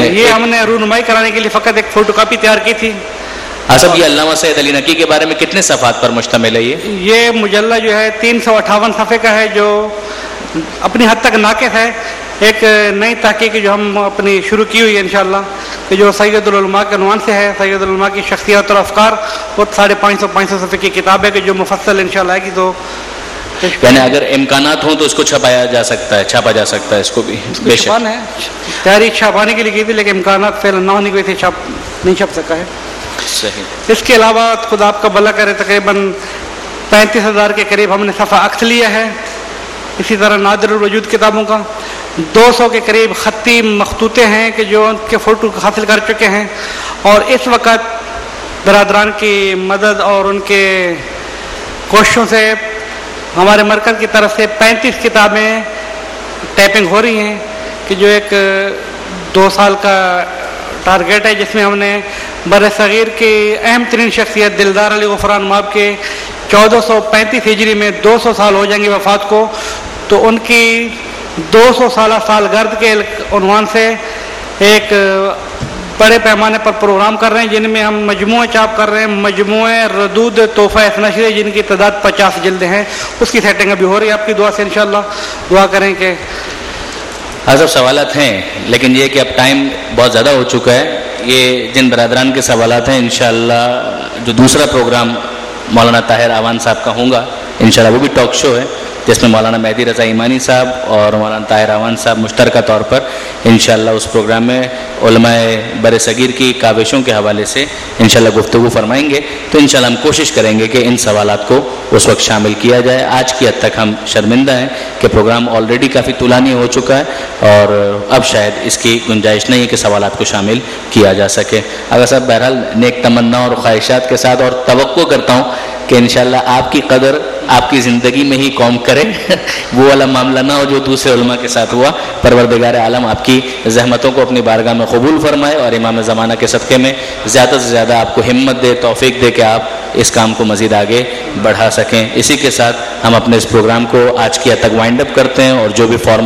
یہ ہم نے رونمائی کرانے کے لیے فقط ایک فوٹو کاپی تیار کی تھی. صاحب یہ علامہ سید علی نقی کے بارے میں کتنے صفحات پر مشتمل ہے؟ یہ مجلہ جو ہے 358 صفحے کا ہے، جو اپنی حد تک ناقص ہے. ایک نئی تحقیق جو ہم اپنی شروع کی ہوئی ہے انشاءاللہ، کہ جو سید العلماء کے عنوان سے ہے، سید العلماء کی شخصیت اور افکار، وہ 550 صفحے کی کتاب ہے کہ جو مفصل انشاءاللہ آئے گی. تو یعنی اگر امکانات ہوں تو اس کو چھپایا جا سکتا ہے، چھاپا جا سکتا ہے اس کو بھی. بے شک ہے تیاری چھپانے کے لیے کی تھی، لیکن امکانات فعلا نہ ہونے کی وجہ سے نہیں چھپ سکا ہے. صحیح. اس کے علاوہ خدا آپ کا بھلا کرے تقریباً 35,000 کے قریب ہم نے صفحہ عکس لیا ہے. اسی طرح نادر الوجود کتابوں کا 200 کے قریب خطی مخطوطے ہیں کہ جو ان کے فوٹو حاصل کر چکے ہیں. اور اس وقت برادران کی مدد اور ان کے کوششوں سے ہمارے مرکز کی طرف سے 35 کتابیں ٹائپنگ ہو رہی ہیں، کہ جو ایک 2 سال کا ٹارگیٹ ہے، جس میں ہم نے بر صغیر کی اہم ترین شخصیت دلدار علی غفران ماب کے 1435 ہجری میں 200 سال ہو جائیں گے وفات کو، تو ان کی 200 سالہ سالگرد کے عنوان سے ایک بڑے پیمانے پر پروگرام کر رہے ہیں، جن میں ہم مجموعہ چاپ کر رہے ہیں. مجموعہ ردود تحفہ اثنشری جن کی تعداد 50 جلدیں ہیں، اس کی سیٹنگ ابھی ہو رہی ہے. آپ کی دعا سے انشاءاللہ دعا کریں کہ حضرت سوالات ہیں، لیکن یہ کہ اب ٹائم بہت زیادہ ہو چکا ہے. یہ جن برادران کے سوالات ہیں انشاءاللہ جو دوسرا پروگرام مولانا طاہر اعوان صاحب کا ہوگا انشاءاللہ، وہ بھی ٹاک شو ہے جس میں مولانا مہدی رضا ایمانی صاحب اور مولانا طاہر اعوان صاحب مشترکہ طور پر انشاءاللہ اس پروگرام میں علماء بر صغیر کی کاوشوں کے حوالے سے انشاءاللہ گفتگو فرمائیں گے. تو انشاءاللہ ہم کوشش کریں گے کہ ان سوالات کو اس وقت شامل کیا جائے. آج کی حد تک ہم شرمندہ ہیں کہ پروگرام آلریڈی کافی طولانی ہو چکا ہے اور اب شاید اس کی گنجائش نہیں ہے کہ سوالات کو شامل کیا جا سکے. اگر صاحب بہرحال نیک تمنا اور خواہشات کے ساتھ، اور توقع کرتا ہوں کہ انشاءاللہ آپ کی قدر آپ کی زندگی میں ہی قوم کرے، وہ والا معاملہ نہ ہو جو دوسرے علماء کے ساتھ ہوا. پروردگار عالم آپ کی زحمتوں کو اپنی بارگاہ میں قبول فرمائے اور امام زمانہ کے صدقے میں زیادہ سے زیادہ آپ کو ہمت دے، توفیق دے کہ آپ اس کام کو مزید آگے بڑھا سکیں. اسی کے ساتھ ہم اپنے اس پروگرام کو آج کی حد تک وائنڈ اپ کرتے ہیں، اور جو بھی فارم